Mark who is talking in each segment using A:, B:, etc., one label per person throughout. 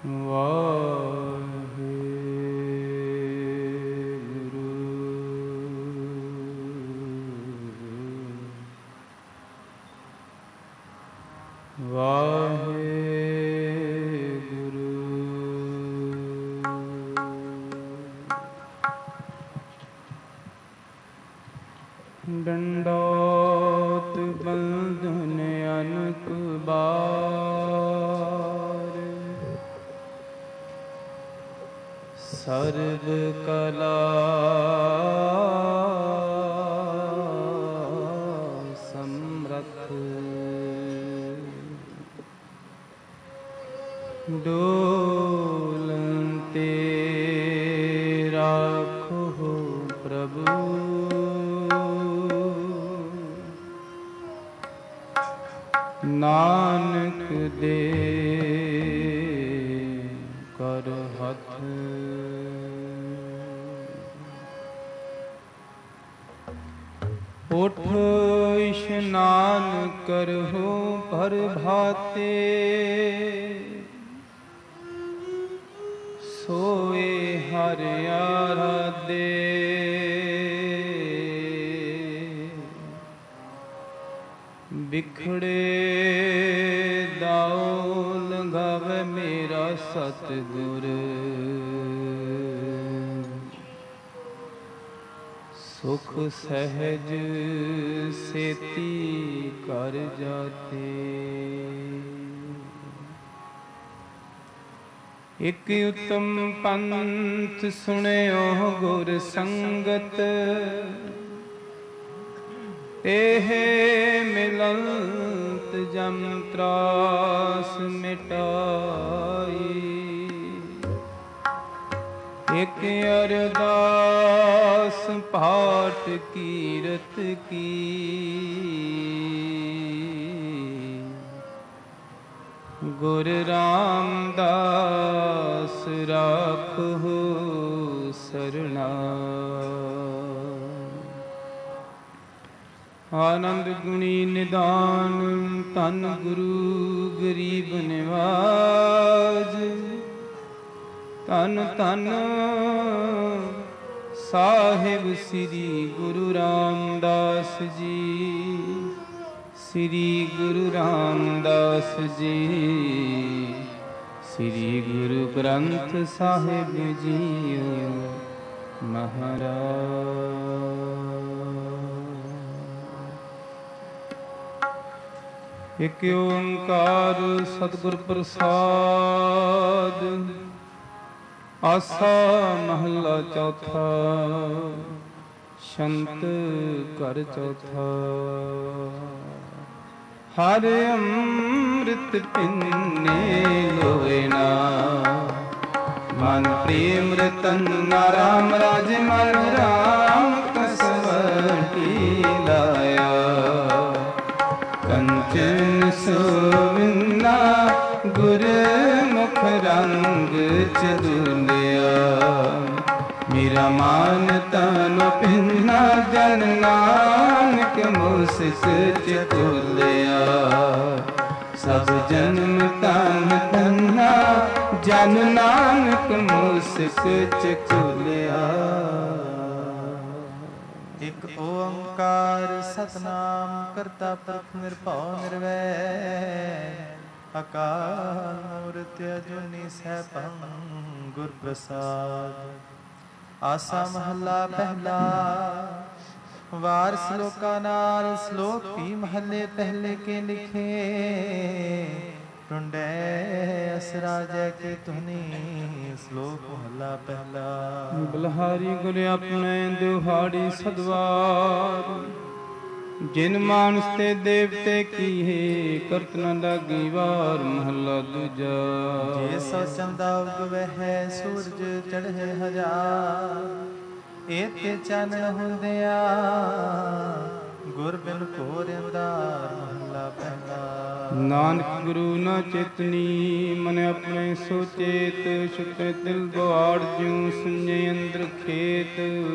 A: ਡੰਡੋਤ ਬੰਧਨ ਅਨਕ ਬਾਰ, ਸਰਬ ਕਲਾ ਸਮਰੱਥ, ਡੋਲਨ ਤੇ ਰਾਖੋ ਪ੍ਰਭੂ, ਨਾਨਕ ਦੇ ਕਰ ਹੱਥ। ਉਠ ਇਸ਼ਨਾਨ ਕਰਹੁ ਪ੍ਰਭਾਤੇ, ਸੋਏ ਹਰਿ ਆਰਾਧੇ, ਬਿਖੜੇ ਦਾਉ ਲੰਘਾਵੇ ਮੇਰਾ ਸਤਿਗੁਰ, ਸੁਖ ਸਹਿਜ ਸੇਤੀ ਕਰ ਜਾਤੇ। ਇਕ ਉਤਮ ਪੰਥ ਸੁਣਿਓ ਗੁਰ ਸੰਗਤ, ਇਹ ਮਿਲੰਤ ਜਮ ਤਰਾਸ ਮਿਟਾਈ। ਇਕ ਅਰਦਾਸ ਪਾਠ ਕੀਰਤ ਕੀ, ਗੁਰ ਰਾਮਦਾਸ ਰਾਖਹੁ ਸਰਣਾ। ਆਨੰਦ ਗੁਣੀ ਨਿਦਾਨ ਧੰਨ ਗੁਰੂ ਗਰੀਬ ਨਿਵਾਜ, ਧੰਨ ਧੰਨ ਸਾਹਿਬ ਸ੍ਰੀ ਗੁਰੂ ਰਾਮਦਾਸ ਜੀ, ਸ੍ਰੀ ਗੁਰੂ ਰਾਮਦਾਸ ਜੀ, ਸ੍ਰੀ ਗੁਰੂ ਗ੍ਰੰਥ ਸਾਹਿਬ ਜੀਓ ਮਹਾਰਾਜ। ਇਕ ਓੰਕਾਰ ਸਤਿਗੁਰ ਪ੍ਰਸਾਦ, ਆਸਾ ਮਹੱਲਾ ਚੌਥਾ, ਸ਼ੰਤ ਘਰ ਚੌਥਾ। ਹਰ ਅੰਮ੍ਰਿਤ ਪਿੰਨੇ ਲੋਏ ਨਾ, ਮਨ ਪ੍ਰੇਮ ਰਤਨ ਰਾਮ ਰਾਜ ਮਨ ਰਾਮ ਕਸਵਟੀ ਲਾਇਆ। ਕੰਚਨ ਸੋਵਿੰਨਾ ਗੁਰ ਮੁਖ ਰੰਗ ਚਦੁਲਿਆ। ਮੇਰਾ ਮਾਨ ਤਨ ਪਿੰਨਾ ਜਨ ਨਾਨਕ ਮੁਸਿਕ ਚਤੁਲਿਆ। ਸਭ ਜਨਮ ਤਨ ਤੰਨਾ ਜਨ ਨਾਨਕ ਮੁਸਿਕ ਚਤੁਲਿਆ।
B: ਇਕ ਓੰਕਾਰ ਸਤਿਨਾਮ ਕਰਤਾ ਪੁਰਖ ਨਿਰਭਉ ਨਿਰਵੈਰ। ਅਕਾਲ ਮੂਰਤਿ ਅਜੂਨੀ ਸੈਭੰ ਗੁਰ ਪ੍ਰਸਾਦ। ਆਸਾ ਮਹੱਲਾ ਪਹਿਲਾ। ਵਾਰ ਸ਼ਲੋਕਾ ਨਾਲ ਸ਼ਲੋਕ ਵੀ ਮਹੱਲੇ ਪਹਿਲੇ ਕੇ ਲਿਖੇ। ਟੁੰਡੇ ਅਸਰਾ ਜੈ ਕੇ ਧੁਨੀ। ਸ਼ਲੋਕ ਮਹੱਲਾ ਪਹਿਲਾ।
A: ਬਲਹਾਰੀ ਗੁਰ ਆਪਣੇ ਦਿਹਾੜੀ ਸਦਵਾਰ। ਜਿਨ ਮਾਨਸ ਤੇ ਦੇਵਤੇ ਕੀਏ ਕਰਤ ਨ ਲਾਗੀ ਵਾਰ। ਮਹੱਲਾ ਦੂਜਾ।
B: ਜੇ ਸੋ ਚੰਦਾ ਉਗਵਹਿ ਸੂਰਜ ਚੜ੍ਹੇ ਹਜ਼ਾਰ। ਏਤੇ ਚਾਨਣ ਹੁੰਦਿਆ ਗੁਰ ਬਿਨ ਘੋਰ ਅੰਧਾਰ। ਮਹੱਲਾ ਪਹਿਲਾ।
A: ਨਾਨਕ ਗੁਰੂ ਨਾ ਚੇਤਨੀ ਮਨ ਆਪਣੇ ਸੋਚੇਤ। ਸ਼ੁਕਰ ਦਿਲ ਬਵਾੜ ਜਿਉ ਸੁਣੇ ਅੰਦਰ ਖੇਤ।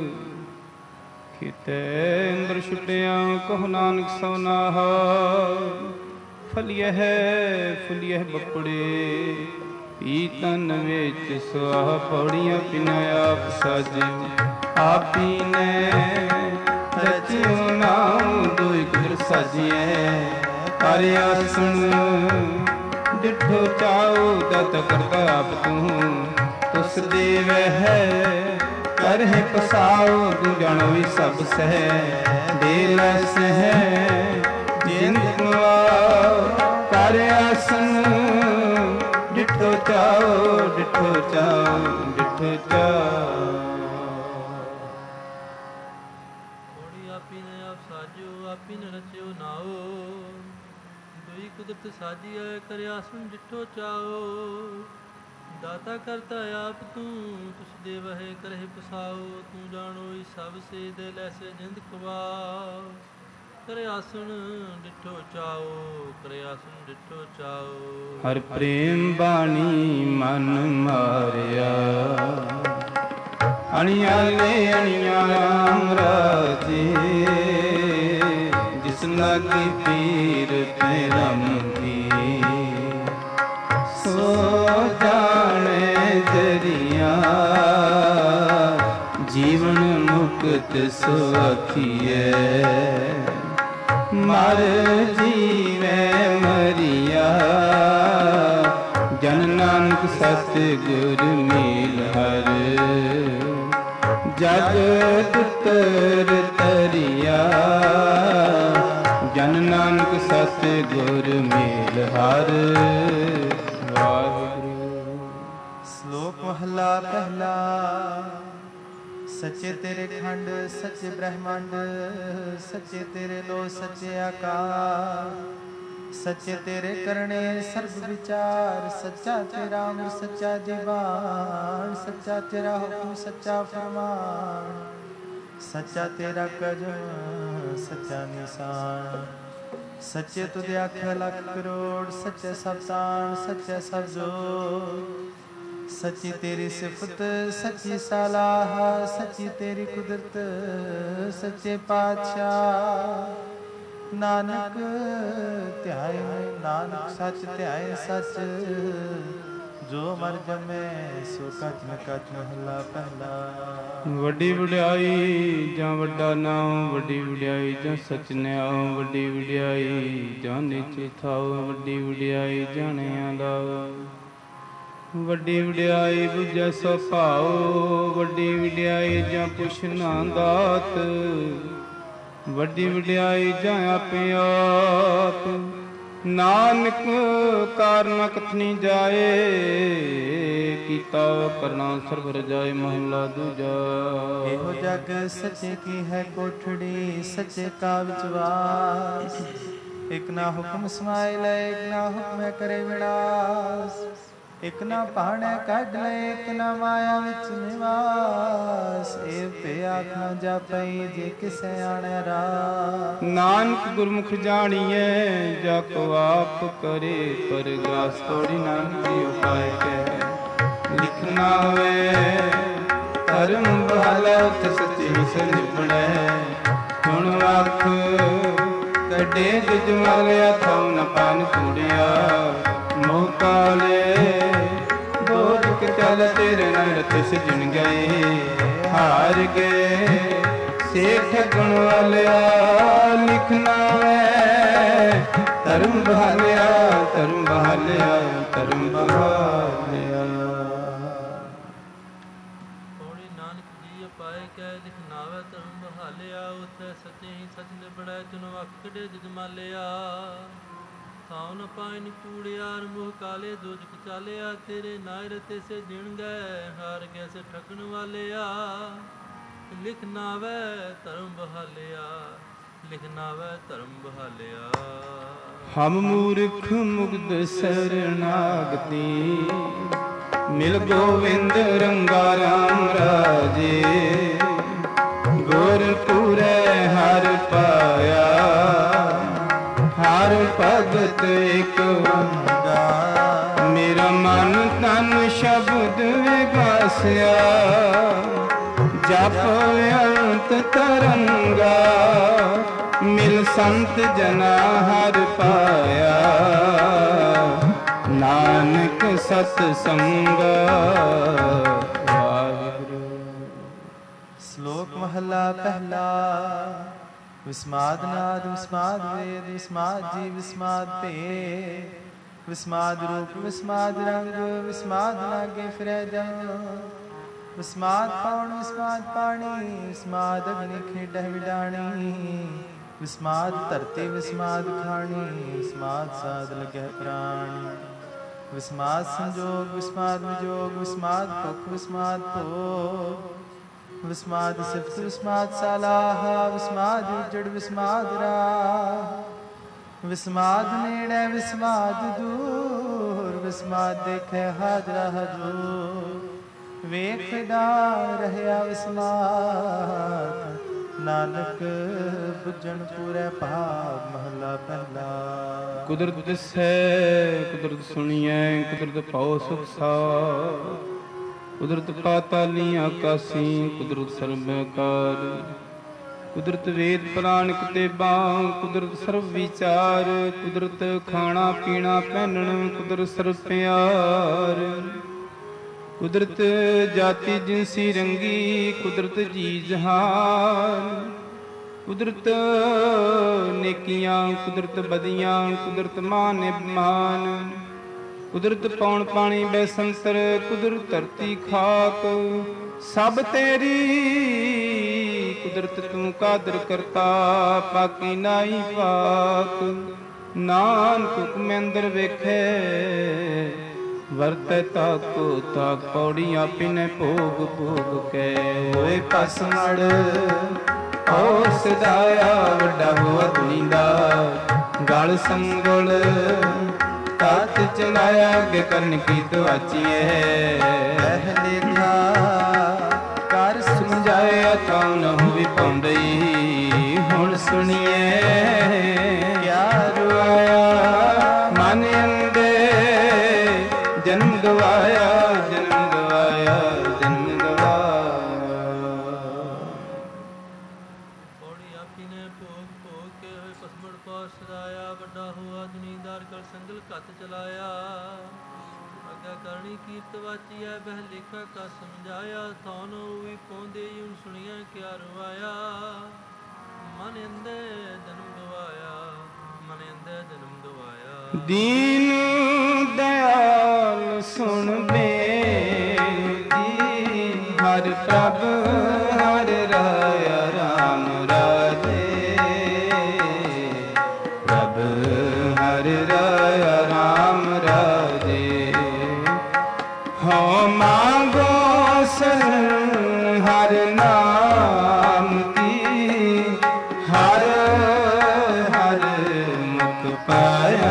A: ਖੇਤੈ ਅੰਦਰ ਛੁਟਿਆ ਕਹੋ ਨਾਨਕ ਸੋ ਨਾਹਾ। ਫਲੀਐ ਫੁਲੀਐ ਬਪੜੇ ਈ ਤਨ ਵਿੱਚ ਸੁਆਹ ਪੌੜੀਆਂ ਪਿਨਾ ਆਪ ਸਾਜਿਓ ਆਪੀ ਨੇ ਰਚਿਓ ਨਾਮ ਦੁਇ ਕੁਦਰਤ ਸਾਜੀਐ ਹਰ ਆਸਣ ਡਿਠੋ ਚਾਉ ਦਤ ਕਰਤਾ ਆਪ ਤੂੰ ਤੁਸ ਦੇਵੈ ਹੈ ਕਰਹਿ ਪਸਾਉ ਤੂੰ ਜਾਣੋ ਵੀ ਸਭ ਸਹਿ ਦੇ ਲਸ ਹੈ ਜਿੰਦ ਕੁਆ ਕਰ ਆਸਣ ਡਿਠੋ ਚਾਉ ਡਿਠੋ ਚਾਉ ਡਿਠੋ ਚਾਉ
C: ਆਪੀ ਨੇ ਆਪ ਸਾਜਿਓ ਆਪੀ ਨੇ ਰਚਿਓ ਨਾਓ ਦੁਈ ਕੁਦਰਤ ਸਾਜੀਐ ਕਰਿਆ ਸੁਨ ਡਿਠੋ ਚਾਓ ਦਾਤਾ ਕਰਤਾ ਆਪ ਤੂੰ ਤੁਸ ਦੇ ਵਹਿ ਕਰਹਿ ਪਸਾਓ ਤੂੰ ਜਾਣੋ ਈ ਸਭ ਸੇ ਦੇ ਲੈਸੇ ਜਿੰਦ ਖਵਾ ਕਰਿਆ ਸੁਨ ਡਿਠੋ ਚਾਓ ਕਰਿਆ ਸੁਨ ਡਿਠੋ ਚਾਓ
A: ਹਰ ਪ੍ਰੇਮ ਬਾਣੀ ਮਨ ਮਾਰਿਆ ਅਣਿਆਲੇ ਅਣਿਆ ਰਾਮ ਰਾਜੇ ਜਿਸ ਲਾਗੀ ਪੀਰ ਤੇ ਰਮ ਕੀ ਸੋ ਜਾਣੇ ਦਰਿਆ ਜੀਵਨ ਮੁਕਤ ਸੁਖੀਏ ਮਰ ਜੀਵੇ ਮਰੀਆ ਜਨ ਨਾਨਕ ਸਤ ਗੁਰ ਮੀਲ ਹਰ ਜਗ ਤੁਤਰ ਤਰਿਆ ਜਨ ਨਾਨਕ ਸਤ ਗੁਰ ਮੇਲ ਹਰ ਵਾਹਿਗੁਰੂ।
B: ਸ਼ਲੋਕ ਮਹਲਾ ਪਹਿਲਾ। ਸੱਚੇ ਤੇਰੇ ਖੰਡ ਸੱਚੇ ਬ੍ਰਹਮੰਡ ਸੱਚੇ ਤੇਰੇ ਲੋ ਸੱਚੇ ਆਕਾਰ ਸੱਚੇ ਤੇਰੇ ਕਰਨੇ ਸਰਬ ਵਿਚਾਰ ਸੱਚਾ ਤੇਰਾ ਅੰਗ ਸੱਚਾ ਦੀਵਾਨ ਸੱਚਾ ਤੇਰਾ ਹੁਕਮ ਸੱਚਾ ਫਰਮਾਨ ਸੱਚਾ ਤੇਰਾ ਕਜਮ ਸੱਚਾ ਨਿਸ਼ਾਨ ਸੱਚੇ ਤੁਧ ਆਖਿਆ ਲੱਖ ਕਰੋੜ ਸੱਚੇ ਸਭ ਤਾਣ ਸੱਚੇ ਸਭ ਜੋੜ ਸੱਚੀ ਤੇਰੀ ਸਿਫਤ ਸੱਚੀ ਸਲਾਹ ਸੱਚੀ ਤੇਰੀ ਕੁਦਰਤ ਸੱਚੇ ਪਾਤਸ਼ਾਹ ਨਾਨਕ ਧਿਆਏ ਨਾਨਕ ਸੱਚ ਧਿਆਏ ਸੱਚ ਜੋ ਮਰ ਜਮੇ ਸੋ ਕਚ ਨ ਕਚ ਮਹਲਾ ਪਹਿਲਾ।
A: ਵੱਡੀ ਵਡਿਆਈ ਜਾਂ ਵੱਡਾ ਨਾਮ ਵੱਡੀ ਵਡਿਆਈ ਜਾਂ ਸਚ ਨਿਆਉ ਵੱਡੀ ਵਡਿਆਈ ਜਾਂ ਨੀਚੇ ਥਾਉ ਵੱਡੀ ਵਡਿਆਈ ਜਾਣਿਆ ਦਾ ਵੱਡੀ ਵਡਿਆਈ ਬੁਝੈ ਸੋ ਭਾਉ ਵੱਡੀ ਵਡਿਆਈ ਜਾਂ ਪੁੱਛ ਨਾ ਦਾਤ ਵੱਡੀ ਵਡਿਆਈ ਜਾਂ ਆਪੇ ਆਪ ਨਾਨਕ ਕਾਰਨ ਕਥਨੀ ਜਾਏ ਕੀਤਾ ਕਰਨਾ ਸਰਬ ਰਜਾਏ ਮਹਲਾ ਦੂਜਾ।
B: ਇਹੋ ਜਗ ਸੱਚੇ ਕੀ ਹੈ ਕੋਠੜੀ ਸੱਚੇ ਕਾ ਵਿਚਵਾਸ ਇਕ ਨਾ ਹੁਕਮ ਸਮਾਇ ਲੈ ਇਕ ਨਾ ਹੁਕਮ ਕਰੇ ਵਿਨਾਸ਼ ਇਕ ਨਾ ਭਾਣੇ ਕੱਢ ਲੈ ਇਕ ਨਾ ਮਾਇਆ ਵਿੱਚ ਨਿਵਾਸ ਏਵ ਤੇ ਆਖ ਨਾ ਜਾਪਈ ਜੇ ਕਿਸੇ ਆਣੇ ਰਾ
A: ਨਾਨਕ ਗੁਰਮੁਖ ਜਾਣੀਐ ਜਾ ਕੋ ਆਪ ਕਰੇ ਪਰਗਾਸ ਤੋੜੀ ਨਾਨਕ ਜੀ ਉਪਾਇ ਕੈ ਲਿਖਣਾ ਹੋਏ ਧਰਮ ਬਹਾਲਾ ਤੇ ਸੱਚੀ ਸੰਜਪੜੈ ਹੁਣ ਆਖ ਕੱਢੇ ਜੁਜਮਾਲਿਆ ਥਾਉ ਨ ਪਾਨ ਕੂੜਿਆ ਮੋਹ ਕਾਲੇ ਦੋਜਕ ਚਲ ਤੇਰੇ ਨਾਲ ਸਜਣ ਗਏ ਹਾਰ ਗਏ ਸੇ ਠਗਣ ਵਾਲਿਆ ਲਿਖਣਾ ਹੈ ਧਰਮ ਬਹਾਲਿਆ ਧਰਮ ਬਹਾਲਿਆ ਧਰਮ ਬਹਾਲਿਆ।
C: ਪੌੜੀ ਨਾਨਕ ਜੀ ਪਾਏ ਕੈ ਲਿਖਨਾਵੇ ਧਰਮ ਬਹਾਲਿਆ ਉਥੇ ਸੱਚੇ ਹੀ ਸੱਚ ਨਿਬੜੈ ਤੈਨੂੰ ਅੱਖ ਕੱਢੇ ਜਮਾਲਿਆ ਥਾਉ ਨ ਪਾਇਨ ਕੂੜਿਆਰ ਮੋਹ ਕਾਲੇ ਦੋਜਕ ਚਾਲਿਆ ਤੇਰੇ ਨਾਇਰ ਤੇ ਸੇ ਜਿਣ ਗਏ ਹਾਰ ਗਏ ਸੇ ਠਗਣ ਵਾਲਿਆ ਲਿਖਣਾ ਵੈ ਧਰਮ ਬਹਾਲਿਆ ਲਿਖਣਾ ਵੈ ਧਰਮ ਬਹਾਲਿਆ।
A: ਹਮ ਮੂਰਖ ਮੁਗਧ ਸਰਨਾਗਤੀ ਮਿਲ ਗੋਵਿੰਦ ਰੰਗਾ ਰਾਮ ਰਾਜੇ ਗੁਰ ਪੂਰੇ ਹਰ ਪਾਇਆ ਹਰ ਭਗਤ ਇਕ ਵੰਗਾ ਮੇਰਾ ਮਨ ਤਨ ਸ਼ਬਦ ਵਿਗਾਸਿਆ ਜਪ ਅੰਤ ਤਰੰਗਾ ਮਿਲ ਸੰਤ ਜਨਾ ਹਰ ਪਾਇਆ ਨਾਨਕ ਸਤ ਸੰਗ ਵਾਹਿਗੁਰੂ।
B: ਸ਼ਲੋਕ ਮਹਲਾ ਪਹਿਲਾ। ਵਿਸਮਾਦ ਨਾਦ ਵਿਸਮਾਦ ਵੇਦ ਵਿਸਮਾਦ ਜੀ ਵਿਸਮਾਦ ਭੇਦ, ਵਿਸਮਾਦ ਰੂਪ ਵਿਸਮਾਦ ਰੰਗ, ਵਿਸਮਾਦ ਲਾਗੇ ਫਿਰੈ ਜਮ, ਵਿਸਮਾਦ ਪੌਣ ਵਿਸਮਾਦ ਪਾਣੀ, ਵਿਸਮਾਦ ਅਗਨੀ ਖੇਡਹਿ ਵਿਡਾਣੀ, ਵਿਸਮਾਦ ਧਰਤੀ ਵਿਸਮਾਦ ਖਾਣੀ, ਵਿਸਮਾਦ ਸਾਧ ਲਗੈ ਪ੍ਰਾਣੀ, ਵਿਸਮਾਦ ਸੰਜੋਗ ਵਿਸਮਾਦ ਵਿਜੋਗ, ਵਿਸਮਾਦ ਭੁਖ ਵਿਸਮਾਦ ਭੋਗ, ਵਿਸਮਾਦ ਸਿਫਤ ਵਿਸਮਾਦ ਸਾਲਾਹ, ਵਿਸਮਾਦ ਉਜੜ ਵਿਸਮਾਦ ਰਾਹ, ਵਿਸਮਾਦ ਨੇੜੇ ਵਿਸਮਾਦ ਦੂਰ, ਵਿਸਮਾਦ ਦੇਖੈ ਹਾਜ਼ਰਾ ਹਜ਼ੂਰ, ਵੇਖਦਾ ਰਹਿਆ ਵਿਸਮਾਦ, ਨਾਨਕ ਬੁੱਝਣ ਪੂਰੈ ਭਾਗ। ਮਹਲਾ ਪਹਿਲਾ।
A: ਕੁਦਰਤ ਦਿਸੈ ਕੁਦਰਤ ਸੁਣੀਐ, ਕੁਦਰਤ ਪਾਉ ਸੁਖ ਸਾਰ, ਕੁਦਰਤ ਪਾਤਾਲੀ ਆਕਾਸੀ, ਕੁਦਰਤ ਸਰਬ ਕਾਰ, ਕੁਦਰਤ ਵੇਦ ਪੁਰਾਣ ਕਿਤਾਬਾਂ, ਕੁਦਰਤ ਸਰਬ ਵਿਚਾਰ, ਕੁਦਰਤ ਖਾਣਾ ਪੀਣਾ ਪਹਿਨਣ, ਕੁਦਰਤ ਸਰਬ ਪਿਆਰ, ਕੁਦਰਤ ਜਾਤੀ ਜਿਨਸੀ ਰੰਗੀ, ਕੁਦਰਤ ਜੀ ਜਹਾਨ, ਕੁਦਰਤ ਨੇਕੀਆਂ ਕੁਦਰਤ ਬਦੀਆਂ, ਕੁਦਰਤ ਮਾਨ ਅਭਿਮਾਨ, ਕੁਦਰਤ ਪੌਣ ਪਾਣੀ ਬੈਸੰਤਰ, ਕੁਦਰਤ ਧਰਤੀ ਖਾਕ ਸਭ ਤੇਰੀ, ਕੁਦਰਤ ਤੂੰ ਕਾਦਰ ਕਰਤਾ ਪਾਕੀ ਨਾਹੀ ਪਾਕ, ਨਾਨਕ ਹੁਕਮ ਅੰਦਰ ਵੇਖੇ ਵਰਤੈ ਤਾਕੋ ਤਾਕ, ਪੌੜੀ ਆਪੇ ਨ ਭੋਗ ਭੋਗ ਕੈ, ਹੋਏ ਪਸਮੜ ਹੋ ਸਦਾਇਆ, ਵੱਡਾ ਹੋਆ ਧੁਨੀ ਦਾ ਗਲ ਸੰਗਲ, ਤਾਤ ਚਲਾਇਆ ਅੱਗੇ ਕਰਨ ਕੀ ਦਵਾਚੀਏ,
B: ਪਹਿਲੇਖਾ ਕਰ
A: ਸਮਝਾਇਆ ਤਾਂ ਨ ਹੋਵੇ ਪਾਉਂਦਈ, ਹੁਣ ਸੁਣੀਏ
B: ਕਿਆ
A: ਰੁਆਇਆ ਮਨ ਅੰਦੇ, ਜਨਮ ਗਵਾਇਆ ਜਨਮ ਗਵਾਇਆ ਜਨਮ ਗਵਾਇਆ।
C: ਪੌੜੀ ਆਪੀ ਨੇ ਭੋਗ ਭੋਗ ਕੇ ਹੋਏ ਪਸਮੜ ਪਾਸ ਸਦਾਇਆ, ਵੱਡਾ ਹੋਆ ਦੁਨੀਦਾਰ ਕਰ ਸੰਗਲ ਘੱਤ ਚਲਾਇਆ, ਅੱਗਾ ਕਰਨੀ ਕੀਰਤ ਵਾਚੀਐ, ਬਹਿ ਲੇਖਾ ਕਾ ਸਮਝਾਇਆ, ਥਾਨੋ ਵੀ ਪੌਂਦੇ ਹੁਣ ਸੁਣੀਐ ਕਿਆ ਰਵਾਇਆ, ਮਨ ਅੰਦੇ ਜਨਮ ਗਵਾਇਆ ਮਨ ਅੰਦੇ ਜਨਮ ਗਵਾਇਆ।
A: ਦੀਨ ਦਇਆਲ ਸੁਣ ਬੇਨਤੀ, ਹਰਿ ਪ੍ਰਭ ਹਰਿ ਰਾਇਆ ਰਾਮ ਰਾਜੇ, ਪ੍ਰਭ ਹਰਿ ਰਾਇਆ ਰਾਮ ਰਾਜੇ, ਹਉ ਮਾਂਗੋ ਸਰਨ ਹਰਿ ਨਾਮ ਕੀ, ਹਰ ਹਰ ਮੁਖ ਪਾਇਆ,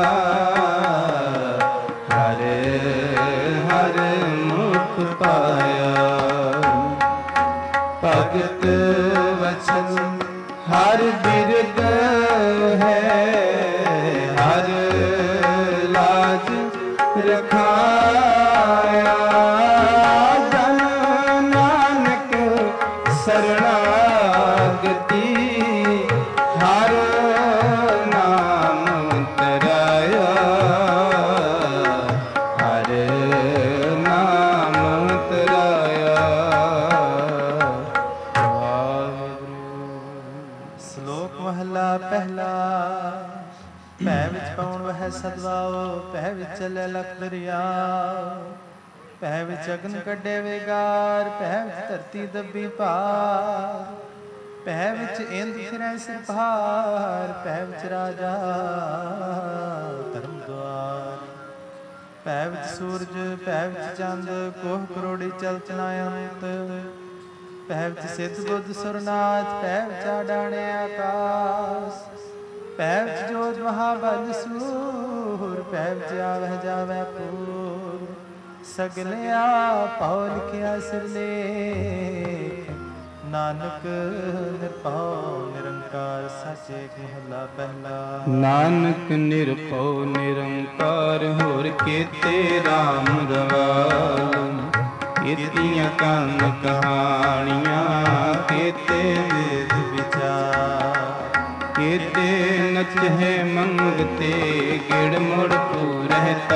A: ਹਰ ਹਰ ਮੁਖ ਪਾਇਆ, ਭਗਤ ਵਚਨ ਹਰ ਬਿਰਦ ਹੈ, ਹਰ ਲਾਜ ਰਖਾਇਆ, ਜਨ ਨਾਨਕ ਸਰਣਾਗਤੀ, ਹਰ ਨਾਮ ਤਰਾਇਆ, ਹਰ ਨਾਮ ਤਰਾਇਆ।
B: ਸ਼ਲੋਕ ਮਹਲਾ ਪਹਿਲਾ। ਭੈ ਵਿੱਚ ਪਉਣ ਵਹਿ ਸਦਵਾਓ, ਭੈ ਵਿੱਚ ਚੱਲੇ ਲਖ ਦਰਿਆ, ਭੈ ਵਿੱਚ ਅਗਨ ਕੱਢੇ ਵੇਗਾਰ, ਭੈ ਵਿੱਚ ਧਰਤੀ ਦੱਬੀ ਭਾਰ, ਭੈ ਵਿੱਚ ਇੰਦ ਫਿਰੈ ਸਿਰ ਭਾਰ, ਭੈ ਵਿੱਚ ਰਾਜਾ ਧਰਮ ਦੁਆਰ, ਭੈ ਵਿੱਚ ਸੂਰਜ ਭੈ ਵਿੱਚ ਚੰਦ, ਕੋਹ ਕਰੋੜੀ ਚਲਤ ਨਾ ਅੰਤ, ਭੈ ਵਿੱਚ ਸਿੱਧ ਬੁੱਧ ਸੁਰਨਾਥ, ਭੈ ਵਿੱਚ ਆਡਾਣੇ ਆਕਾਸ, ਭੈ ਵਿੱਚ ਜੋਤ ਮਹਾਬਲ ਸੂਰ, ਭੈ ਵਿੱਚ ਆਵਹਿ ਜਾਵੈ ਪੂਰ, ਸਗਲਿਆ ਪਉ ਲਿਖਿਆ ਸਿਰ ਲੇਖ, ਨਾਨਕ ਨਿਰਭਉ ਨਿਰੰਕਾਰ ਸੱਚ ਏਕ ਮਹਲਾ ਪਹਿਲਾ।
A: ਨਾਨਕ ਨਿਰਭਉ ਨਿਰੰਕਾਰ ਹੋਰ ਕੀਤੇ ਰਾਮ ਰਵਾਲ, ਕੀਤੀਆਂ ਕੰਨ ਕਹਾਣੀਆਂ ਕੀਤੇ ਵੇਦ ਵਿਚਾਰ, ਕੀਤੇ सोच है मंगते गिड़ मुड़ रहता।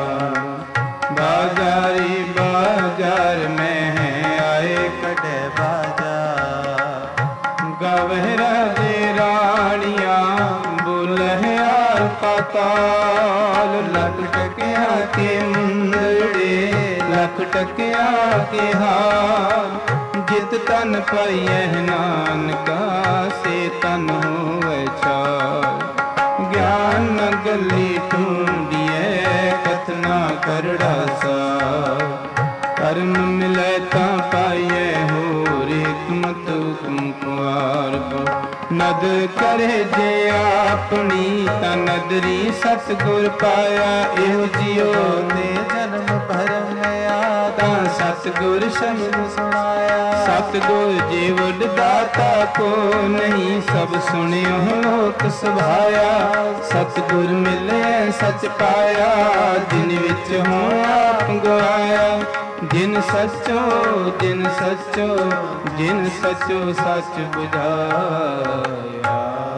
A: बाजारी बाजार में आए
B: कटे बाजार।
A: गवहरा जे रानियां बुलहयार पाताल। लख टकिया के मुंदड़े लख टकिया के हार। जित तन पाइए नानका से तन होवे छार। ज्ञान न गली ढूंढिए कथना करड़ा सार। कर्म मिले ता पाइए होर हिकमत कुंकुआर। नदर करे जे अपनी ता नदरी सतगुर पाया। एहो जियो
B: ते जन्म भर गया
A: ता सतगुर शब्द
B: सुनाया।
A: सतगुर जीवड दाता को नहीं सब सुनियो लोक सुभाया। सतगुर मिले सच पाया जिन विच हो आप गवाया। जिन सचो जिन सचो जिन सचो सच बुझाया।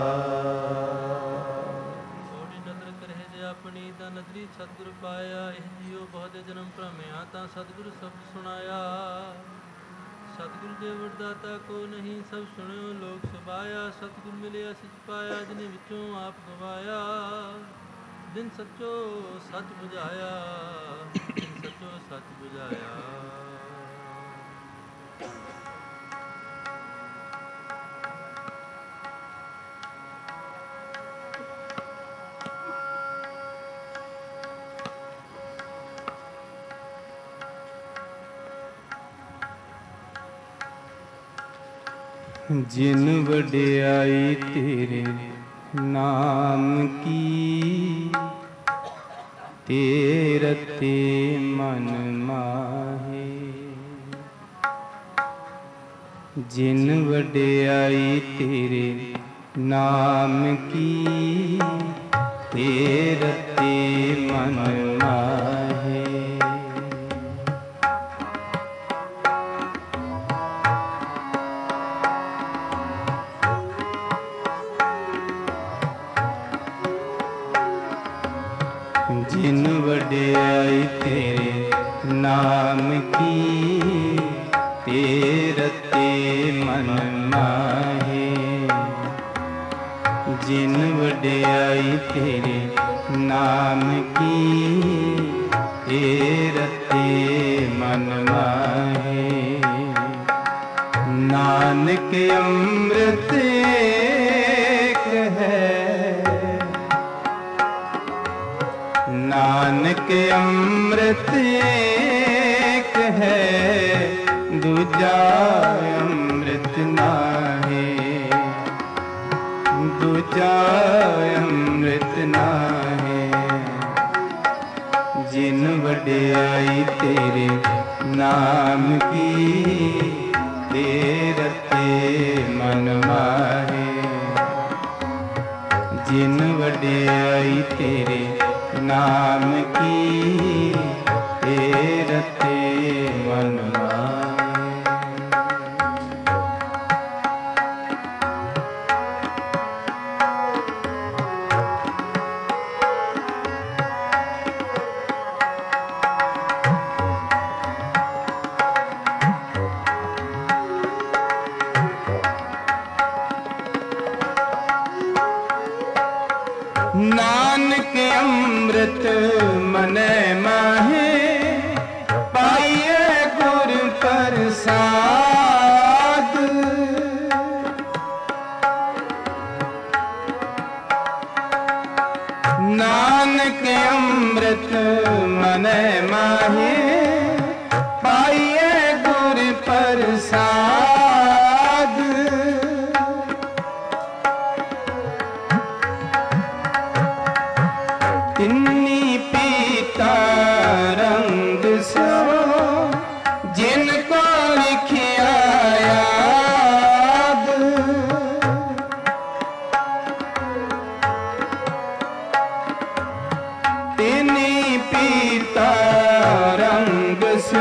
C: ਆਪਣੀ ਦਾ ਨਦਰੀ ਸਤਿਗੁਰ ਪਾਇਆ। ਇਹ ਜੀਉ ਬਹੁਤ ਜਨਮ ਭ੍ਰਮਿਆ ਤਾਂ ਸਤਿਗੁਰ ਸ਼ਬਦ ਸੁਣਾਇਆ। ਸਤਿਗੁਰ ਜੇ ਵਰਦਾਤਾ ਕੋ ਨਹੀਂ ਸਭ ਸੁਣਿਓ ਲੋਕ ਸੁਭਾਇਆ। ਸਤਿਗੁਰ ਮਿਲਿਆ ਸਚ ਪਾਇਆ ਜਿਨੇ ਵਿੱਚੋਂ ਆਪ ਗਵਾਇਆ। ਦਿਨ ਸੱਚੋ ਸੱਚ ਬੁਝਾਇਆ ਦਿਨ ਸੱਚੋ ਸੱਚ ਬੁਝਾਇਆ।
A: जिन वड्याई तेरे नाम की तेरते मन माहे। जिन वड्याई तेरे नाम की तेरते मन माहे। जिन वड्याई तेरे नाम की तेरते मन माहे। जिन वड्याई तेरे नाम की तेरते मन माहे। नानक अमृत एक है नानक अमृत एक है दूजा अमृत नाहे। दूजा अमृत नाहे। जिन वड्याई तेरे नाम की तेरते मन माहे। जिन वड्याई तेरे नाम की तेरते मन माहे। नानक अमृत मनै माहे पाइए गुर प्रसाद। नानक अमृत मनै माहे पाइए गुर प्रसाद। तिन्नी पीता रंग सो जिनको लिखिया याद। तिन्नी पीता रंग सो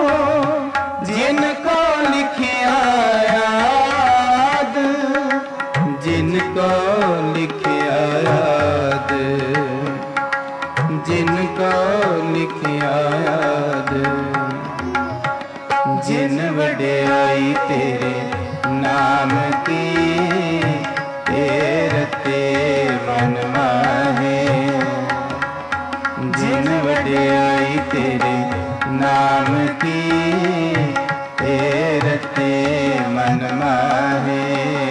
A: जिनको लिखिया याद। जिनको लिखिया जिन वड्याई तेरे नाम की रते मन माहे। जिन वड्याई तेरे नाम की रते मन माहे।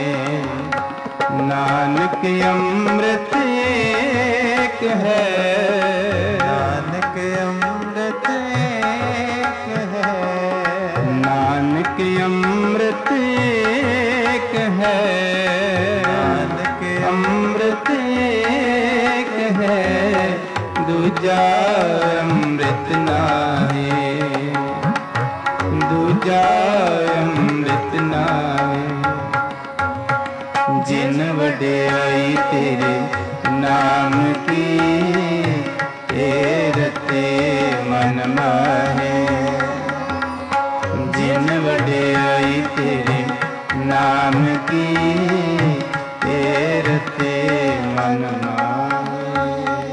A: नानक अमृत एक है,
B: नानक अमृत एक है,
A: नानक अमृत एक है,
B: नानक
A: अमृत एक है, दूजा अमृत नाहे, दूजा अमृत नाहे। जिन वड्याई तेरे नाम की रते मन माहे। जिन वड्याई तेरे नाम की रते मन माहे।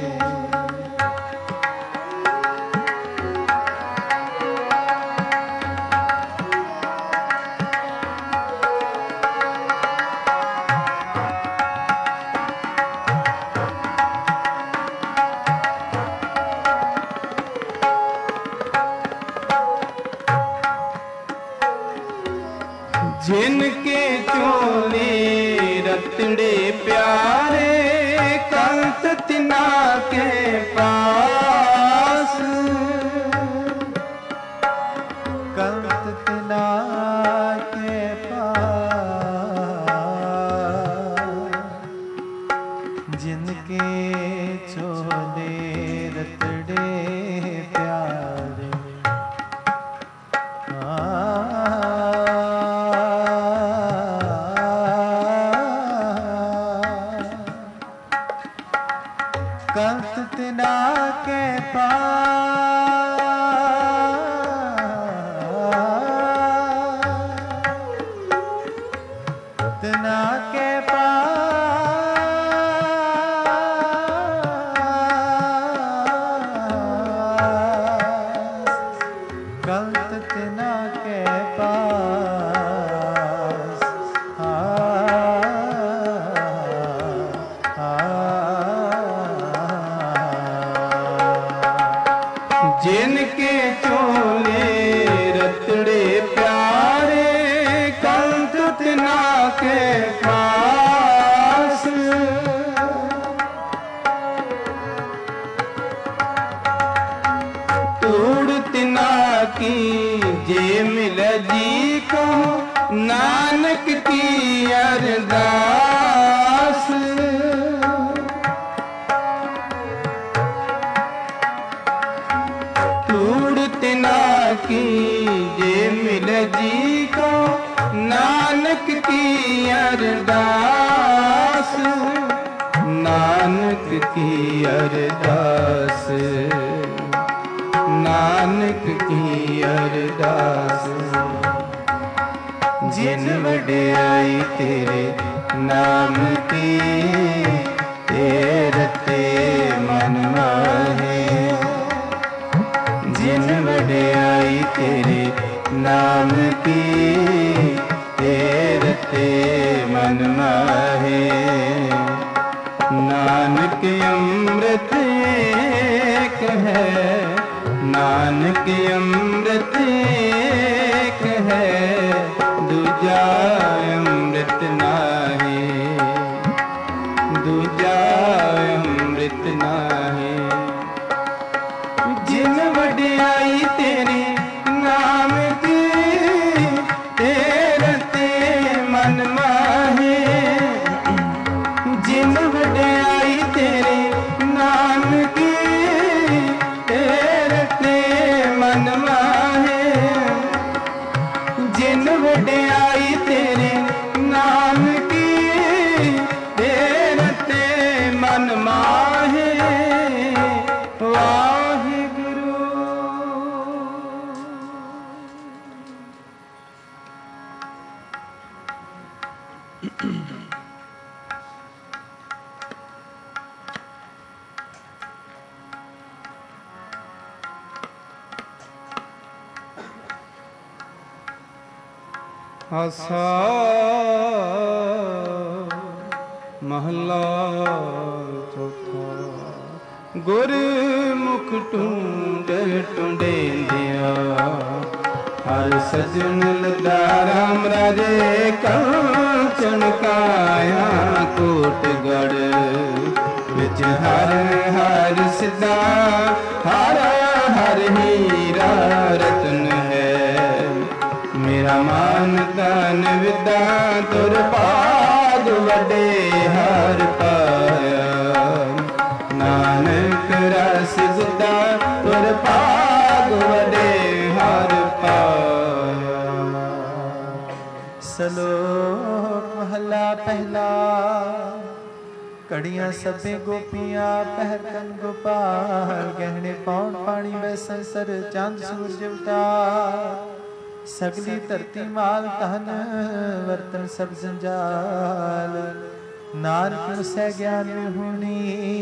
A: जिनके चोले रतड़े प्यारे कंत तिना के पास।
B: कंत तिना के पास। जिनके चोले रतड़े प्यारे कंत तिना के पास। तिना के पास। कंत तिना के पास।
A: जिनके चोले रतड़े प्यारे कंत तिना के पास। तूड़ तिना की जे मिल जी को नानक की अरदास। तिना की जे मिल जी को नानक की अरदास। नानक की अरदास, नानक की अरदास। जिन वड्याई तेरे नाम की रते मन माहे। जिन वड्याई तेरे नाम की रते मन माहे। नानक अमृत एक है, नानक अमृत एक है, दूजा अमृत नाहे, दूजा अमृत नाहे। जिन वड्याई तेरे नाम की रते मन माहे। जिन वड्याई तेरे नाम की रते मन माहे। जिन वड्याई तेरे नाम की रते मन माहे। वाहिगुरु। ਆਸਾ ਮਹਲਾ ਚੌਥਾ। ਗੁਰਮੁਖ ਟੁੰਡ ਟੁੰਡੇਂਦਿਆ ਹਰ ਸਜਣ ਲਦਾ ਰਾਮ ਰਾਜੇ ਕੰਚਨ ਕਾਇਆ ਕੋਟਗੜ ਵਿੱਚ ਹਰ ਹਰ ਸਿੱਧਾ ਹਰ ਹਰ ਹੀਰਾ ਰਤਨ ਹੈ। ਮੇਰਾ ਮਨ ਤਨ ਵਿਦਾ ਤੁਰ ਭਾਗ ਵੱਡੇ ਹਰ ਪਾਇਆ। ਨਾਨਕ ਰਸ ਗੁਦਾ ਤੁਰ ਭਾਗ ਵੱਡੇ ਹਰ ਪਾਇਆ।
B: ਸਲੋਕ ਮਹਲਾ ਪਹਿਲਾ। ਘੜੀਆਂ ਸਭੇ ਗੋਪੀਆਂ ਪਹਿਰ ਕਨ ਗੋਪਾਲ। ਗਹਿਣੇ ਪਾਉਣ ਪਾਣੀ ਵੈ ਸੰਸਰ ਚੰਦ ਸੂਰਜ ਅਵਤਾਰ। ਸਗਲੀ ਧਰਤੀ ਮਾਲ ਤਨ ਵਰਤਨ ਸਭ ਜੰਜਾਲ। ਨਾਨਕ ਸਹਿ ਗਿਆਨ ਵਿਹੂਣੀ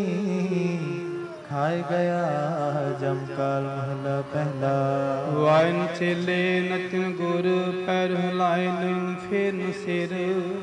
B: ਖਾਏ ਗਿਆ ਜਮ ਕਾਲ ਮਹਲਾ ਪਹਿਲਾ।
A: ਵਾਇਨ ਚੇਲੇ ਨਚਨ ਗੁਰ ਪੈਰ ਹਿਲਾਇਨ ਫੇਰਨ ਸਿਰ।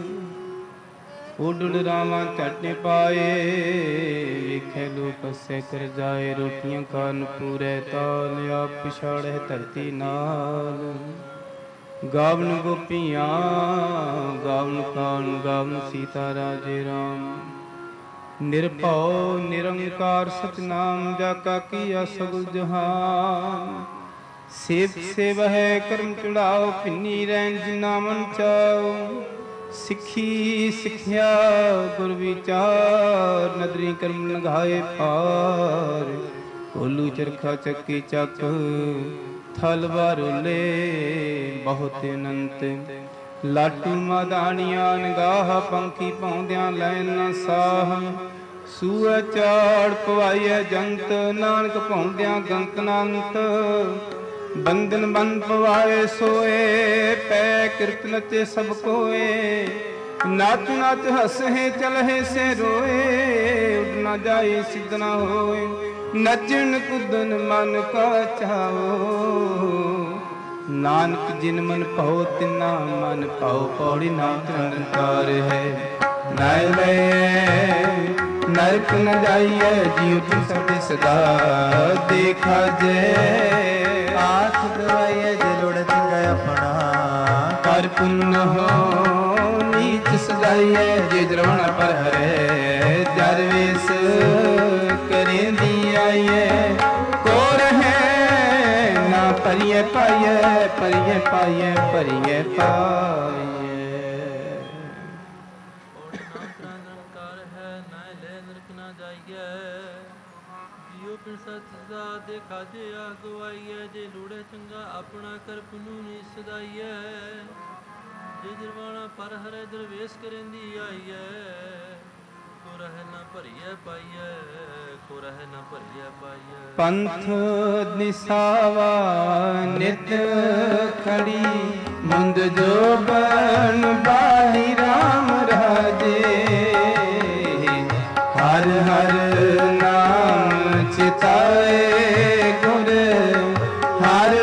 A: ਉਡ ਰਾਵਾਂ ਝਟਨੇ ਪਾਏ ਵੇਖੇ ਲੋਕ ਹੱਸੇ ਕਰ ਜਾਏ। ਰੋਟੀਆਂ ਖਾਨ ਪੂਰੇ ਤਾਲ ਆਪ ਪਿਛਾੜੇ ਧਰਤੀ ਨਾਲ। ਗਾਵਨ ਗੋਪੀਆਂ ਗਾਵਨ ਖਾਨ ਗਾਵਨ ਸੀਤਾ ਰਾਜੇ ਰਾਮ। ਨਿਰਭਉ ਨਿਰੰਕਾਰ ਸਤਨਾਮ ਜਾ ਕਾ ਕੀਆ ਸਗਲ ਜਹਾਨ। ਸੇਵ ਸੇਵਹਿ ਕਰਮ ਚੜਾਓ ਭਿੰਨੀ ਰਹਿਣ ਜਿਨਾ ਮਨ ਚਾਓ। ਸਿੱਖੀ ਸਿੱਖਿਆ ਗੁਰ ਵਿਚਾਰ ਨਦਰੀ ਕਰਮ ਲੰਘਾਏ ਪਾਰ। ਕੋਲੂ ਚਰਖਾ ਚੱਕੀ ਚੱਕ ਥਲ ਬਾਰੋਲੇ ਬਹੁਤ ਅਨੰਤ। ਲਾਟੂ ਮਾਦਾਣੀਆਂ ਨਗਾਹ ਪੰਖੀ ਪਾਉਂਦਿਆਂ ਲੈਣ ਨਾ ਸਾਹ। ਸੂਆ ਚਾੜ ਪਵਾਈਐ ਜੰਤ ਨਾਨਕ ਪਾਉਂਦਿਆਂ ਗੰਤ ਨੰਤ। ਬੰਧਨ ਬੰਨ ਪਵਾਏ ਸੋਏ ਪੈ ਕਿਰਤ ਨਚੇ ਸਭ ਕੋਏ। ਨਾਚ ਨਾਚ ਹੱਸੇ ਚਲਹਿ ਸੇ ਰੋਏ। ਉੱਡ ਨਾ ਜਾਏ ਸਿੱਧ ਨਾ ਹੋਏ ਨਚਣ ਕੁੱਦਨ ਮਨ ਕਾ ਚਾਓ। ਨਾਨਕ ਜਿਨ ਮਨ ਭਾਉ ਤਿਨਾ ਮਨ ਭਾਉ। ਪੌੜੀ ਨਾਮ ਨਿਰੰਕਾਰ ਹੈ। ਨਾਇ ਲੈ ਨਰਕ ਨ ਜਾਈਐ ਜੀਉ ਤਿਨ ਸਭੇ ਸਦਾ ਦੇਖਾ ਜੈ।
B: ਆਖ ਗਵਾਈਏ ਜੇ ਲੋੜ ਚੰਗਾ ਆਪਣਾ।
A: ਕਰ ਪੁੰਨ ਹੋ ਨੀਚ ਸਜਾਈਐ ਜੇ ਜਰਵਣ ਪਰ ਹਰੇ। ਜਰ ਵੇਸ ਕਰੇਂਦੀ ਆਈਐ ਕੋ ਰਹੈ ਨਾ ਪਰਿਐ ਪਾਈਐ। ਪਰਿਐ ਪਾਈਐ ਪਰਿਐ ਪਾਈਐ।
C: ਦੇਖਾ ਜੇ ਆ ਗਵਾਈਐ ਜੇ ਲੋੜੇ ਚੰਗਾ ਆਪਣਾ ਕਰ ਪੁੰਨੂ ਨੀ ਸਦਾਈਐ। ਜੇ ਜਰਵਾਣਾ ਪਰ ਹਰੇ ਦਰਵੇਸ਼ ਕਰੇਂਦੀ ਆਈਐ। ਕੋ ਰਹਿ ਨਾ ਭਰੀਐ ਪਾਈਐ ਕੋ ਰਹਿ ਨਾ ਭਰੀਐ ਪਾਈਐ।
A: ਪੰਥ ਨਿਸਾਵਾ ਨਿਤ ਖੜੀ ਮੁੰਦ ਜੋ ਬਨ ਬਾਲੀ ਰਾਮ ਰਾਜੇ। ਹਰ ਹਰ ਨਾਮ ਚਿਤਾਏ ਗੁਰ ਹਰ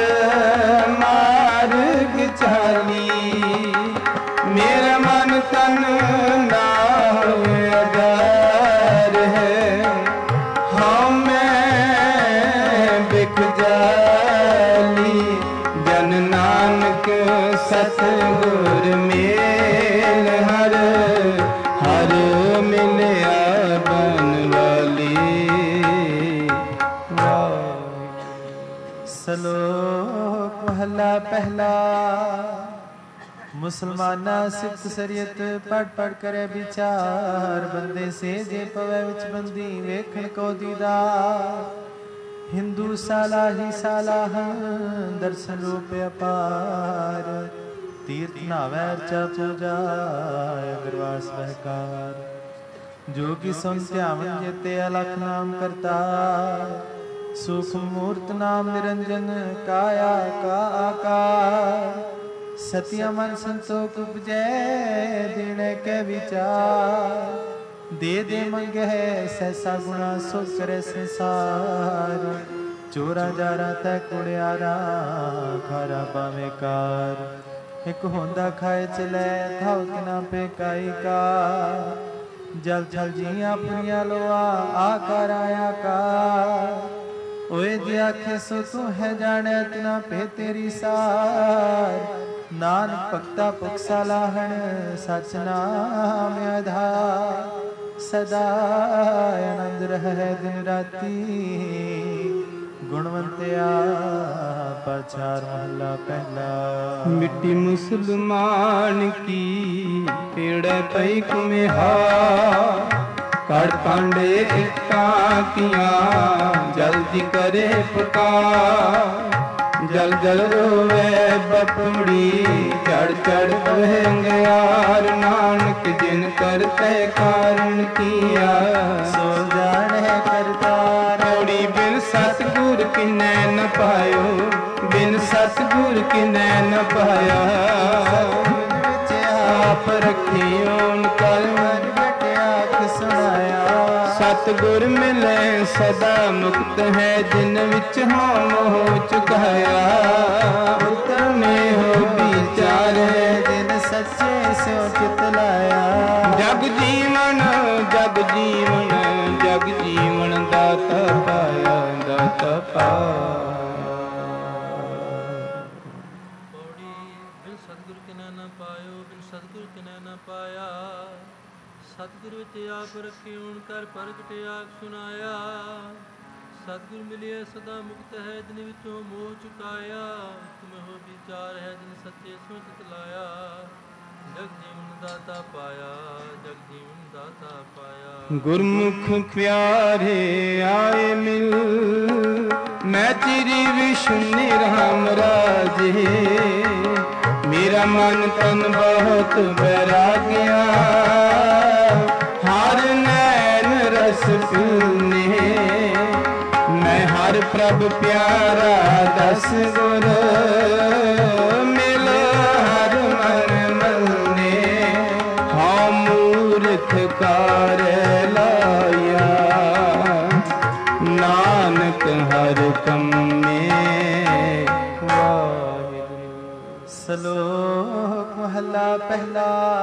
A: ਮਾਰਗ ਚਾਲੀ। ਮੇਰਾ ਮਨ ਤਨ ਨਾਮ ਅਗਾਰ ਹੈ। ਹਉ ਮੈਂ ਬਿਕ ਜਾਲੀ ਜਨ ਨਾਨਕ ਸਤਿਗੁਰ ਮੇਲ। ਹਰ ਹਰ ਮਿਲਿਆ ਬਨ ਵਾਲੀ।
B: ਸਲੋਕ ਮਹਲਾ ਪਹਿਲਾ। ਮੁਸਲਮਾਨਾ ਸਿਫਤ ਸਰੀਅਤ ਪੜ ਪੜ ਕਰੇ ਵਿਚਾਰ। ਬੰਦੇ ਸੇ ਜੇ ਪਵੇ ਵਿੱਚ ਬੰਦੀ ਵੇਖਣ ਕੋ ਦੀਦਾਰ। ਹਿੰਦੂ ਸਾਲਾ ਹੀ ਸਾਲਾਹ ਦਰਸ਼ਨ ਰੂਪ ਅਪਾਰ। ਤੀਰਥ ਨਾਵੈ ਅਰਚਾ ਪੂਜਾ ਅਗਰਵਾਸ ਬਹਿਕਾਰ। ਜੋ ਕਿ ਸੁਨ ਧਿਆਵਨ ਜੇਤੇ ਅਲਖ ਨਾਮ ਕਰਤਾ। ਸੂਖਮ ਮੂਰਤ ਨਾਮ ਨਿਰੰਜਨ ਕਾਇਆ ਕਾ ਆਕਾਰ। ਸਤਿਆ ਮਨ ਸੰਤੋਖ ਉਪਜੈ ਦੇਣੇ ਕੇ ਵਿਚਾਰ। ਦੇ ਦੇ ਮੰਗਹਿ ਸੈਸਾ ਗੁਣਾ ਸੋ ਕਰੇ ਸੰਸਾਰ। ਚੋਰਾ ਜਾਰਾ ਤੈ ਕੁੜਿਆਰਾ ਖਾਰਾ ਪਾਵੇਂ ਕਾਰ। ਇੱਕ ਹੁੰਦਾ ਖਾਏ ਚਲੇ ਥਾਉ ਕਿਨਾ ਪੇ ਕਾਈ ਕਾ ਜਲ ਥਲ ਜੀਆਂ ਪੁਰੀਆਂ ਲੋਆ ਆਕਾਰ ਆਇਆ ਕਾ ਓਏ ਜੀ ਆਖੇ ਸੋ ਤੂੰ ਹੈ ਜਾਣਿਆ ਤਿਨਾ ਪੇ ਤੇਰੀ ਸਾਰ ਨਾਨਕ ਭਗਤਾ ਪੁਖਸਾ ਲਾਹਣ ਸਚ ਨਾਮ ਆਧਾਰ ਸਦਾ ਆਨੰਦ ਰਹਿ ਦਿਨ ਰਾਤੀ ਗੁਣਵੰਤਿਆ ਪਾਚਾਰ ਮਹਲਾ ਪਹਿਲਾ
A: ਮਿੱਟੀ ਮੁਸਲਮਾਨ ਕੀ ਪੇੜੇ ਪਈ ਕੁਮਿਹਾ ਕੜ ਕਾਂਡੇ ਇੱਟਾਂ ਕੀਆਂ ਜਲਦੀ ਕਰੇ ਪੁਕਾਰ ਜਲ ਜਲ ਰੋਵੇ ਬਪੜੀ ਚੜ ਚੜ ਕੋਹੇ ਅੰਗਿਆਰ ਨਾਨਕ ਜਿਨ ਕਰਤੇ ਕਾਰਨ ਕੀਆ
B: ਸੋ ਜਾਣੈ ਕਰਤਾਰ
A: ਔੜੀ ਬਿਨ ਸਤਿਗੁਰ ਕਿਨੈ ਨ ਪਾਇਓ ਬਿਨ ਸਤਿਗੁਰ ਕਿਨੈ ਨ ਪਾਇਆ
B: ਵਿੱਚ
A: ਆਪ ਰੱਖਿਓਨ ਕਰ
B: ਮਨ ਵਟਿਆ ਸੁਣਾਇਆ
A: ਸਤਿਗੁਰ ਮਿਲੇ ਸਦਾ ਮੁਕਤ ਹੈ ਜਿਨ ਵਿੱਚ ਹੋ ਮੋਹ ਚੁਕਾਇਆ ਉਤਮੇ ਹੋ ਵਿਚਾਰੇ
B: ਦਿਨ ਸੱਚੇ ਸਿਉ ਚਿਤ ਲਾਇਆ
A: ਜਗ ਜੀਵਨ ਜਗ ਜੀਵਨ ਜਗ ਜੀਵਨ ਦਾਤਾ ਪਾਇਆ ਦਾਤਾ ਪਾਇਆ
C: ਪੌੜੀ ਬਿਨ ਸਤਿਗੁਰ ਕਿਨੈ ਨ ਪਾਇਓ ਬਿਨ ਸਤਿਗੁਰ ਕਿਨੈ ਨ ਪਾਇਆ ਸਤਿਗੁਰ ਵਿੱਚ ਆਪ ਰੱਖਿਓਣ ਕਰ ਪ੍ਰਗਟ ਆਖ ਸੁਣਾਇਆ ਸਤਿਗੁਰ ਮਿਲਿਆ ਸਦਾ ਮੁਕਤ ਹੈ ਜਿਨ ਵਿੱਚੋਂ ਮੋਹ ਚੁਕਾਇਆ ਤੁਮ ਹੋ ਵਿਚਾਰ ਹੈ ਜਿਨ ਸੱਚੇ ਸੋਚਿਤ ਲਾਇਆ ਜਗ ਜੀਵਨ ਦਾਤਾ ਪਾਇਆ ਜਗ ਜੀਵਨ ਦਾਤਾ ਪਾਇਆ
A: ਗੁਰਮੁਖ ਪਿਆਰੇ ਆਏ ਮਿਲ ਮੈਂ ਚਿਰੀ ਵਿਸ਼ੁਨੀ ਰਾਮ ਰਾਜੇ ਮੇਰਾ ਮਨ ਤਨ ਬਹੁਤ ਬੈਰਾਗਿਆ ਹਰ ਨੈਣ ਰਸ ਪੀਨੇ ਮੈਂ ਹਰ ਪ੍ਰਭ ਪਿਆਰਾ ਦਸ ਗੁਰ ਮਿਲ ਹਰ ਮਨ ਮਲਨੇ ਹਾਂ ਮੂਰਖ ਕਾਰ ਲਾਇਆ ਨਾਨਕ ਹਰ ਕੰਮੇ ਵਾਹਿਗੁਰੂ
B: ਸਲੋਕ ਮਹਲਾ ਪਹਿਲਾ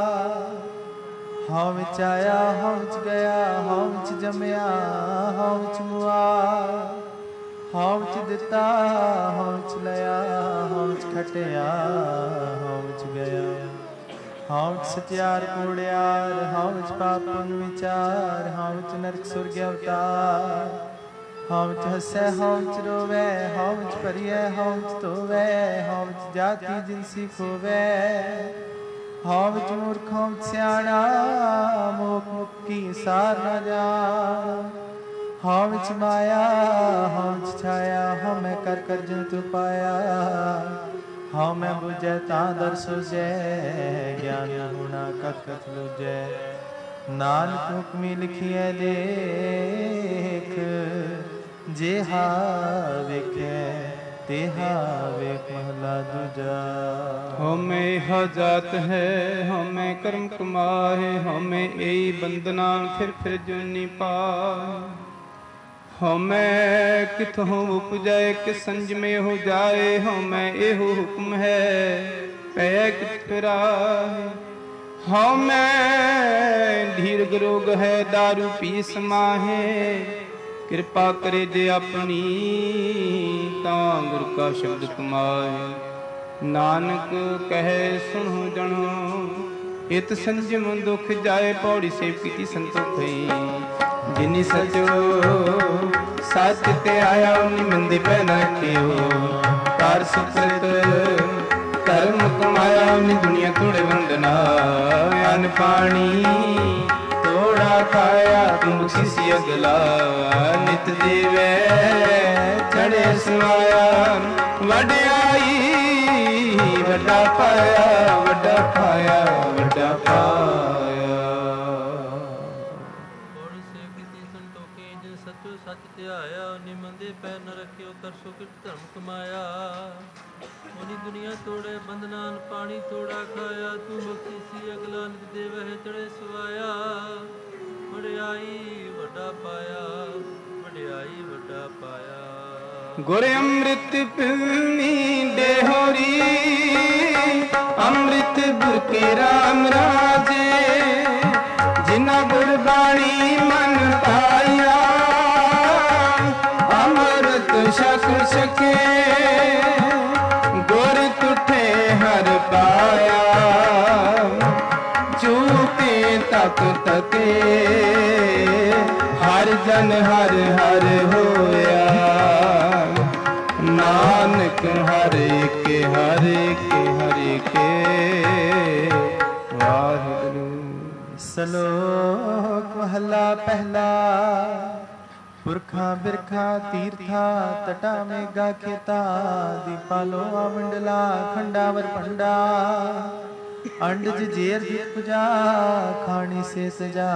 B: ਹਉ ਵਿੱਚ ਆਇਆ ਹਉ ਵਿੱਚ ਗਿਆ ਹਉ ਵਿੱਚ ਜੰਮਿਆ ਹਉ ਵਿੱਚ ਮੁਆ ਹਉ ਵਿੱਚ ਦਿੱਤਾ ਹਉ ਵਿੱਚ ਲਿਆ ਹਉ ਵਿੱਚ ਖਟਿਆ ਹਉ ਵਿੱਚ ਗਿਆ ਹਉ ਵਿੱਚ ਸਚਿਆਰ ਕੋੜਿਆਰ ਹਉ ਵਿੱਚ ਪਾਪ ਪੁੰਨ ਵਿਚਾਰ ਹਉ ਵਿੱਚ ਨਰਕ ਸੁਰਗ ਅਵਤਾਰ ਹਉ ਵਿੱਚ ਹੱਸੈ ਹਉ ਵਿੱਚ ਰੋਵੈ ਹਉ ਵਿੱਚ ਭਰੀਐ ਹਉ ਵਿੱਚ ਧੋਵੈ ਹਉ ਵਿੱਚ ਜਾਤੀ ਜਿਨਸੀ ਖੋਵੈ ਹਉ ਵਿੱਚ ਮੂਰਖ ਹਉ ਵਿੱਚ ਸਿਆਣਾ ਮੋਖ ਮੁਕੀ ਸਾਰ ਨ ਜਾਣ ਹਉ ਵਿੱਚ ਮਾਇਆ ਹਉ ਵਿੱਚ ਛਾਇਆ ਹਉ ਮੈਂ ਕਰ ਕਰ ਜੰਤੂ ਪਾਇਆ ਹਉ ਮੈਂ ਬੁਝੈ ਤਾਂ ਦਰ ਸੁਝੈ ਗਿਆਨ ਗੁਣਾ ਕਤ ਕਤ ਲੁਝੈ ਨਾਨਕ ਹੁਕਮੀ ਲਿਖੀਐ ਲੇਖ ਜਿਹਾ ਵੇਖੈ ਤਿਹਾ ਵੇਖ ਮਹਲਾ ਦੂਜਾ
A: ਹਉਮੈ ਹ ਜਾਤ ਹੈ ਹਉਮੈ ਕਰਮ ਕਮਾਏ ਹਉਮੈ ਏਈ ਬੰਦਨਾ ਫਿਰ ਜੁਨੀ ਪਾਏ ਹਉਮੈ ਕਿਥੋਂ ਉਪਜੈ ਕਿ ਸੰਜਮੇ ਹੋ ਜਾਏ ਹਉਮੈ ਇਹੋ ਹੁਕਮ ਹੈ ਪੈ ਕਿਤ ਫਿਰਾਏ ਹਉਮੈ ਧੀਰਗ ਰੋਗ ਹੈ ਦਾਰੂ ਪੀ ਸਮਾਹੇ ਕਿਰਪਾ ਕਰੇ ਜੇ ਆਪਣੀ ਤਾਂ ਗੁਰ ਕਾ ਸ਼ਬਦ ਕਮਾਏ ਨਾਨਕ ਕਹੈ ਸੁਣੋ ਜਣੋ ਇਤ ਸੰਜਮ ਦੁਖ ਜਾਏ ਪੌੜੀ ਸੇਵ ਕੀਤੀ ਸੰਤੋਖਈ ਜਿਨੀ ਸਚੋ ਸੱਚ ਤੇ ਆਇਆ ਉਨੀ ਮੰਦੇ ਪੈ ਨਾ ਰੱਖਿਓ ਕਰ ਸੁਕ੍ਰਿਤ ਧਰਮ ਕਮਾਇਆ ਉਨੀ ਦੁਨੀਆ ਤੋੜੇ ਵੰਦਨਾ ਅਨ ਪਾਣੀ ਤੋੜਾ ਖਾਇਆ ਤੁਮ ਸਿਸੀ ਅਗਲਾ ਨਿਤ ਦੇਵੈ ਚੜੇ ਸਵਾਇਆ ਵਡਿਆਈ ਵੱਡਾ ਪਾਇਆ ਵੱਡਾ ਪਾਇਆ ਵੱਡਾ ਪਾਇਆ
C: ਪੌੜੀ ਸੇਵ ਕੀਤੀ ਸੰਤੋਖੀ ਜਿਨ ਸੱਚੋ ਸੱਚ ਧਿਆਇਆ ਉਨੀ ਮੰਦੇ ਪੈਰ ਨ ਰੱਖਿਓ ਕਰ ਸੁਕ੍ਰਿਤ ਧਰਮ ਕਮਾਇਆ ਉਨੀ ਦੁਨੀਆ ਤੋੜੇ ਬੰਧਨਾਨ ਪਾਣੀ ਤੋੜਾ ਖਾਇਆ ਤੂੰ ਬਖਸ਼ੀ ਸੀ ਅਗਲਾ ਨਿਤ ਦੇਵਹਿ ਚੜੇ ਸਵਾਇਆ ਵਡਿਆਈ ਵੱਡਾ ਪਾਇਆ ਵਡਿਆਈ ਵੱਡਾ ਪਾਇਆ
A: ਗੁਰ ਅੰਮ੍ਰਿਤ ਪੀਣੀ ਦੇਹੋਰੀ ਅੰਮ੍ਰਿਤ ਬੁਰਕੇ ਰਾਮ ਰਾਜੇ, ਜਿਨ੍ਹਾਂ ਗੁਰਬਾਣੀ ਮਨ ਪਾਇਆ, ਅੰਮ੍ਰਿਤ ਛਕ ਛਕੇ ਗੁਰ ਤੁਠੇ ਹਰ ਪਾਇਆ, ਚੂਕੇ ਤਕ ਤਕੇ ਹਰ ਜਨ ਹਰ ਹਰ ਹੋਇਆ, ਨਾਨਕ ਹਰਿ ਕੇ ਹਰਿ ਕੇ ਹਰਿ ਕੇ ਵਾਹਿਗੁਰੂ।
B: ਸ਼ਲੋਕ ਮਹਲਾ ਪਹਿਲਾ। ਪੁਰਖਾਂ ਬਿਰਖਾਂ ਤੀਰਥਾਂ ਤਟਾ ਮੇਗਾ ਖੇਤਾ, ਦੀਪਾ ਲੋਆ ਮੰਡਲਾ ਖੰਡਾਵਰ ਪੰਡਾ, ਅੰਡਜ ਜੇਰ ਜਿਤ ਪੁਜਾ ਖਾਣੀ ਸੇ ਸਜਾ,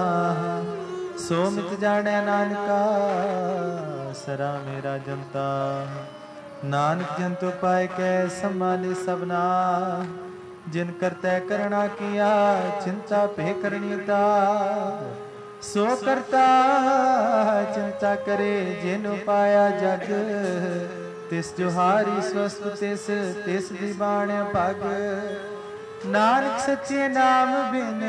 B: ਸੋ ਮਿਤ ਜਾਣੈ ਨਾਨਕਾ ਸਰਾ ਮੇਰਾ ਜਨਤਾ, ਨਾਨਕ ਜੰਤੁ ਪਾਇ ਕੈ ਸਮਾਲੇ ਸਭਨਾ, ਜਿਨ ਕਰਤੈ ਕਰਣਾ ਕੀਆ ਚਿੰਤਾ ਭੇ ਕਰਣੀਤਾ, ਸੋ ਕਰਤਾ ਚਿੰਤਾ ਕਰੇ ਜਿਨ ਪਾਇਆ ਜਗ, ਤਿਸ ਜੁਹਾਰੀ ਸਵਸਤ ਤਿਸ ਤਿਸ ਦੀ ਬਾਣਿ ਪਗ, ਨਾਨਕ ਸੱਚੇ ਨਾਮ ਬਿਨ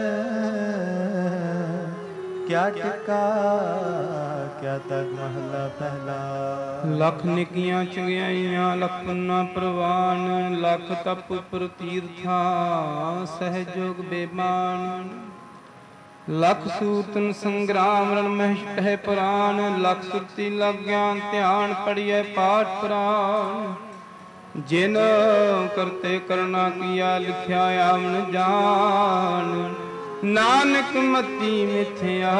B: ਕਿਆ ਟਿਕਾ ਕਿਆ ਤਗ। ਮਹਲਾ ਪਹਿਲਾ।
A: ਲੱਖ ਨਿਕੀਆਂ ਚੰਗਿਆਈਆਂ ਲੱਖ ਪੁੰਨਾ ਪ੍ਰਵਾਨ, ਲੱਖ ਤਪ ਉਪਰ ਤੀਰਥਾਂ ਸਹਿਜੋਗ ਬੇਮਾਨ, ਲੱਖ ਸੂਤਨ ਸੰਗਰਾਮ ਰਣ ਮਹਿਸ਼ ਕਹਿ ਪੁਰਾਨ, ਲੱਖ ਸੁਰਤੀ ਲਗ ਗਿਆਨ ਧਿਆਨ ਪੜੀਐ ਪਾਠ ਪੁਰਾਨ, ਜਿਨ ਕਰਤੇ ਕਰਨਾ ਕੀਆ ਲਿਖਿਆ ਆਵਣ ਜਾਨ, ਨਾਨਕ ਮਤੀ ਮਿਥਿਆ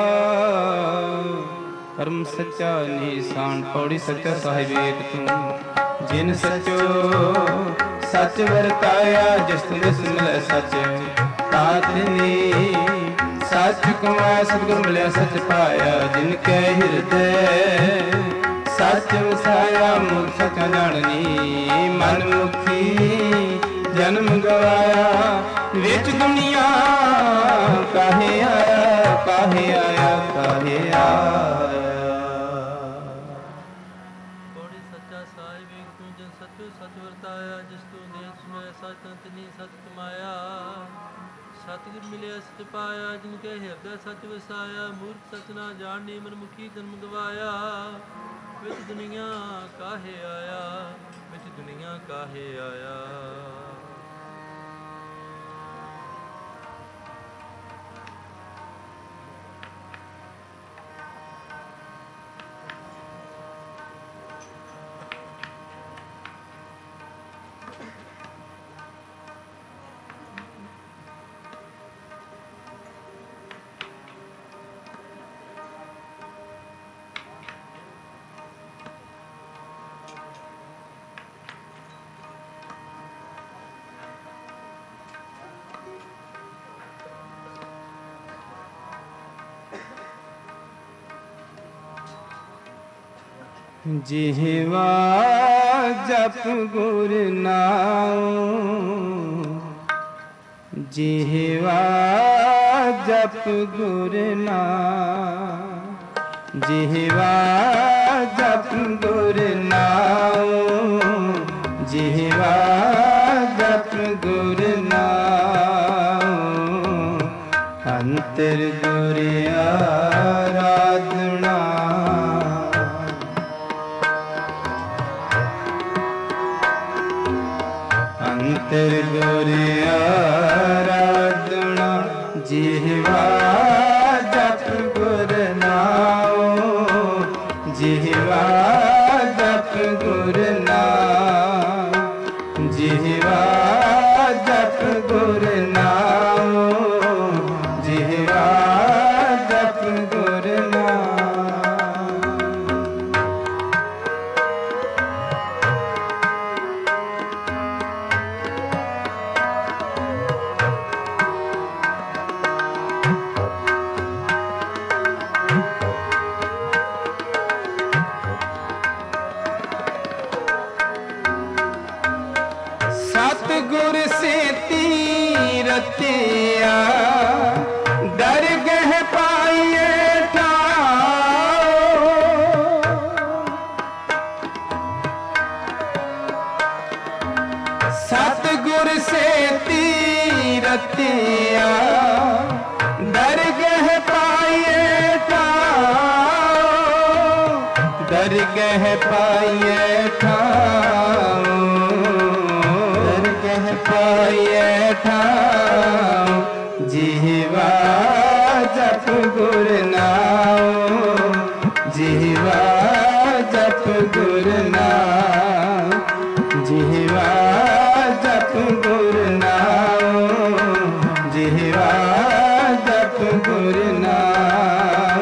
A: ਕਰਮ ਸੱਚਾ ਨਿਸ਼ਾਨ। ਪੌੜੀ ਸੱਚਾ ਸਾਹਿਬ ਏਕ ਤੂੰ, ਜਿਨ ਸਚੋ ਸੱਚ ਵਰਤਾਇਆ, ਜਿਸ ਤੁਮ ਮਿਲੈ ਸੱਚ ਤਾਤ ਨੇ, ਸੱਚ ਕਮਾਇਆ ਸਤਿਗੁਰ ਮਿਲਿਆ ਸੱਚ ਪਾਇਆ, ਜਿਨ ਕੈ ਹਿਰਦੈ ਸੱਚ ਵਸਾਇਆ, ਮੂਰਖ ਸੱਚਾ ਜਾਣਨੀ, ਮਨ ਮੁਖੀ ਜਨਮ ਗਵਾਇਆ, ਵਿੱਚ ਦੁਨੀਆ ਕਾਹੇ ਆਇਆ ਕਾਹੇ ਆਇਆ ਕਾਹੇ ਆਇਆ।
C: ਪੌੜੀ ਸੱਚਾ ਸਾਹਿਬ ਏਕ ਤੂੰ, ਜਿਨ ਸੱਚੋ ਸੱਚ ਵਰਤਾਇਆ, ਜਿਸ ਤੂੰ ਦੇਨ ਸੁਣਿਆ ਸੱਚ ਤਨੀ ਸੱਚ ਕਮਾਇਆ, ਸਤਿਗੁਰ ਮਿਲਿਆ ਸੱਚ ਪਾਇਆ, ਜਿਨ ਕੈ ਹਿਰਦੈ ਸੱਚ ਵਸਾਇਆ, ਮੂਰਖ ਸੱਚ ਨਾ ਜਾਣਨੀ, ਮਨ ਮੁਖੀ ਜਨਮ ਗਵਾਇਆ, ਵਿੱਚ ਦੁਨੀਆ ਕਾਹੇ ਆਇਆ ਵਿੱਚ ਦੁਨੀਆ ਕਾਹੇ ਆਇਆ।
A: ਜਿਹਵਾ ਜਪ ਗੁਰ ਨਾਮ, ਜਿਹਵਾ ਜਪ ਗੁਰ ਨਾਮ, ਜਿਹਵਾ ਜਪ ਗੁਰ ਨਾਮ, ਜਿਹਵਾ ਜਪ ਗੁਰ ਨਾਮ, ਅੰਤਰ ਗੁਰ ਆਰਾਧਨਾ, ਅੰਤਰ ਗੁਰ ਆਰਾਧਨਾ, ਜਿਹਵਾ ਜਪ ਗੁਰ ਨਾਮ, ਜਿਹਵਾ ਜਪ ਗੁਰ ਨਾਮ, ਜਿਹਵਾ ਜਪ ਗੁਰ ਨਾਮ, ਜਿਹਵਾ ਜਪ ਗੁਰ ਨਾਮ। ਸਤਿਗੁਰ ਸੇਤੀ ਰਤਿਆ, ਦਰਗਹ ਪਾਈਏ ਠਾਓ, सतगुर से तीरतिया दरगह पाइए ठाओ, दरगह पाइए ठाओ, दरगह पाइए ठाओ। जिह्वा जप गुर नाम, जिह्वा जप गुर नाम, जिह्वा जप गुर नाम, जिह्वा जप गुर नाम।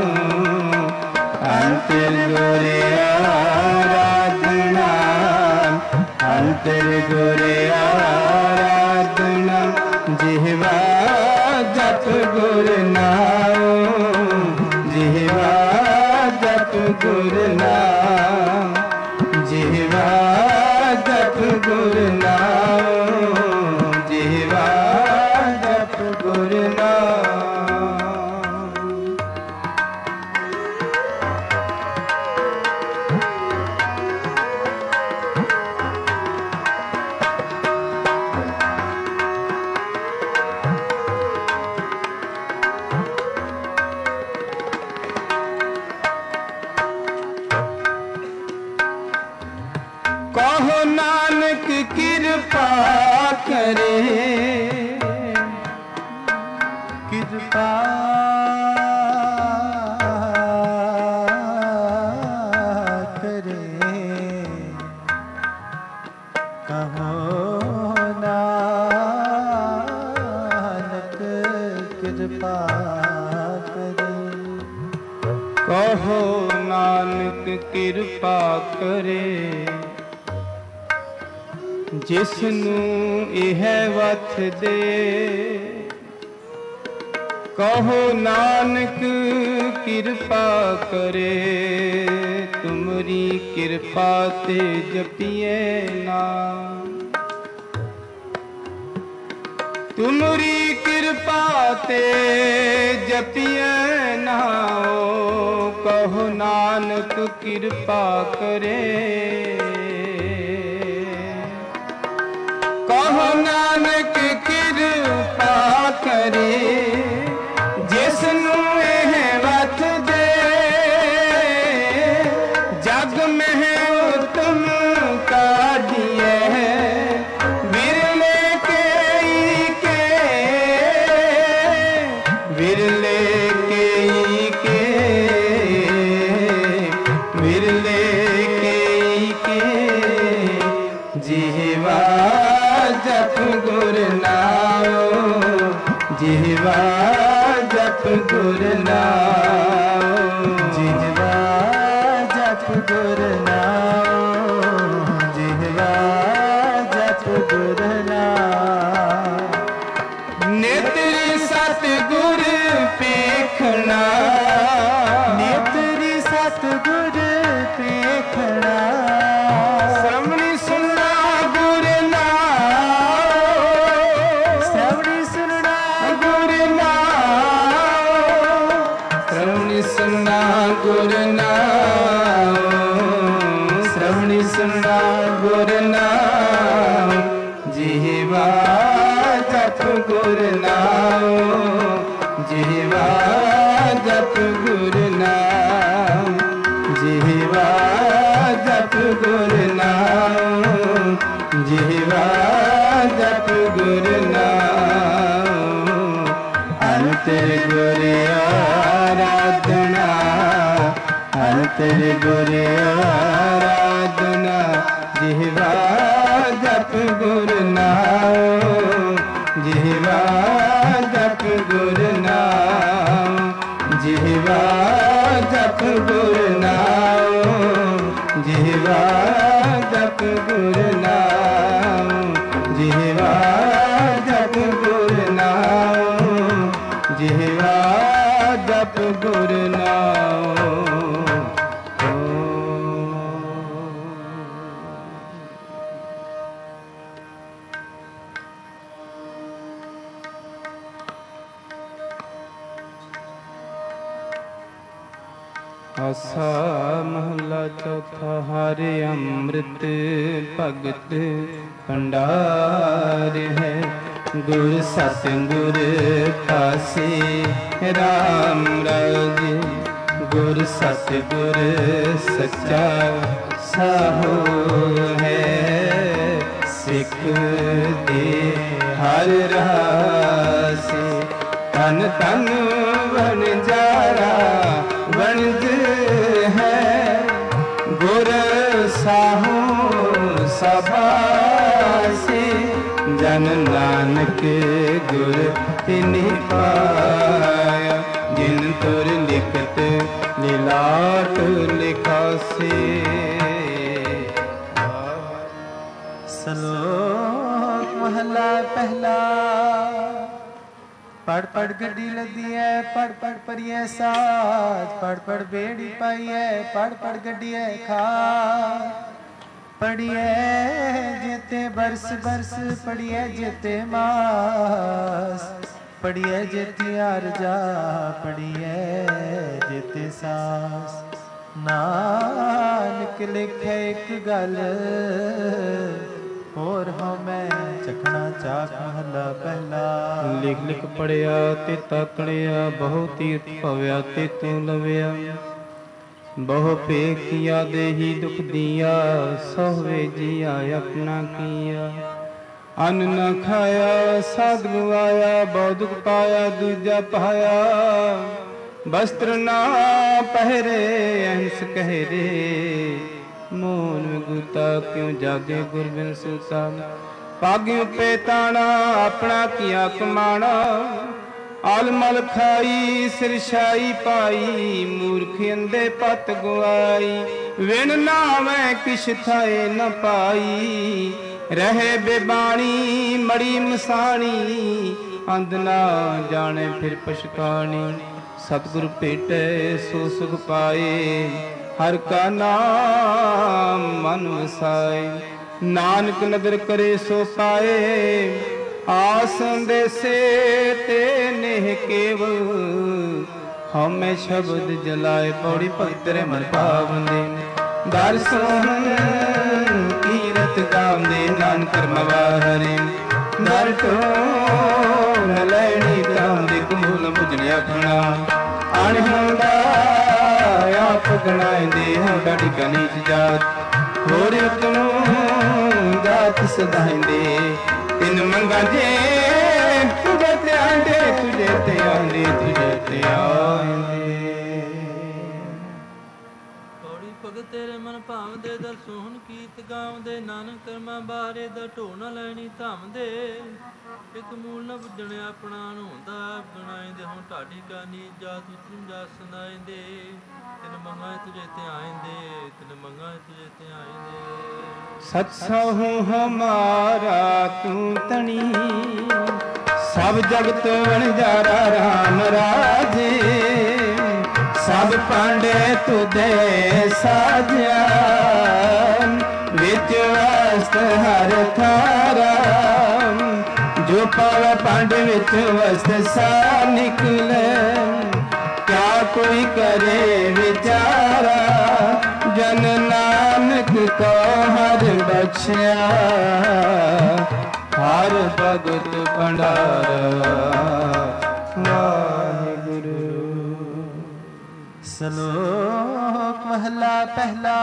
A: अंतर गुर आराधना, अंतर गुर आराधना। जिह्वा जप गुर नाम, जिह्वा जप गुर नाम, जिह्वा जप गुर नाम, जिह्वा जप गुर नाम। कहो नानक कृपा करे,
B: कृपा करे। कहो नानक कृपा करे,
A: कहो नानक कृपा करे। जिसनू यह वथ दे, कहो नानक कृपा करे। तुमरी कृपा ते जपिए नाम, तुमरी कृपा ते जपिए नाओ। कहो नानक कृपा करे, कहो नानक कृपा करे। जिसनू यह वथ दे, जग में उत्तम काढ़िए। विरले के विरले के विरले के जिह्वा जप गुर नाम, जिह्वा जप गुर नाम,
B: जिह्वा जप गुर नाम, जिह्वा जप गुर नाम।
A: नेत्री सतगुर पेखना,
B: नेत्री सतगुर पेखना।
A: श्रवणी सुनना गुर नाम,
B: श्रवणी सुनना
A: गुर नाम, श्रवणी सुनना गुर नाम, श्रवणी सुनना गुर नाम। जिह्वा जप गुर नाम, जिह्वा जप गुर नाम, जिह्वा जप गुर नाम, जिह्वा जप गुर नाम। अंतर गुर आराधना, अंतर गुर आराधना। जिह्वा जप गुर नाम, जिह्वा जप गुर नाम, जिह्वा जप गुर नाम, जिह्वा जप गुर नाम, जिह्वा जप गुर नाम, जिह्वा जप गुर नाम। आसा महला चौथा। हर अमृत भगत भंडार है। गुर सतगुर खासे राम राज, गुर सतगुर सच्चा साहो है। सिख दे हर रासे, तन तन वनजारा वनज है। गुर साहो सबासे, जन नानक गुर तिनि पाया। जिन तुर लिखत लिलाट लिखासे।
B: सलोक महला पहला। पढ़ पढ़ गड्डी लदी है, पढ़ पढ़ परिए साज। पढ़ पढ़ बेड़ी पाई है, पढ़ पढ़ गड्डी है खाज। पढ़िए जेते बरस बरस, पढ़िए जेते मास। पढ़िए जेते आरजा, पढ़िए जेते सास। नानक लिखे एक गल, ਹੋਰ ਹਾਂ ਮੈਂ ਚਖਣਾ ਚਾਕ ਮਹਲਾ ਪਹਿਲਾ।
A: ਲਿਖ ਲਿਖ ਪੜਿਆ ਤੇ ਤਾਕੜਿਆ, ਬਹੁ ਤੀਰਥ ਭਵਿਆ ਤੇ ਤੂੰ ਲਵਿਆ। ਬਹੁ ਪੇਖਿਆ ਦੇਹੀ ਦੁਖ ਦੀਆ, ਸੋਹਵੇ ਜੀਆ ਆਪਣਾ ਕੀਆ। ਅੰਨ ਨ ਖਾਇਆ ਸਾਧ ਗਵਾਇਆ, ਬਹੁ ਦੁਖ ਪਾਇਆ ਦੂਜਾ ਪਾਇਆ। ਵਸਤਰ ਨਾ ਪਹਿਰੇ ਅਹੰਸ ਕਹਿਰੇ, ਮੋਨ ਵਿਗੂਤਾ ਕਿਉ ਜਾਗੇ ਗੁਰ ਬਿਨ ਸੁਤਾ। ਭਾਗਿਓ ਪੇਤਾਣਾ ਆਪਣਾ ਕੀਆ ਕਮਾਣਾ। ਆਲਮਲ ਖਾਈ ਸਿਰਸ਼ਾਈ ਪਾਈ, ਮੂਰਖ ਅੰਧੇ ਪਤ ਗੁਆਈ। ਵਿਣ ਨਾਵੇਂ ਕਿਛ ਥਾਏ ਨ ਪਾਈ, ਰਹੇ ਬੇਬਾਣੀ ਮੜੀ ਮਸਾਣੀ। ਅੰਧ ਨਾ ਜਾਣੇ ਫਿਰ ਪਛਤਾਣੀ, ਸਤਿਗੁਰ ਭੇਟੈ ਸੋ ਸੁਖ ਪਾਏ। ਹਰ ਕਾ ਨਾਮ ਮਨ ਵਸਾਏ, ਨਾਨਕ ਨਦਰ ਕਰੇ ਸੋ ਪਾਏ। ਆਸ ਅੰਦੇਸੇ ਤੇ ਨੇਹ ਕੇਵਲ, ਹਉਮੈ ਸ਼ਬਦ ਜਲਾਏ। ਪੌੜੀ ਭਗਤ ਰੇ ਮਨ ਪਾਵੰਦੇ, ਦਰਸ਼ਨ ਕੀਰਤ ਗਾਵੰਦੇ। ਨਾਨਕ ਕਰਮ ਵਾਹਰੇ ਨਰ ਢੋਲ ਲੈਣੀ ਤਾਂਦੇ। ਕਮੂਲ ਬੁਝਣ ਆਪਣਾ ਅਣਹੰਦਾ ਆਪ ਗਣਾਇਂਦੇ। ਹੋ ਡਾਢੀ ਕਾ ਨੀਚ ਜਾਤ, ਹੋਰ ਉਤਮ ਜਾਤ ਸਦਾਇਂਦੇ। ਤਿਨ ਮੰਗਾ ਜੇ ਤੁਝੇ ਤੇ ਆਂਦੇ, ਤੁਝੇ ਤੇ ਆਂਦੇ, ਤੁਝੇ ਤੇ ਆਂਦੇ।
C: ਪੌੜੀ ਭਗਤ ਤੇਰੇ ਮਨ ਭਾਵਦੇ, ਦਰ ਸੋਹਣ ਕੀਤ ਗਾਵਦੇ। ਨਾਨਕ ਕਰਮਾਂ ਬਾਰੇ ਦਰ ਢੋ ਨ ਲੈਣੀ ਧਾਮਦੇ। ਇੱਕ ਮੂਲ ਨ ਬੁੱਝਣ ਆਪਣਾ ਹੁੰਦਾ, ਗਣਾਇਂਦੇ। ਹੁਣ ਢਾਡੀ ਕਾ ਨੀਚ ਜਾਤ, ਉਤਮ ਜਾਤ ਸਦਾਇਂਦੇ। ਤਿਨ ਮੰਗਾ ਤੁਝੇ ਤੇ ਆਇਂਦੇ, ਤਿਨ ਮੰਗਾ ਤੁਝੇ ਤੇ ਆਇਂਦੇ।
A: ਸਤਸਹੁ ਹਮਾਰਾ ਤੂੰ ਤਣੀ, ਸਭ ਜਗਤ ਵਣਜਾਰਾ ਰਾਮ ਰਾਜੇ। ਸਭ ਪਾਂਡੇ ਤੁਧੇ ਸਾਜਿਆ, ਵਿੱਚ ਵਸਤ ਹਰ ਥਾਰਾ। ਜੋ ਪਾਵੇ ਪਾਂਡੇ ਵਿੱਚ ਵਸਤ ਸਾ ਨਿਕਲੇ, ਕਿਆ ਕੋਈ ਕਰੇ ਵਿਚਾਰਾ। ਜਨ ਨਾਨਕ ਕੋ ਹਰ ਬਖਸ਼ਿਆ, ਹਰ ਭਗਤ ਭੰਡਾਰਾ। ਵਾਹਿਗੁਰੂ।
B: ਸਲੋਕ ਮਹਲਾ ਪਹਿਲਾ।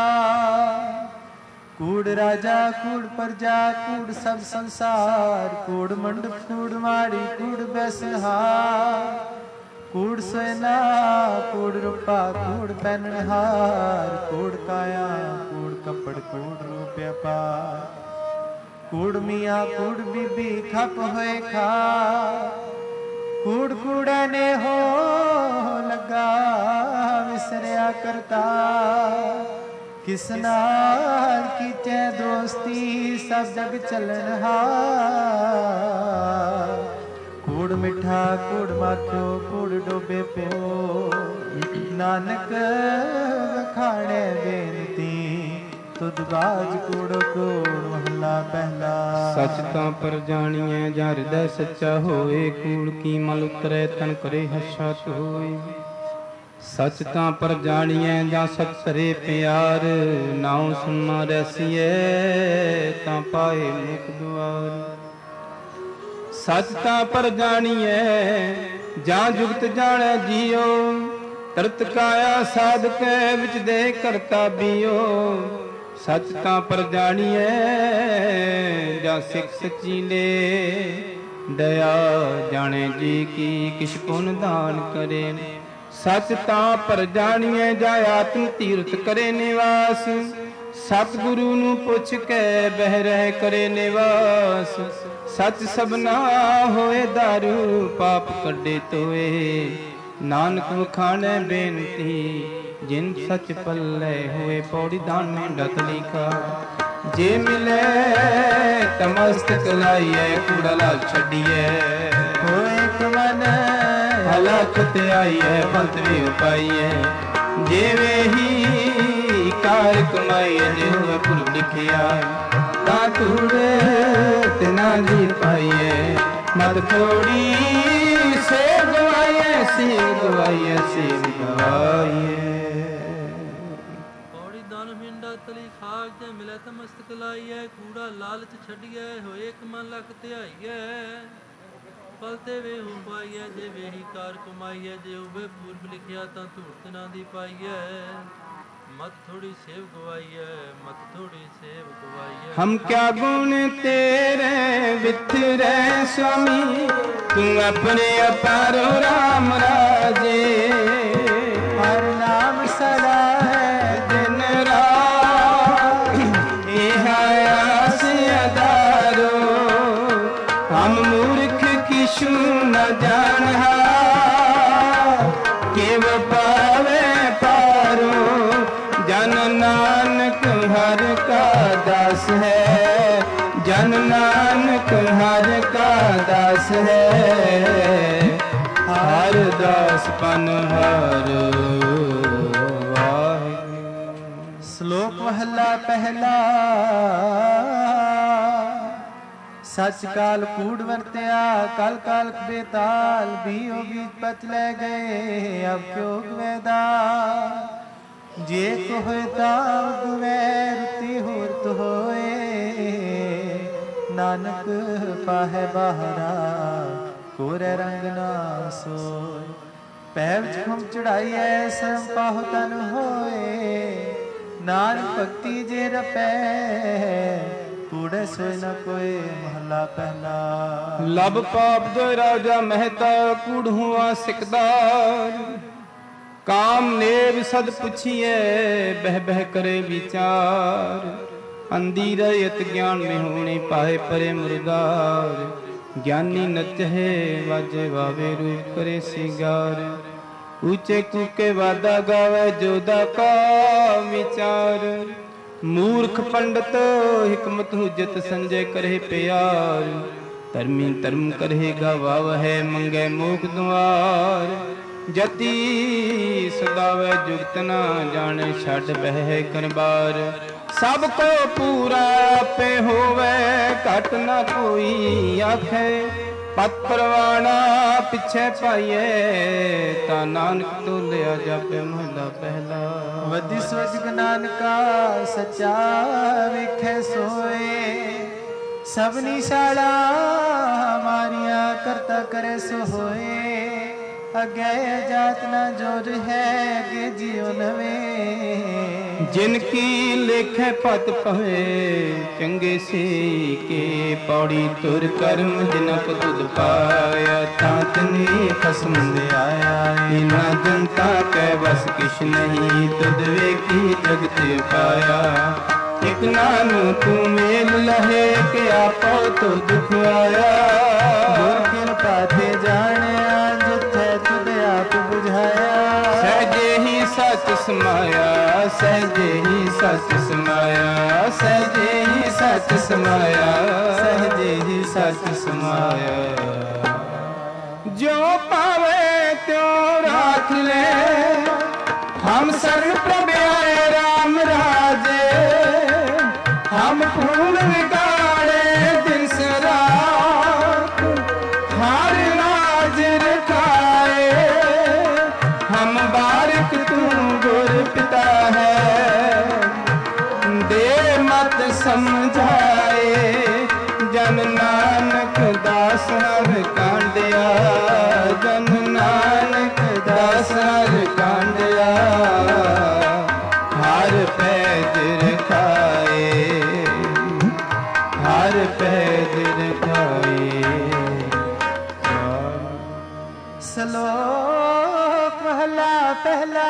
B: ਕੂੜ ਰਾਜਾ ਕੂੜ ਪ੍ਰਜਾ, ਕੂੜ ਸਭ ਸੰਸਾਰ। ਕੂੜ ਮੰਡਪ ਕੂੜ ਮਾੜੀ, ਕੂੜ ਬੈਸਨਹਾਰ। ਕੂੜ ਸੋਇਨਾ ਕੂੜ ਰੂਪਾ, ਕੂੜ ਪਹਿਨਣਹਾਰ। ਕੂੜ ਕਾਇਆ ਕੂੜ ਕੱਪੜ, ਕੂੜ ਰੂਪ ਵਪਾਰ। ਕੂੜ ਮੀਆਂ ਕੂੜ ਬੀਬੀ ਖਪ ਹੋਏ ਖਾ। ਕੂੜ ਕੂੜਾ ਨੇ ਹੋ ਲੱਗਾ, ਵਿਸਰਿਆ ਕਰਤਾ। ਕਿਸ ਨਾਲ ਕੀਚੈ ਦੋਸਤੀ, ਸਭ ਜਗ ਚੱਲਣਹਾਰ। ਕੂੜ ਮਿੱਠਾ ਕੂੜ ਮਾਖਿਓ, ਕੂੜ ਡੋਬੇ ਪਿਓ। ਨਾਨਕ ਵਖਾਣੇ ਬੇਨਤੀ, ਤੁਧ ਬਾਜ ਕੂੜੋ ਕੂੜ ਮਹਲਾ ਪਹਿਲਾ।
A: ਸਚ ਤਾਂ ਪਰ ਜਾਣੀਐ ਜਾਂ ਹਿਰਦੈ ਸੱਚਾ ਹੋਏ। ਕੂੜ ਕੀ ਮਲ ਉਤਰੈ ਤਨ ਕਰੇ ਹਰਸ਼ਾਤ ਹੋਏ। ਸਚ ਤਾਂ ਪਰ ਜਾਣੀਐ ਜਾਂ ਸਤ ਸਰੇ ਪਿਆਰ, ਨਾਉ ਸੁਨਾ ਰਸੀਏ ਤਾਂ ਪਾਏ ਮੁਖ ਦੁਆਰ। ਸਚ ਤਾਂ ਪਰ ਜਾਣੀਐ ਜਾਂ ਜੁਗਤ ਜਾਣੈ ਜੀਓ, ਤਰਤ ਕਾਇਆ ਸਾਧਕੈ ਵਿੱਚ ਦੇ ਕਰਤਾ ਬੀਓ। ਸਚ ਤਾਂ ਪਰ ਜਾਣੀਐ ਜਾਂ ਸਿੱਖ ਸੱਚੀ ਲੈ, ਦਇਆ ਜਾਣੇ ਜੀ ਕੀ ਕਿਛ ਪੁਨ ਦਾਨ ਕਰੇ। ਸਚ ਤਾਂ ਪਰ ਜਾਣੀਐ ਜਾਂ ਆਤਮ ਤੀਰਥ ਕਰੇ ਨਿਵਾਸ, ਸਤਿਗੁਰੂ ਨੂੰ ਪੁੱਛ ਕੇ ਬਹਿ ਰਹਿ ਕਰੇ ਨਿਵਾਸ। ਸਚ ਸਭਨਾ ਹੋਏ ਦਾਰੂ ਪਾਪ ਕੱਢੇ ਤੋਏ, ਨਾਨਕ ਵਖਾਣੈ ਬੇਨਤੀ ਜਿਨ ਸਚ ਪੱਲੇ ਹੋਏ। ਪੌੜੀ ਦਾਨ ਮਹਿੰਡਾ ਤਲੀਖਾ ਜੇ ਮਿਲੇ ਤਮਸਤਕ ਲਾਈਐ, ਕੂੜਾ ਲਾਲ ਛੱਡੀਐ
B: ਹੋਏ ਕਮਨ
A: ਹਲਾਕ ਤੇ ਆਈਐ, ਪੰਤ ਵੀ ਉਪਾਈਐ। ਜਿਵੇਂ ਹੀ ਕਾਰ ਕਮਾਈਐ, ਜੇ ਹੋਵੇ ਭੁਲ ਲਿਖਿਆ ਤਾਂ ਕੂੜੇ ਤੇ ਨਾ ਜੀ ਪਾਈਐ। ਮਤ ਥੋੜੀ ਸੇਵ ਗਵਾਈਐ, ਸੇਵ ਗਵਾਈਐ, ਸੇਵ ਗਵਾਈਐ।
C: ਪੌੜੀ ਦਾਨ ਮਿੰਡਾ ਤਲੀ ਖਾਕ ਜੇ ਮਿਲੇ ਤਾਂ ਮਸਤਕ ਲਾਈਐ, ਕੂੜਾ ਲਾਲਚ ਛੱਡੀਐ ਹੋਏ ਇੱਕ ਮਨ ਲੱਖ ਧਿਆਈਐ। ਪਲ ਤੇ ਵੇ ਹੋ ਪਾਈਐ, ਜੇ ਵੇਹੀ ਕਾਰ ਕਮਾਈਐ, ਜੇ ਉਵੇ ਪੂਰਬ ਲਿਖਿਆ ਤਾਂ ਧੂੜਤ ਨਾ ਦੀ ਪਾਈਐ। मत थोड़ी सेव गवाइए, मत थोड़ी सेव गवाइए।
A: हम क्या गुण तेरे विथरे स्वामी, तू अपने अपारो राम राजे।
B: हर नाम सदा है
A: दिन रात, आस अदारो। हम मूर्ख किशु न जानहा, केव पावे पारो। जन नानक हर का दास है, जन नानक हर का दास है। हर दास पन हर वाहिगुरू।
B: श्लोक महला पहला। सच काल कूड़ वरत्या, कल काल बेताल। बीओ बीज पच ले गए, अब क्यों वेदा। जे को होए ताव गुवैरती होत होए, नानक पाहे बाहरा कोरे रंग ना सोए। पैर झुम चढ़ाइए सरम पाहो तन होए, नानक भक्ति जे रपै कूड़े सोए न कोई। महला पहला।
A: लब पाप दो राजा महता, कूड़ हुआ सिकदार। काम नेव सद पुछिए, बह बह करे विचार। अंधी रयत ज्ञान में होने पाए परे मुर्दार। ज्ञानी नचहे वाजे वावे रूप करे सिंगार। ऊंचे कूके वादा गावे जोदा का विचार। मूर्ख पंडित हिकमत हुजत संजय करे प्यार। धर्मी धर्म करेगा वावह मंगे मोख द्वार। जति सदावे जुगत ना जाने, छड़ बह करबार। सब को पूरा पे होवे, घट ना कोई आखे। पत परवाना पिछे पाइए, ता नानक तो लिया जापे। महला पहला।
B: वधि स्वजग नानका सच्चा विखे सोए। सबनी शाला हमारिया करता करे सो होए। अगे जात ना जोर है, अगे जियो नवे।
A: जिनकी लेखे पत पहे, चंगे से के पौड़ी तुर कर्म। जिनक तुद पाया, तातनी खसम दे आया। इना जनता कै बस किश नहीं, तुद वेखी जगत पाया। एक नानू तू मेल लहे, के आपो तो दुख आया।
B: गुर कृपा ते जाने जिथे तुद आप बुझाया।
A: सहजे ही सच समाया, सहजे ही सच समाया। सहजे ही सच समाया, सहजे ही सच समाया। जो पावे त्यों राख ले, हम सर्व प्रभ आए राम राजे। हम फूल बिगाड़े दिन से रात, हर नाज रखाए। हम बार ਨਾਨਕ ਦਾਸ ਹਰ ਕਾਂਡਿਆ, ਜਨ ਨਾਨਕ ਦਾਸ ਹਰ ਕਾਂਡਿਆ, ਹਰ ਪੈਜ ਰਖਾਏ, ਹਰ ਪੈਜ ਰਖਾਏ।
B: ਸ਼ਲੋਕ ਮਹਲਾ ਪਹਿਲਾ।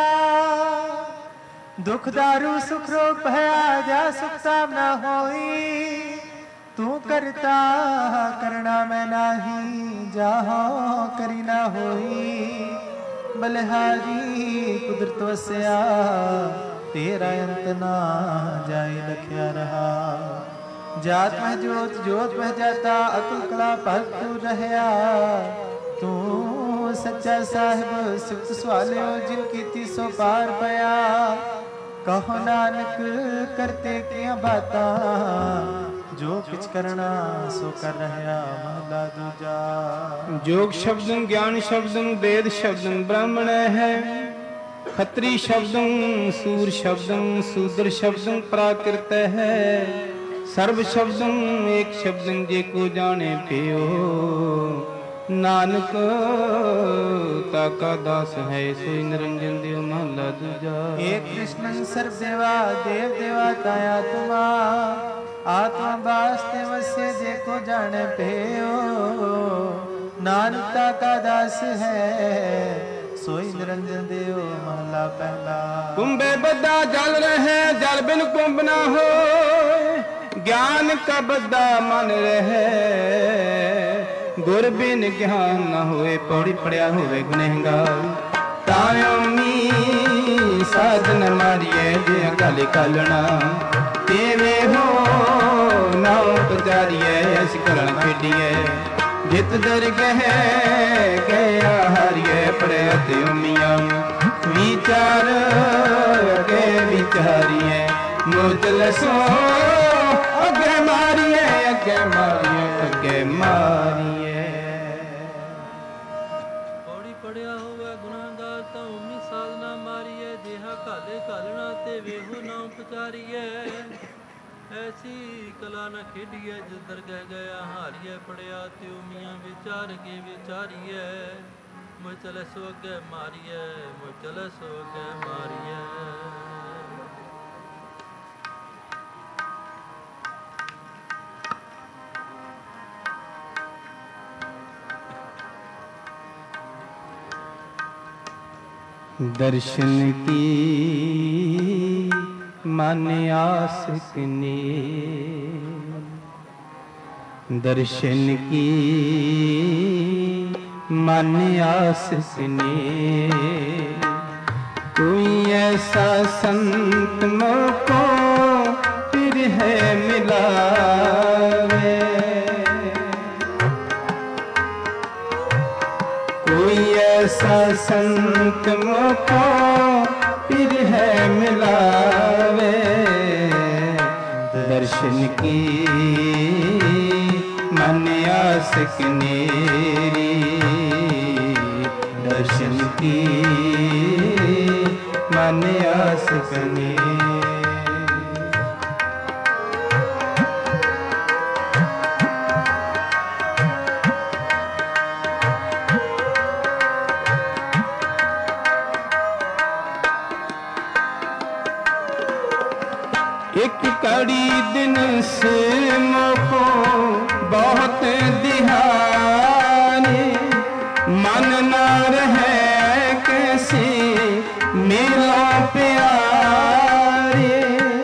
B: ਦੁਖ ਦਾਰੂ ਸੁਖ ਰੋਗ ਭਇਆ, ਜਾ ਸੁਖ ਸਾਮ ਨਾ ਹੋਈ। ਤੂੰ ਕਰਤਾ ਕਰਣਾ ਮੈਂ ਨਾਹੀ, ਜਾਹੋ ਕਰੀ ਨਾ ਹੋਈ। ਬਲਿਹਾਰੀ ਕੁਦਰਤ ਵਸਿਆ, ਤੇਰਾ ਅੰਤ ਨਾ ਜਾਏ ਲਖਿਆ ਰਹਾ। ਜਾਤ ਮਹਿ ਜੋਤ ਜੋਤ ਮਹਿ ਜਾਤਾ, ਅਕਲ ਕਲਾ ਭਗਤ ਤੂੰ ਰਹਿਆ। ਤੂੰ ਸੱਚਾ ਸਾਹਿਬ ਸਿਫਤ ਸਵਾਲਿਓ, ਜਿਨ ਕੀਤੀ ਸੋ ਪਾਰ ਪਿਆ। ਕਹੋ ਨਾਨਕ ਕਰਤੇ ਕੀਆਂ ਬਾਤਾਂ, ਜੋ ਕਿਛ ਕਰਨਾ ਸੋ ਕਰ ਰਹਿਆ। ਮਹਲਾ ਦੂਜਾ।
A: ਜੋਗ ਸ਼ਬਦੰ ਗਿਆਨ ਸ਼ਬਦੰ ਵੇਦ ਸ਼ਬਦੰ ਬ੍ਰਾਹਮਣ ਹੈ। ਖੱਤਰੀ ਸ਼ਬਦੰ ਸੂਰ ਸ਼ਬਦੰ ਸੂਦਰ ਸ਼ਬਦੰ ਪ੍ਰਾਕ੍ਰਿਤ ਹੈ। ਸਰਬ ਸ਼ਬਦੰ ਏਕ ਸ਼ਬਦੰ ਜੇ ਕੋ ਜਾਣੇ ਪਿਓ। ਨਾਨਕ ਤਾਕਾ ਦਾਸ ਹੈ ਸੋਈ ਨਿਰੰਜਨ ਦਿਓ। ਮਹਲਾ ਦੂਜਾ।
B: ਏਕ ਕ੍ਰਿਸ਼ਨੰ ਸਰਬ ਦੇਵਾ ਦੇਵ ਦੇਵਾ ਤਾਇਆ ਤੁਮਾ। ਆਤਮਾ ਵਾਸਤੇ ਵਸੇ ਜੇ ਕੋ ਜਾਣੇ ਪਿਓ। ਨਾਨਕ ਤਾਕਾ ਦਾਸ ਹੈ ਸੋਈ ਨਿਰੰਜਨ ਦਿਓ। ਮਹਲਾ ਪਹਿਲਾ।
A: ਕੁੰਭੇ ਬੱਧਾ ਜਲ ਰਹੇ, ਜਲ ਬਿਨ ਕੁੰਭ ਨਾ ਹੋਏ। ਗਿਆਨ ਕਾ ਬੱਧਾ ਮਨ ਰਹੇ, ਗੁਰ ਬਿਨ ਗਿਆਨ ਨਾ ਹੋਏ। ਪੌੜੀ ਪੜਿਆ ਹੋਵੇ ਗੁਨਹਗਾਰ, ਤਾਇਓਮੀ ਸਾਧਨ ਮਾਰੀਏ। ਜੇ ਗਲ ਕਾਲਣਾ ਤੇਵੇ ਹੋ ਨਾਉ ਪੁਜਾਰੀਏ। ਅਸ ਕਰਨ ਖੇਡੀਏ ਜਿਤ ਦਰਗਹਿ ਗਿਆ ਹਰੀਏ। ਪ੍ਰਯਤ ਉਮੀਆਂ ਵਿਚਾਰ ਅਗੇ ਵਿਚਾਰੀਏ। ਮੁਚਲ ਸੋ ਅੱਗੇ ਮਾਰੀਏ, ਅੱਗੇ ਮਾਰੀਏ, ਅੱਗੇ ਮਾਰੀਏ।
C: ਪੌੜੀ ਪੜਿਆ ਹੋਵੇ ਗੁਨਾਹਗਾਰ, ਤਾਂ ਉਮੀ ਸਾਧਨਾ ਮਾਰੀਏ। ਜਿਹਾ ਘਾਲੇ ਘਾਲਣਾ ਤੇ ਵੇਹੋ ਨਾਮ ਪੁਚਾਰੀਏ। ਐਸੀ ਕਲਾ ਨ ਖੇਡੀਏ, ਜਿਸ ਦਰਗਹਿ ਗਿਆ ਹਾਰੀਏ। ਪੜਿਆ ਤੇ ਉਮੀਆਂ ਵਿਚਾਰ ਕੇ ਵਿਚਾਰੀਏ। ਮੁਝ ਚਲੇ ਸੋ ਅੱਗੇ ਮਾਰੀਏ, ਮੁਝ ਚਲੇ ਸੋ ਅੱਗੇ ਮਾਰੀਏ।
A: दर्शन की मन आसक ने, दर्शन की मन आसक ने। कोई ऐसा संत मोको फिर है मिलावे। कोई ऐसा संत मोको फिर है मिलावे। दर्शन की मन आसक नेरी, दर्शन की मन आसक नेरी। एक कड़ी दिन से मोको बहुत दिहानी। मन न रहे कैसे मेरा प्यारे।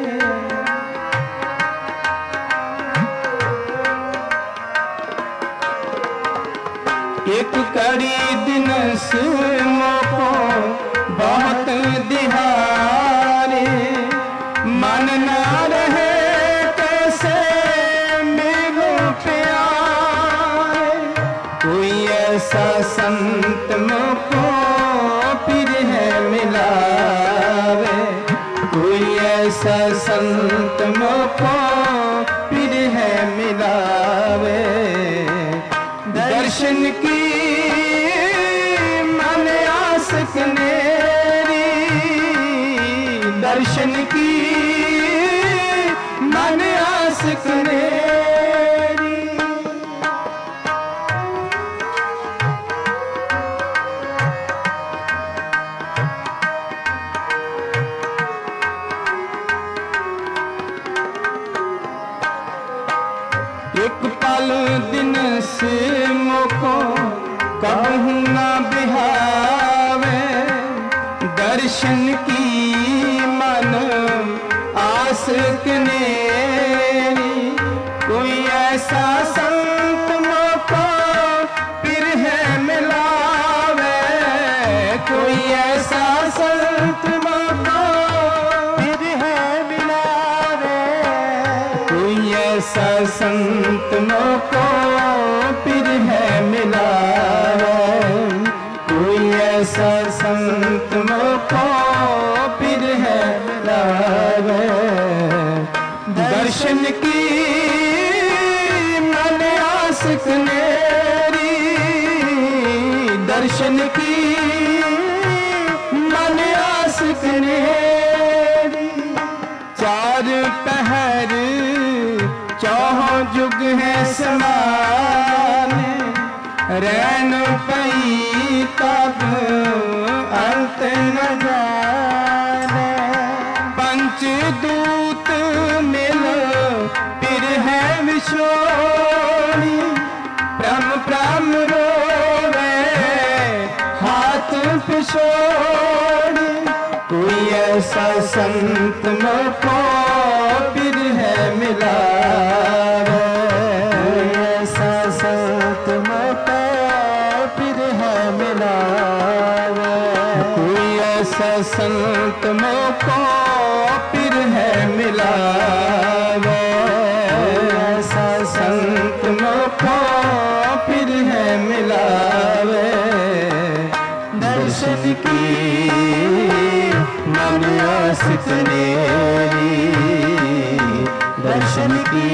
A: एक कड़ी दिन से मोको बहुत दिहानी। मन न रहे कैसे मेरे प्यारे। कोई ऐसा संत मुझको फिर है मिलावे। कोई ऐसा संत मुझको फिर है मिलावे। दर्शन की मन आसक नेरी, दर्शन की मन आसक नेरी। एक पल दिन से मोको कबहू ना बिहावे, दर्शन की मन आस कनेरी। कोई ऐसा संत मोको फिर है मिलावे, कोई ऐसा संत मोको फिर है मिलावे, कोई ऐसा संत मोको फिर है मिलावे, कोई ऐसा संत मोको फिर है मिलावे। दर्शन की मन आस कनेरी, दर्शन की मन आस कनेरी। चार पहर चौहों जुग है समान, रैन पई तब अंत न जाने। पंचदूत मिल फिर है विछोड़ी, प्रम प्रम रोवे हाथ पिछोड़ी। कोई ऐसा संत मोको फिर है मिलावे, कोई ऐसा संत मोको फिर है मिलावे, कोई ऐसा संत मोको फिर है मिलावे, ऐसा संत मोको फिर है मिलावे। दर्शन की मन आस कनेरी, दर्शन की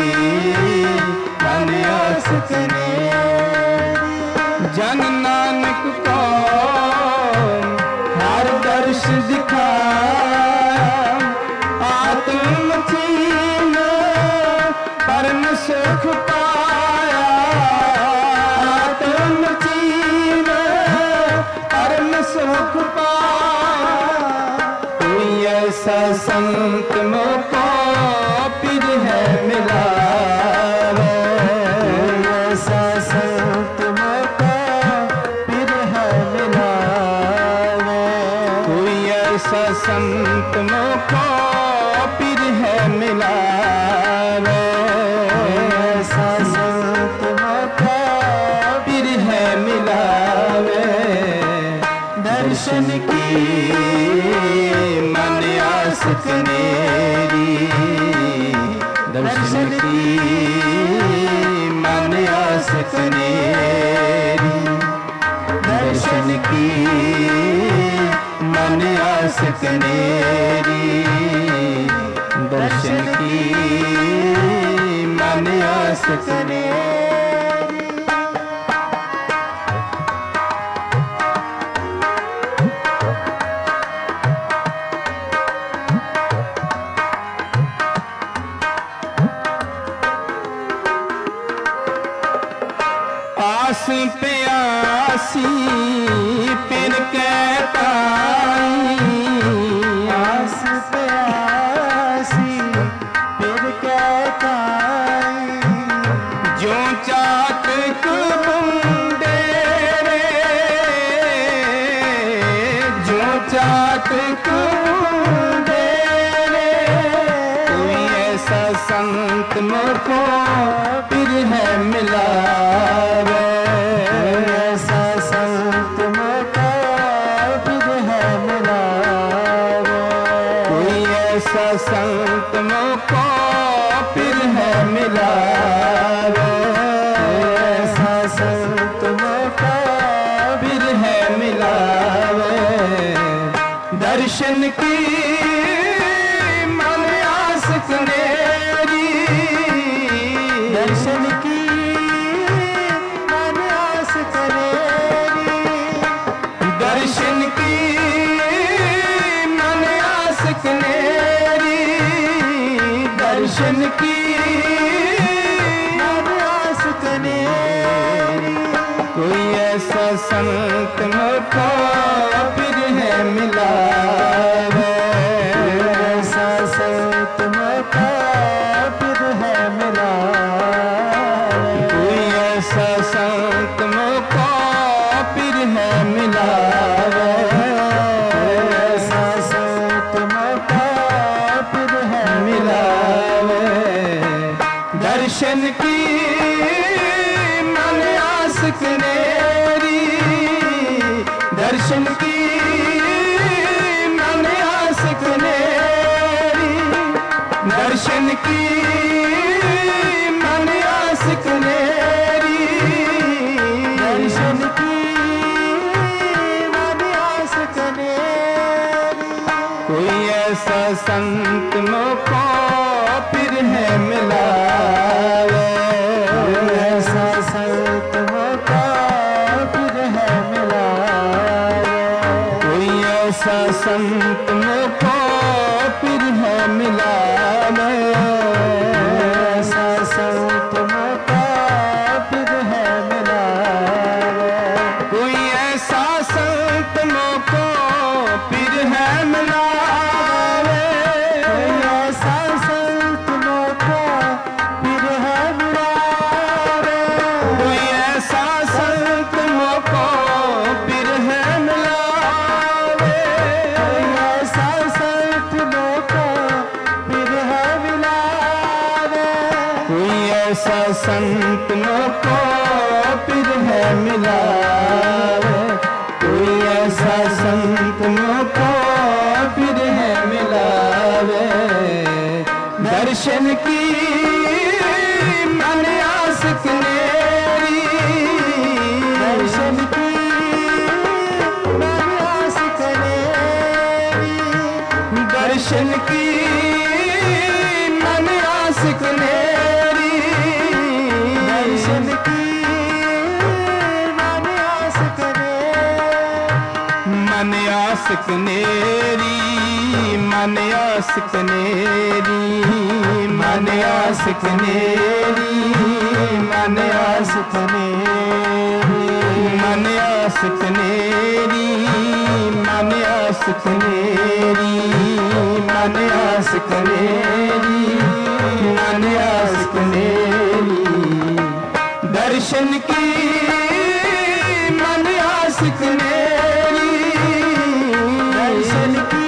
A: मन आस कनेरी। जन नानक को हर दर्श दिखाया, आत्म चीन परम सुख पाया, आत्म चीन परम सुख पाया। कोई ऐसा संत मोको फिर है मिलावे, कोई ऐसा संत मोको फिर है मिलावे, कोई ऐसा संत मोको फिर है मिलावे, ऐसा संत मोको फिर है मिलावे। दर्शन की मन आस कनेरी, दर्शन की मन आस कनेरी, दर्शन की मन आस कनेरी, दर्शन की मन आस कनेरी। आस प्यासी फिर कहता, आस प्यासी फिर कहता। जो चातक बूंदे रे, जो चातक बूंदे रे। कोई ऐसा संत मोको फिर है मिलावे, ऐसा संत मोको फिर है मिलावे, कोई ऐसा संत मोको फिर है मिलावे, ऐसा संत मोको फिर है मिलावे। दर्शन की मन आस कनेरी, दर्शन की मन आस कनेरी, दर्शन की मन आस कनेरी, दर्शन की मन आस कनेरी। कोई ऐसा संत मोको फिर है मिलावे, ऐसा संत मोको फिर है मिलावे, संत मोको फिर है मिलावे,
B: ऐसा संत मोको फिर है मिलावे,
A: कोई ऐसा संत मोको फिर है मिलावे,
B: ऐसा संत मोको फिर है मिलावे,
A: कोई ऐसा संत मोको फिर है मिलावे,
B: कोई ऐसा संत मोको फिर है मिलावे,
A: कोई ऐसा संत मोको फिर है मिलावे,
B: कोई ऐसा संत मोको फिर है मिलावे,
A: कोई ऐसा संत मोको फिर है मिलावे, कोई ऐसा संत मोको फिर है मिलावे, दर्शन की मन आस कनेरी,
B: दर्शन की मन आस कनेरी,
A: दर्शन की मन आस कनेरी,
B: दर्शन की मन आस कनेरी,
A: मन आस कनेरी, मन आस कनेरी, मन आस कनेरी, मन आस
B: कनेरी,
A: मन आस कनेरी, मन आस कनेरी, मन आस कनेरी, मन आस कनेरी, दर्शन की मन आस कनेरी,
B: दर्शन की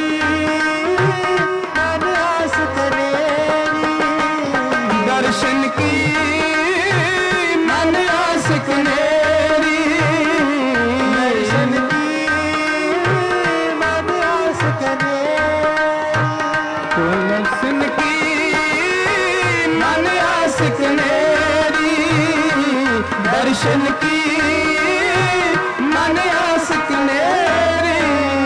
B: मन आस कनेरी,
A: दर्शन की मन आस कनेरी,
B: दर्शन की मन आस कनेरी,
A: दर्शन की मन आस कनेरी, दर्शन की मन आस कनेरी।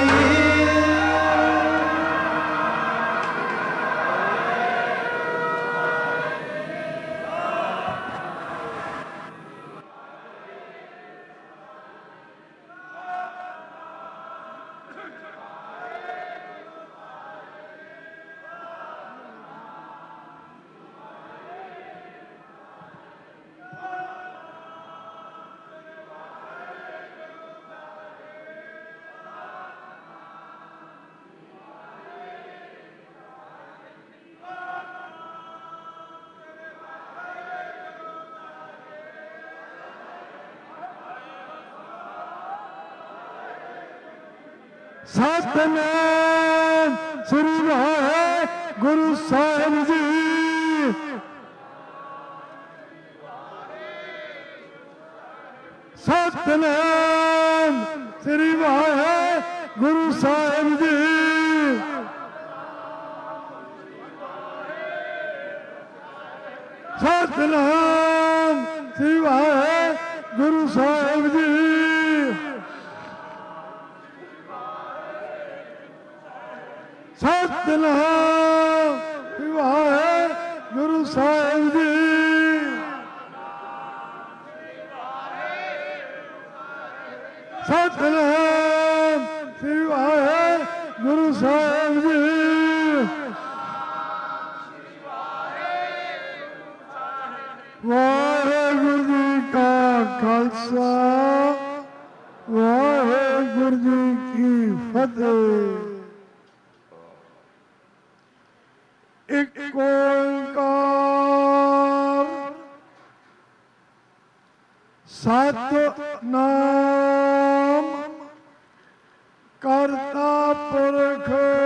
D: ਸਤਿਨਾਮ ਸ੍ਰੀ ਵਾਹਿਗੁਰੂ ਸਾਹਿਬ ਜੀ। ਸਤਿਨਾਮ ਸ੍ਰੀ ਵਾਹਿਗੁਰੂ ਸਾਹਿਬ ਜੀ। ਸਤਿਨਾਮ ਸ੍ਰੀ ਵਾਹਿਗੁਰੂ ਸਾਹਿਬ ਜੀ। ਸਤਿਨਾਮ ਸ੍ਰੀ ਵਾਹਿਗੁਰੂ ਸਾਹਿਬ ਜੀ। ਸਤਿਨਾਮ ਸ੍ਰੀ ਵਾਹਿਗੁਰੂ ਸਾਹਿਬ ਜੀ। ਵਾਹਿਗੁਰੂ ਜੀ ਕਾ ਖਾਲਸਾ, ਵਾਹਿਗੁਰੂ ਜੀ ਕੀ ਫਤਿਹ। ਇੱਕ ਓੰਕਾਰ ਸਤਿਨਾਮ ਕਰਤਾ ਪੁਰਖ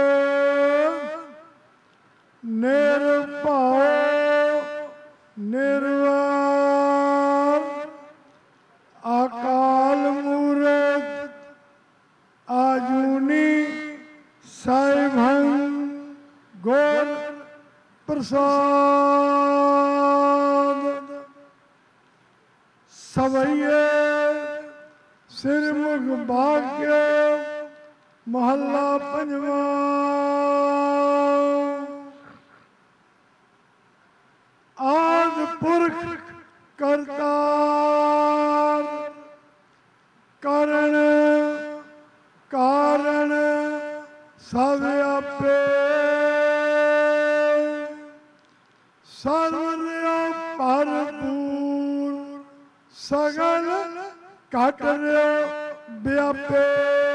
D: ਨਿਰਭਉ ਨਿਰਵੈਰ ਅਕਾਲ ਮੂਰਤ ਆਜੂਨੀ ਸਾਹਿਬੰ ਗੁਰ ਪ੍ਰਸਾਦ। ਸਵਈਏ ਸਿਰਮੁਖ ਭਾਗਯ ਮਹੱਲਾ ਪੰਜਵਾਂ। ਆਦਿ ਪੁਰਖ ਕਰਤਾਰ ਕਰਨ ਕਾਰਨ ਸਭ ਆਪੇ ਸਰਵ ਭਰਪੂਰ ਸਗਲ ਘਟ ਵਿਆਪੇ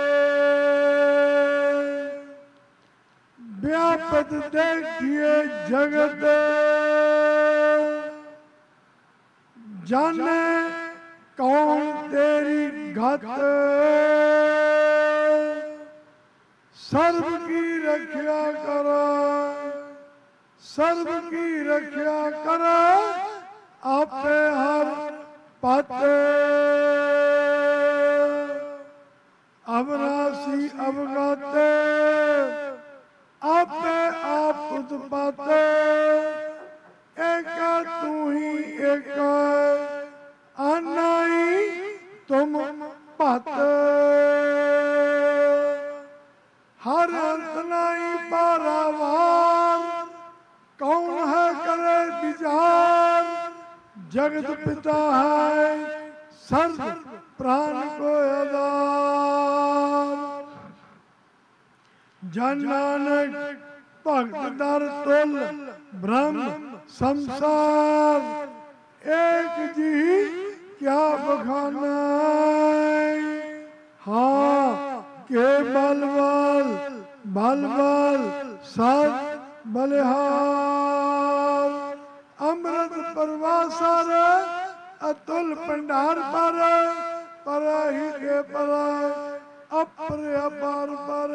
D: व्यापत देखिए जगत जाने कौन तेरी घत सर्व की रक्षा कर सर्व की रक्षा कर आपे हर पत अवरासी अवगत आपे आप उत्पत एक तू ही एक अनाई तुम पत हर अंत नहीं पारावार कौन है करे विचार जगत पिता है सर्व प्राण को आधार जन नानक भक्त दर तुल ब्रह्म संसार एक जी क्या बखाना हाँ के बल बल बल बल सत बलिहार अमृत परवासर अतुल भंडार पर ही के पर अपर अपार पर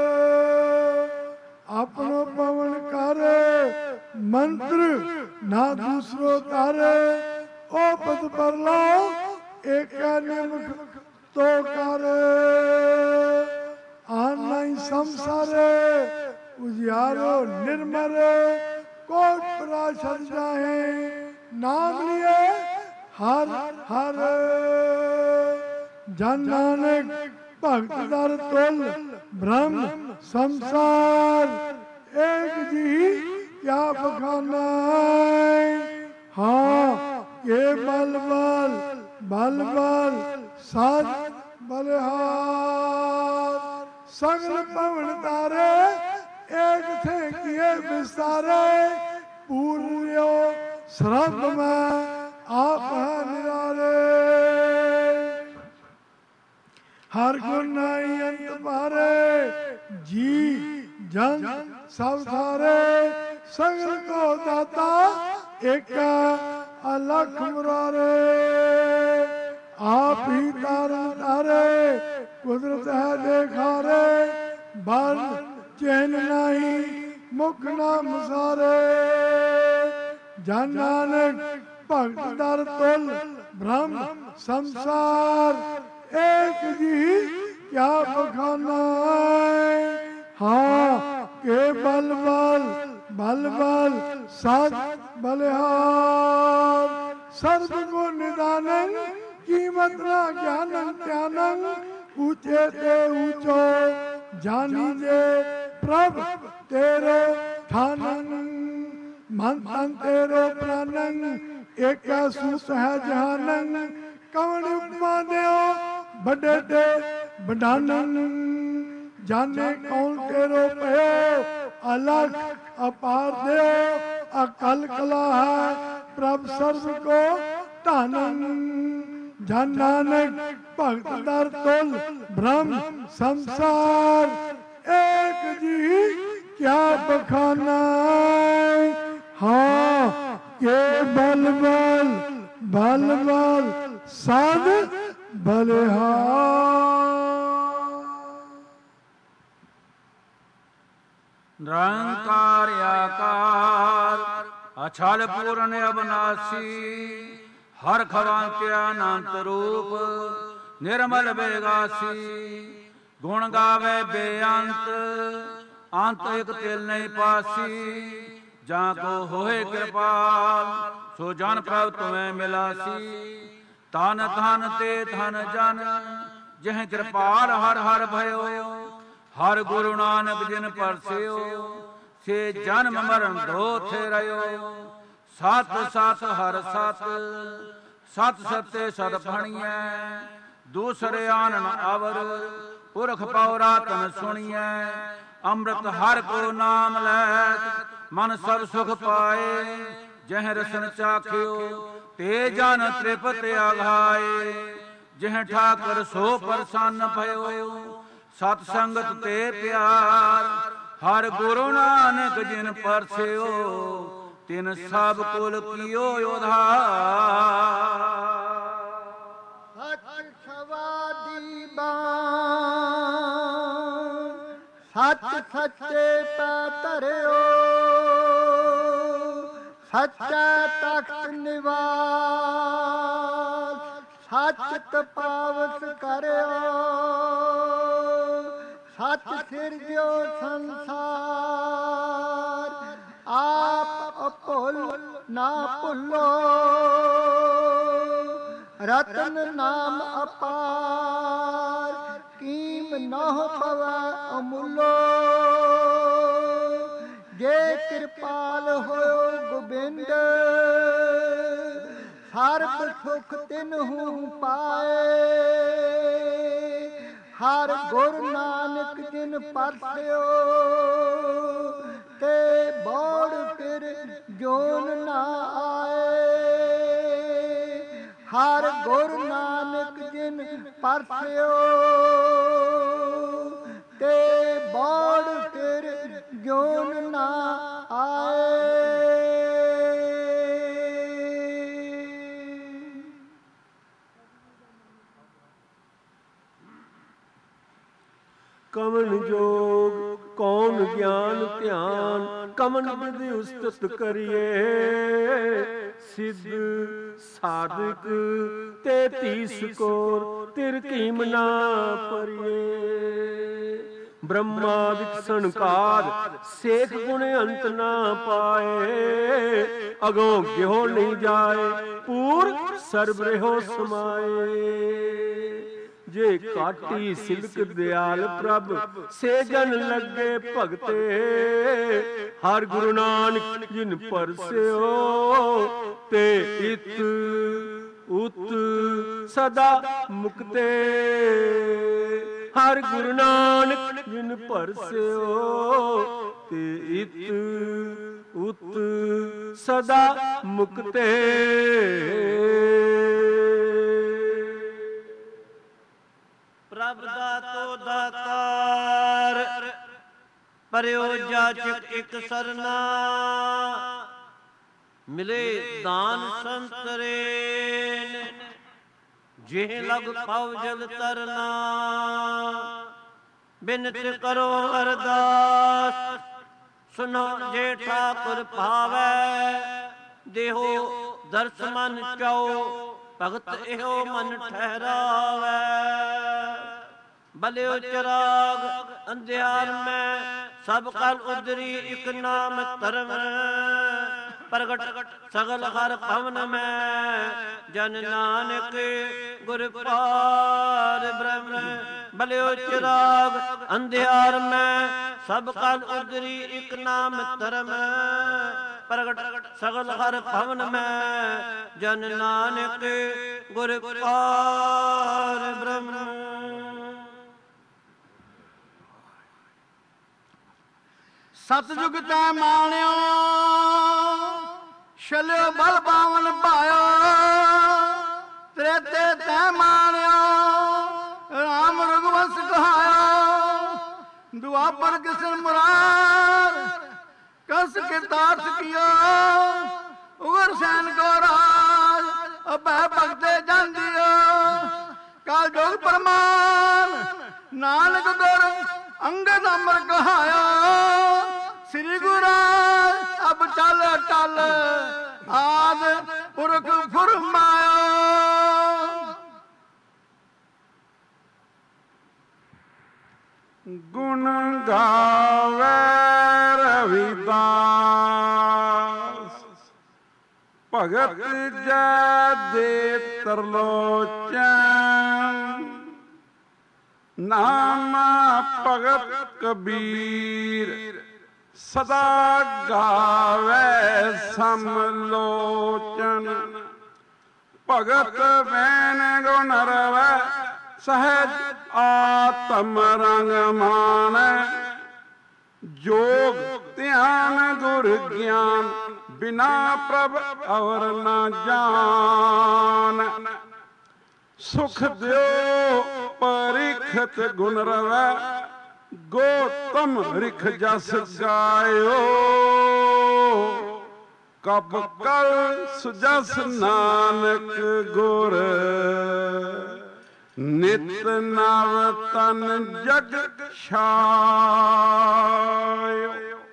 D: अपनो पवन करे मंत्र ना दूसरो तारे ओ पद पर लो एक निमुख तो करे आनाई संसारे उजियारो निर्मरे कोट पराशर जाहे नाम लिए हर हर जन नानक भक्त दर तुल ब्रह्म संसार एक जी क्या बखाना हाँ ये बल बल बल बल सत बलिहार सगल पवन तारे एक थे किए विस्तारे पूर्यो श्रद्ध में आप है निरारे हर गुण नहीं अंत पारे जी जन सब थारे सगल को दाता एक अलख मुरारे आप ही तारण तारे कुदरत है देखा रे बल चैन नहीं मुख नाम सारे जन नानक भक्त दर तुल ब्रह्म संसार एक जी क्या बखाना हाँ के बल बल बल बल सत बलिहार सर्व को निदानंग कीमत ना ज्ञानंग ज्ञानंग ऊंचे ते ऊंचो जानी जे प्रभ तेरो ठानंग मन तन तेरो प्राणंग एक सूत है जहानंग कवण उपमा देओ बड़े दे बढ़ानंग जाने कौन तेरो पयो अलग अपार देओ अकल कला है प्रभ सर्व को तानंग जन नानक भक्त दर तुल ब्रह्म संसार एक जी क्या बखाना हाँ के बल बल बल बल साध
E: निरंकार आकार अछल पूर्ण अविनाशी हर खवांत्य अनंत रूप निर्मल बेगासी गुण गावे बेअंत अंत एक तिल नहीं पासी जा को होए कृपाल सो जन प्रभ तुम्हें मिलासी तन धन ते धन जन जह कृपाल हर हर भयो हर गुरु नानक जिन परसियो से जन्म मरण धो थे रयो ਸਤ ਸਤ ਹਰ ਸਤ, ਸਤ ਸਤੇ ਸਦ ਭਣੀਐ। ਦੂਸਰੇ ਆਨਨ ਅਵਰ, ਪੁਰਖ ਪਉ ਰਾਤਨ ਸੁਣੀਐ। ਅੰਮ੍ਰਿਤ ਹਰ ਕੋ ਨਾਮ ਲੈਤ, ਮਨ ਸਭ ਸੁਖ ਪਾਏ। ਜਹ ਰਸਨ ਚਾਖਿਓ, ਤੇ ਜਨ ਤ੍ਰਿਪਤ ਆਘਾਏ। ਜਿਹ ਠਾਕਰ ਸੋ ਪ੍ਰਸੰਨ ਭਇਓ, ਸਤ ਸੰਗਤ ਤੇ ਪਿਆਰ। ਹਰ ਗੁਰੂ ਨਾਨਕ ਜਿਨ ਪਰਸਿਓ, ਤਿਨ ਸਭ ਕੁਲ ਕੀਓ ਉਧਾਰ।
D: ਸੱਚ ਸਵਾਦੀ ਬਾਣ, ਸੱਚ ਸੱਚੇ ਪੈ ਧਰਿਓ। ਸੱਚਾ ਤਖਤ ਨਿਵਾਸ, ਸੱਚ ਤਪਾਵਸ ਕਰਿਓ। ਸੱਚ ਸਿਰਜਿਓ ਸੰਸਾਰ, ਆਪ ਅਭੁੱਲ ਨਾ ਭੁੱਲੋ। ਰਤਨ ਨਾਮ ਅਪਾਰ, ਕੀਮ ਨਹੁ ਪਵੈ ਅਮੁੱਲੋ। ਜੇ ਕਿਰਪਾਲ ਹੋਇਓ ਗੋਬਿੰਦ, ਸਰਬ ਸੁਖ ਤਿਨਹੂ ਪਾਏ। ਹਰ ਗੁਰ ਨਾਨਕ ਜਿਨ ਪਰਸਿਓ, ਤੇ ਬੋੜ ਫਿਰ ਜੋਨ ਨਾ ਆਏ। ਹਰ ਗੁਰ ਨਾਨਕ ਜਿਨ ਪਰਸਿਓ, ਤੇ ਬੋੜ ਫਿਰ ਜੋਨ ਨਾ ਆਏ।
F: ਕਵਨ ਜੋਗ ਕੌਣ ਗਿਆਨ ਧਿਆਨ, ਕਵਨ ਵਿਧਿ ਉਸਤਤ ਕਰੀਏ। ਸਿੱਧ ਸਾਧਕ ਤੇ ਤੀਸ ਕੋਰ, ਤਿਰ ਕੀਮ ਨਾ ਪਰਿਏ। ਬ੍ਰਹਮਾ ਵਿਕਸਣ ਕਾਜ, ਸੇਖ ਗੁਣ ਅੰਤ ਨਾ ਪਾਏ। ਅਗੋਂ ਗਿਓ ਨਹੀਂ ਜਾਏ, ਪੂਰ ਸਰਬ ਰਹਿਓ ਸਮਾਏ। ਜੇ ਕਾਟੀ ਸਿਲਕ ਦਿਆਲ ਪ੍ਰਭ, ਸੇ ਜਨ ਲੱਗੇ ਭਗਤੇ। ਹਰ ਗੁਰੂ ਨਾਨਕ ਜਿਨ ਪਰਸਿਓ, ਤੇ ਇਤ ਉਤ ਸਦਾ ਮੁਕਤੇ। ਹਰ ਗੁਰੂ ਨਾਨਕ ਜਿਨ ਪਰਸਿਓ, ਤੇ ਇਤ ਉਤ ਸਦਾ ਮੁਕਤੇ।
G: ਪ੍ਰਭ ਦਾਤੋ ਦਾਤਾਰ, ਪਰਿਓ ਜਾਚਕ ਇਕ ਸਰਨਾ। ਮਿਲੇ ਦਾਨ ਸੰਤਰੇ, ਜਿਹ ਲਗ ਪਉ ਜਗ ਤਰਨਾ। ਬਿਨਤ ਕਰੋ ਅਰਦਾਸ, ਸੁਨੋ ਜੇ ਠਾਕੁਰ ਭਾਵੈ। ਦੇਹੋ ਦਰਸ ਮਨ ਚਾਓ, ਭਗਤ ਇਹੋ ਮਨ ਠਹਿਰਾਵੈ। ਬਲਿਓ ਚਿਰਾਗ ਅੰਧਿਆਰ ਮੈਂ, ਸਭ ਕਲ ਉਦਰੀ ਇਕ ਨਾਮ ਧਰਮ। ਪ੍ਰਗਟ ਸਗਲ ਹਰ ਭਵਨ ਮੈਂ, ਜਨ ਨਾਨਕ ਗੁਰ ਪਾਰ ਬ੍ਰਹਮ। ਬਲਿਓ ਚਿਰਾਗ ਅੰਧਿਆਰ ਮੈਂ, ਸਭ ਕਲ ਉਦਰੀ ਇਕ ਨਾਮ ਧਰਮ। ਪ੍ਰਗਟ ਸਗਲ ਹਰ ਭਵਨ ਮੈਂ, ਜਨ ਨਾਨਕ ਗੁਰ ਪਾਰ ਬ੍ਰਹਮ।
D: ਸਤਿਜੁਗ ਤੈ ਮਾਣਿਓ, ਛਲਿਓ ਬਲ ਬਾਵਨ ਭਾਇਓ। ਤ੍ਰੇਤੇ ਤੈ ਮਾਣਿਓ, ਰਾਮ ਰਘੁਵੰਸ ਕਹਾਇਓ। ਦੁਆਪਰ ਕਿਸ਼ਨ ਮੁਰਾਰ, ਕਸ ਕੇ ਤਾਰਸ ਕੀਓ। ਉਗਰ ਸੈਨ ਕੋ ਰਾਜ, ਅਭੈ ਭਗਤੇ ਜਾਂਦੀਓ। ਕਾਲ ਜੋਗ ਪਰਮਾਨ, ਨਾਨਕ ਦੁਰ ਅੰਗਦ ਅਮਰ ਕਹਾਇਆ। ਸ੍ਰੀ ਗੁਰੂ ਅਬ ਚਲ ਟਲ, ਆਦ ਪੁਰਖ ਫੁਰਮਾਇਆ।
A: ਗੁਣ ਗਾਵੇ ਰਵਿਦਾਸ, ਭਗਤ ਜੈ ਦੇ ਤਰਲੋਚਨ। ਨਾਮ ਭਗਤ ਕਬੀਰ,
E: ਸਦਾ ਗਾਵੇ ਸਮਲੋਚਨ। ਭਗਤ ਬੈਨ ਗੁਣ ਰਵੈ ਸਹਿਜ ਆਤਮ ਰੰਗ ਮਾਨ। ਜੋਗ ਧਿਆਨ ਗੁਰ ਗਿਆਨ ਬਿਨਾ ਪ੍ਰਭ ਔਰ ਨਾ ਜਾਨ। ਸੁਖ ਦਿਓ ਪਰਿਖਤ ਗੁਣ ਰਵੈ ਗੋਤਮ ਰਿਖ ਜਸ ਗਾਇਓ। ਕਬ ਕਲ ਸੁਜਸ ਨਾਨਕ ਗੁਰ ਨਿਤ ਨਵ ਤਨ ਜਗ ਛਾਇਓ।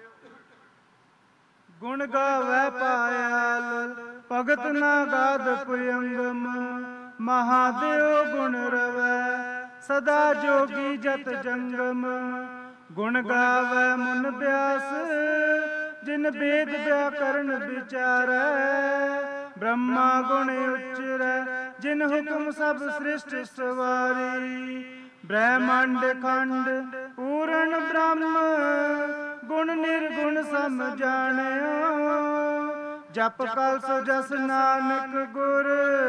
A: ਗੁਣ ਗਾਵੇ ਪਾਇਲ ਭਗਤ ਨਾ ਗਾਦ ਪੁਯੰਗਮ। ਮਹਾਦੇਵ ਗੁਣ ਰਵੈ ਸਦਾ ਜੋਗੀ ਜਤ ਜੰਗਮ। ਗੁਣ ਗਾਵੇ ਮੁਨ ਬਿਆਸ ਜਿਨ ਵੇਦ ਵਿਆਕਰਨ ਵਿਚਾਰੈ। ਬ੍ਰਹਮਾ ਗੁਣ ਉਚਰੈ ਜਿਨ ਹੁਕਮ ਸਭ ਸ੍ਰਿਸ਼ਟ ਸਵਾਰੀ। ਬ੍ਰਹਮੰਡ ਖੰਡ ਪੂਰਨ ਬ੍ਰਹਮ ਗੁਣ ਨਿਰਗੁਣ ਸਮ ਜਾਣਿਓ। ਜਪ ਕਲ ਸੋ ਜਸ ਨਾਨਕ ਗੁਰ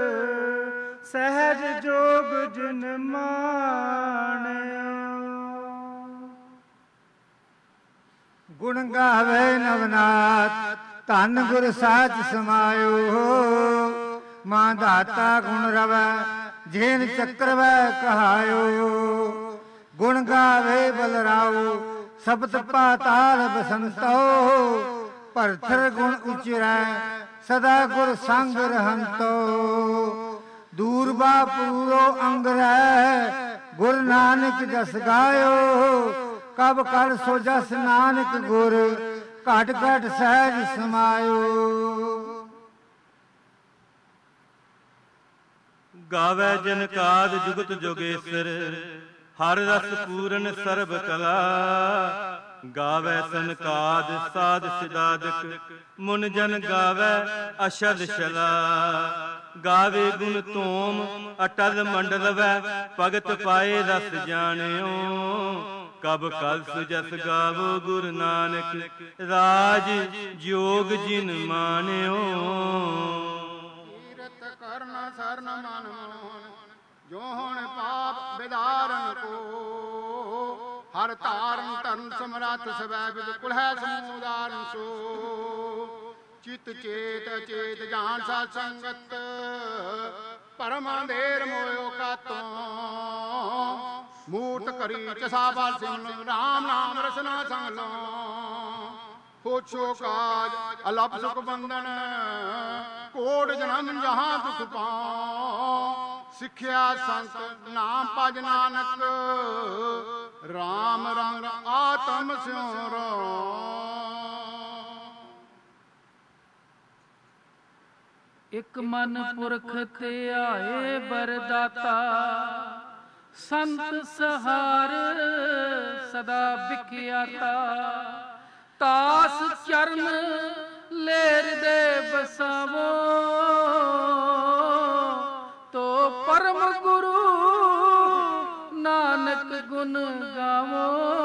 A: ਸਹਿਜ ਜੋਗ ਜਿਨ ਮਾਣਿਓ।
D: ਗੁਣ ਗਾਵੇ ਨਵਨਾਥ ਧੰਨ ਗੁਰ ਸਾਚ ਸਮਾਇਓ। ਮਾਂ ਦਾਤਾ ਗੁਣ ਰਵੈ ਜੇਨ ਚੱਕਰਵੈ ਕਹਾਇਓ। ਗੁਣ ਗਾਵੇ ਬਲਰਾਉ ਸਬਦ ਪਾਤਾਲ ਬਸੰਤੋ। ਭਰਥਰ ਗੁਣ ਉਚਰੈ ਸਦਾ ਗੁਰ ਸੰਗ ਰਹੰਤੋ। ਦੂਰਬਾ ਪੂਰੋ ਅੰਗ ਰਹਿ ਗੁਰ ਨਾਨਕ ਜਸ ਗਾਇਓ। ਕਬ ਕਰ ਸੋ ਜਸ ਨਾਨਕ ਗੁਰ ਘਟ ਘਟ ਸਹਿਜ ਸਮਾਇਓ।
C: ਗਾਵੇ ਜਨ ਕਾਦ ਜੁਗਤ ਜੋਗੇਸ਼ਰ ਹਰ ਰਸ ਪੂਰਨ ਸਰਬ ਕਲਾ। ਗਾਵੇ ਸਨਕਾਦ ਸਾਧ ਸਿਦਾਦਕ ਮੁਨ ਜਨ ਗਾਵੇ ਅਸ਼ਦ ਸ਼ਲਾ। ਗਾਵੇ ਗੁਣ ਧੂਮ ਅਟਲ ਮੰਡਲਵੈ ਭਗਤ ਪਾਏ ਰਸ ਜਾਣਿਓ। ਕਬ ਕਲ ਸੁਜਸ ਗਾਵੋ ਗੁਰ ਨਾਨਕ ਰਾਜ ਜੋਗ ਜਿਨ ਮਾਨਿਓ।
H: ਕੀਰਤ ਕਰਨ ਸਰਨ ਮਨ ਮੋਹਨ ਜੋ ਹੁਣ ਪਾਪ ਵਿਦਾਰਨ ਕੋ। ਹਰ ਧਾਰਨ ਧਰਨ ਸਮਰੱਥ ਸਵੈ ਵਿਦ ਕੁਲਹਿ ਸਮੂਦਾਰਨ ਸੋ। ਚਿਤ ਚੇਤ ਚੇਤ ਜਾਨ ਸਾਧ ਸੰਗਤ ਪਰਮ ਅੰਧੇਰ ਮੋਇਓ ਕਾਤੋਂ। ਮੂਰਤ ਕਰੀ ਚਸਾ ਬਾਲ ਸਿਮਰਨ ਰਾਮ ਨਾਮ ਰਸਨਾ ਸੰਗ ਲੋ। ਹੋਛੋ ਕਾਜ ਅਲਪ ਸੁਖ ਬੰਧਨ ਕੋਟ ਜਨਮ ਜਹਾਂ ਦੁਖ ਪਾਉ। ਸਿੱਖਿਆ ਸੰਤ ਨਾਮ ਭਜ ਨਾਨਕ ਰਾਮ ਰੰਗ ਆਤਮ ਸਿਉ।
A: ਇਕ ਮਨ ਪੁਰਖ ਤੇ ਆਏ ਬਰਦਾਤਾ। ਸੰਤ ਸਹਾਰ ਸਦਾ ਵਿਖਿਆਤਾ। ਤਾਸ ਚਰਨ ਲੇਰ ਦੇ ਬਸਾਵੋ। ਤੋ ਪਰਮ ਗੁਰੂ ਨਾਨਕ ਗੁਣ ਗਾਵੋ।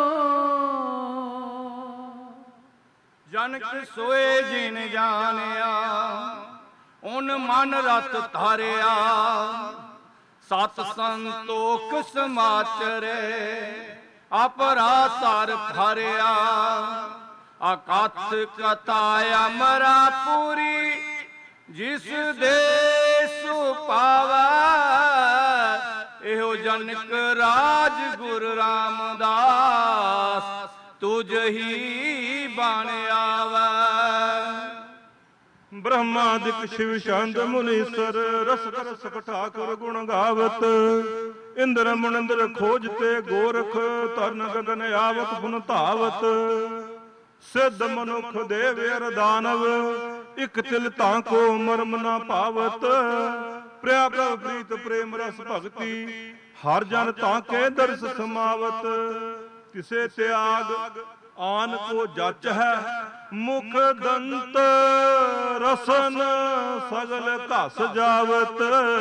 E: ਜਨਕ ਸੋਏ ਜਿਨ ਜਾਣਿਆ ਉਨ ਮਨ ਰਤ ਧਾਰਿਆ। ਸਤ ਸੰਤੋਖ ਸਮਾਚਰੇ ਅਪਰਾ ਸਰ ਫਰਿਆ। ਅਕਥ ਕਥਾ ਅਮਰਾ ਪੂਰੀ ਜਿਸ ਦੇ ਸੁਪਾਵੈ। ਇਹੋ ਜਨਕ ਰਾਜ ਗੁਰ ਰਾਮਦਾਸ ਤੁਝ ਹੀ ਬਣ ਆਵੈ।
F: ਬ੍ਰਹਮਾਦਿਕ ਸ਼ਿਵ ਸ਼ਾਂਤ ਮੁਨੀਸਰ ਰਸ ਰਸ ਠਾਕੁਰ ਗੁਣ ਗਾਵਤ। ਇੰਦਰ ਮੁਨਿੰਦਰ ਖੋਜ ਤੇ ਗੋਰਖ ਤਰਨ ਗਗਨ ਆਵਤ ਪੁਨ ਧਾਵਤ। ਸਿੱਧ ਮਨੁੱਖ ਦੇਵ ਅਰ ਦਾਨਵ ਇਕ ਤਿਲ ਤਾਂ ਕੋ ਮਰਮ ਨਾ ਪਾਵਤ। ਪ੍ਰਿਆ ਪ੍ਰਭ ਪ੍ਰੀਤ ਪ੍ਰੇਮ ਰਸ ਭਗਤੀ ਹਰ ਜਨ ਤਾਂ ਕੇ ਦਰਸ ਸਮਾਵਤ। ਕਿਸੇ ਤਿਆਗ ਆਨ ਕੋ ਜਚ ਹੈ ਮੁਖ ਦੰਤ ਰਸਨ ਸਗਲ ਘਸ ਜਾਵਤ।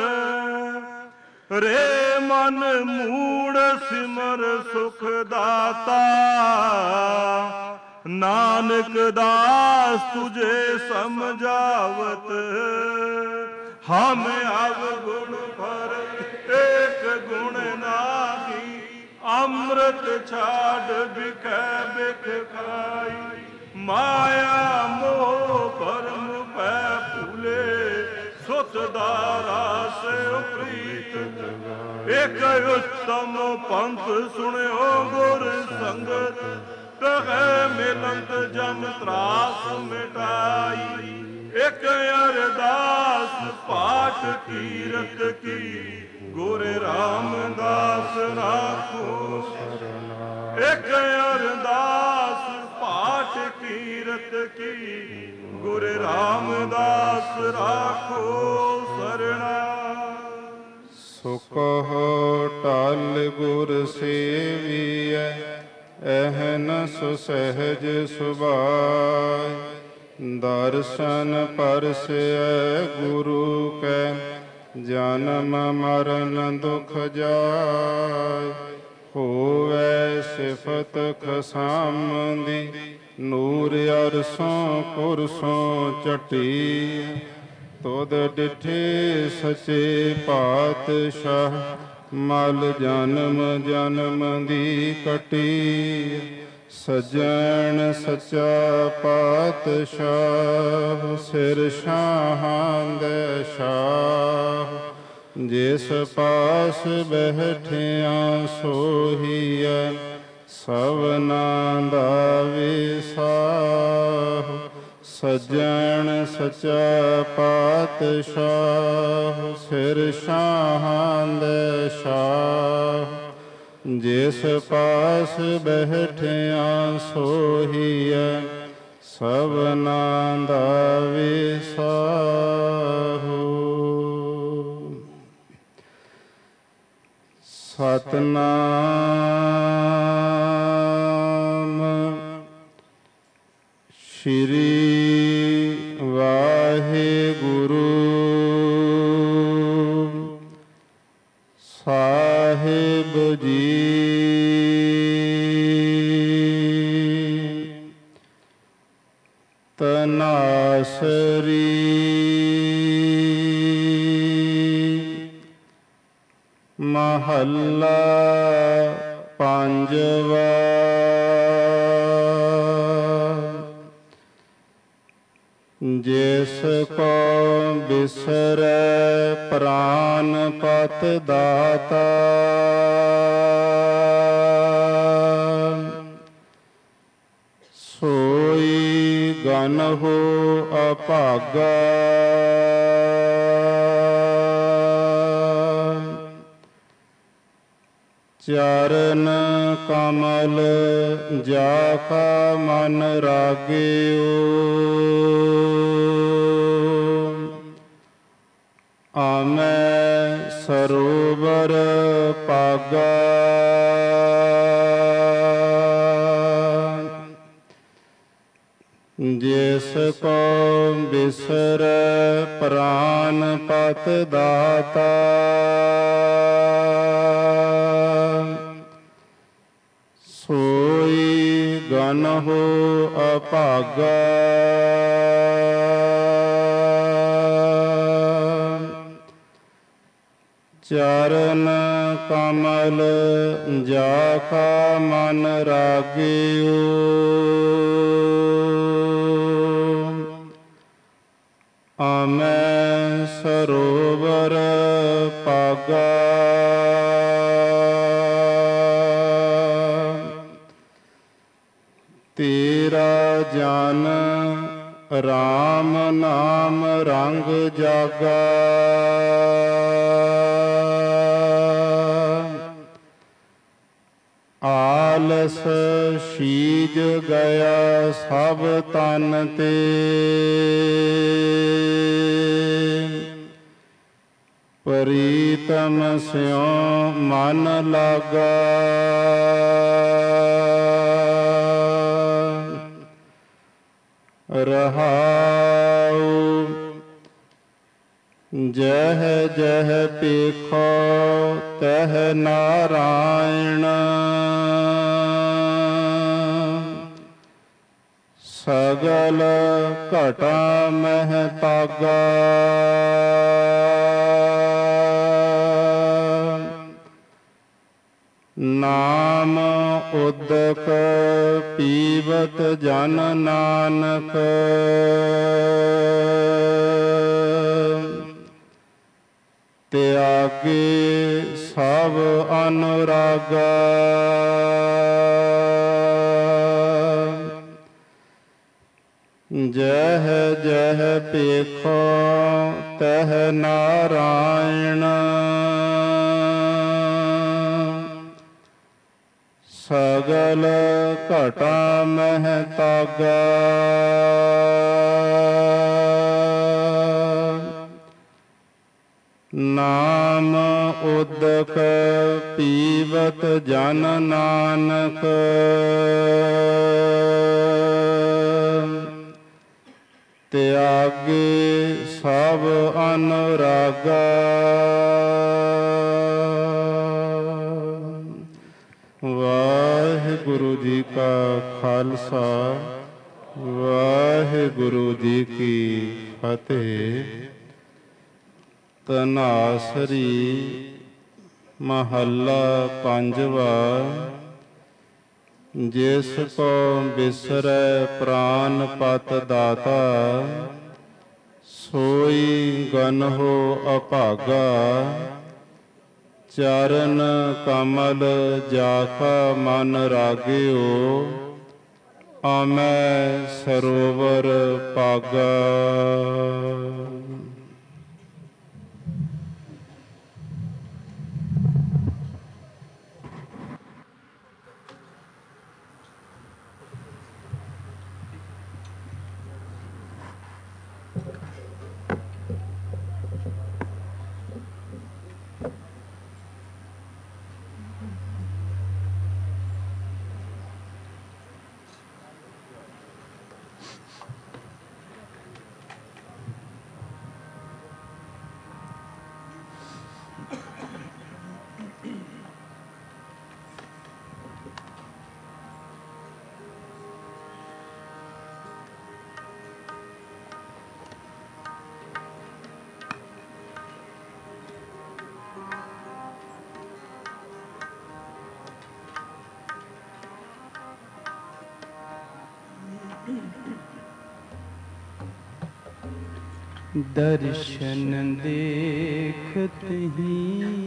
F: ਰੇ ਮਨ ਮੂੜ ਸਿਮਰ ਸੁਖ ਦਾਤਾ नानक दास तुझे समझावत, हम अवगुण भरत एक गुण नाही, अमृत छाड़ बिखै बिख खाई। माया मोह परम पै फूले, सुत दारा से प्रीत एक उत्तम पंथ सुनियो गुर संगत, कहे मिलंत जन त्रास मिटाई। एक अरदास पाठ कीरत की, गुर रामदास राखो सरना। एक अरदास पाठ कीरत की, गुर रामदास राखो सरना।
A: सुख टल गुर सेवियै, अहनस सहज सुभाय। दर्शन परसै गुरु कै, जन्म मरण दुख जाय। होवै सिफत खसामदी, नूर अरसों पुरसों चटी। तुद डिठे सचे पातशाह, मल जन्म जन्म दी कटी। सजन सच्चा पातशाह, सिर शाहां दे शाह। जिस पास बैठिया सोहिया, सवना दा विसाह। सजन सच्चा पातशाह, सिर शाहां दे शाह। जिस पास बैठिया सोहिया, सवना दा विसाहु। सतनाम श्री वाहिगुरु साहिब जी। तनासरी महला पंजवा। जिस को बिसरै प्राण पत दाता, सोई गन हो अभागा। चरण कमल जाका मन रागियो, आमै सरोवर पागा। जिस को बिसरै प्राण पत दाता, सोई गन हो अभागा। चरण कमल जाका मन रागियो, आमै सरोवर पागा। तेरा जन राम नाम रंग जागा। आलस शीज गया सब तन ते, प्रीतम स्यों मन लागा। रहाऊ जह जह पेखो तह नारायण, सगल घटा मह तागा नाम उदक पीवत जन नानक त्यागे सब अनुरागा जह जह पेखो तह नारायण सगल घटा मह तागा नाम उदक पीवत जन नानक त्यागे सब अनुरागा वाहिगुरु जी का खालसा वाहिगुरु जी की फतेह। तनासरी महला पंजवा। जिस को बिसरै प्राण पत दाता सोई गनहो अभागा चरण कमल जाका मन रागियो आमै सरोवर पागा।
I: दर्शन देखत ही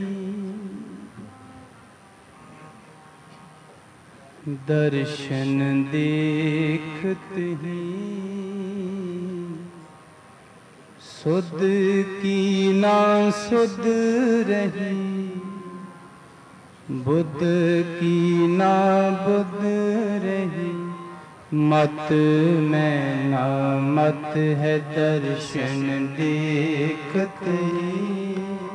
I: दर्शन देखत ही सुध की ना सुध रही बुद्ध की ना बुद्ध रही मत में ना मत है दर्शन देखत ही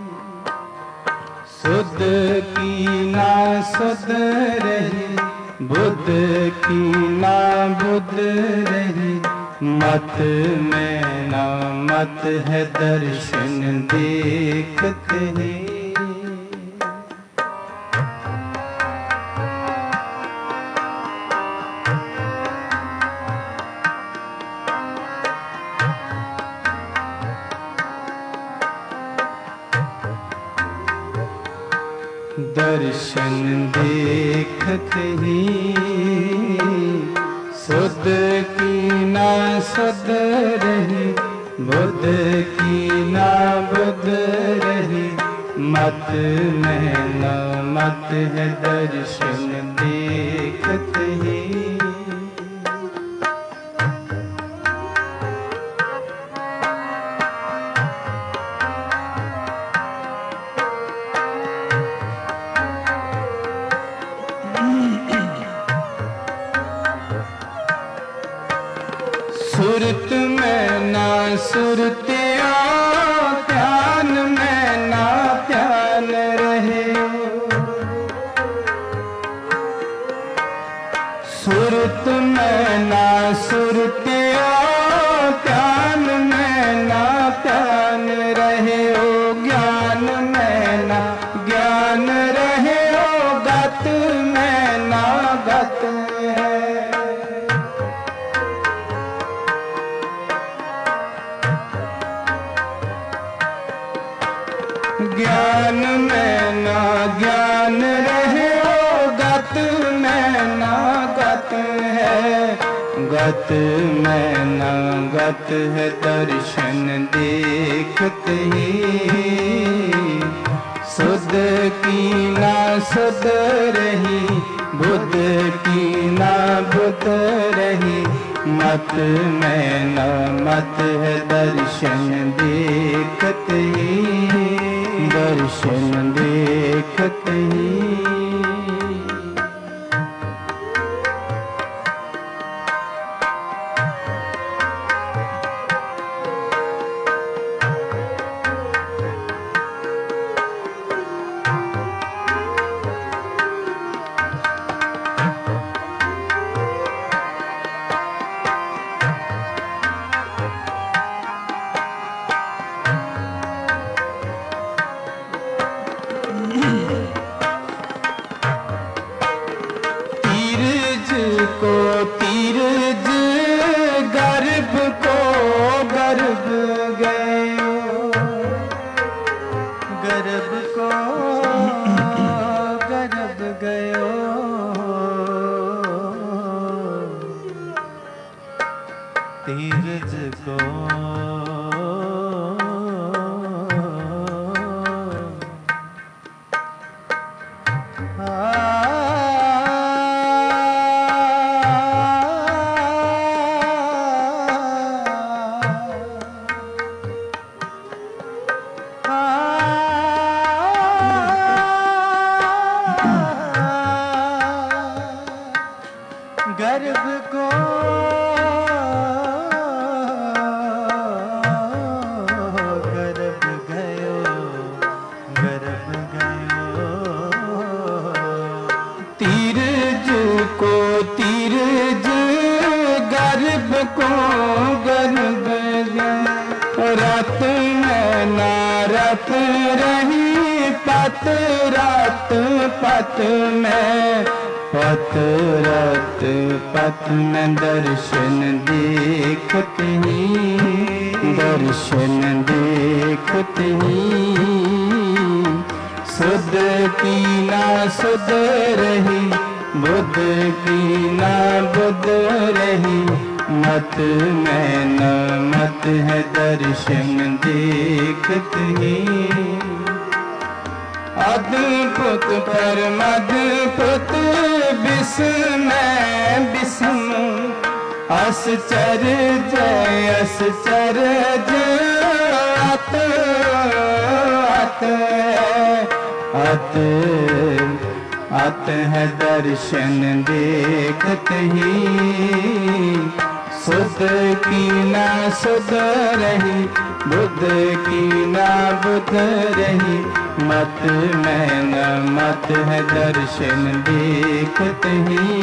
I: सुध की ना सुध रही बुद्ध की ना बुद्ध रही मत में ना मत है दर्शन देखत ही। दर्शन देखत ही सुध की ना सुध रही बुद्ध की ना बुद्ध रही मत में ना मत है दर्शन देखत ही। सुरत में ना सुरतिया ध्यान में ना ध्यान रहे सुरत में ना सुरतिया ध्यान में ना ध्यान रहे ओ ज्ञान में ना ज्ञान रहे ओ गत में ना गत है गत में न गत है दर्शन देखत ही, सुध की ना सुध रही, बुध की ना बुध रही, मत में न मत है दर्शन देखत ही, दर्शन देखत ही। पत में पत रत पत में दर्शन देखत ही, दर्शन देखत ही, सुध की ना सुध रही, बुध की ना बुध रही, मत में न मत है दर्शन देखत ही। अद्भुत परमद्भुत विस्मय विस्म, आश्चर्य आश्चर्य अत अत अत अत है दर्शन देखत ही, सुध की ना सुध रही, बुध की ना बुध रही, मत में न मत है दर्शन देखत ही,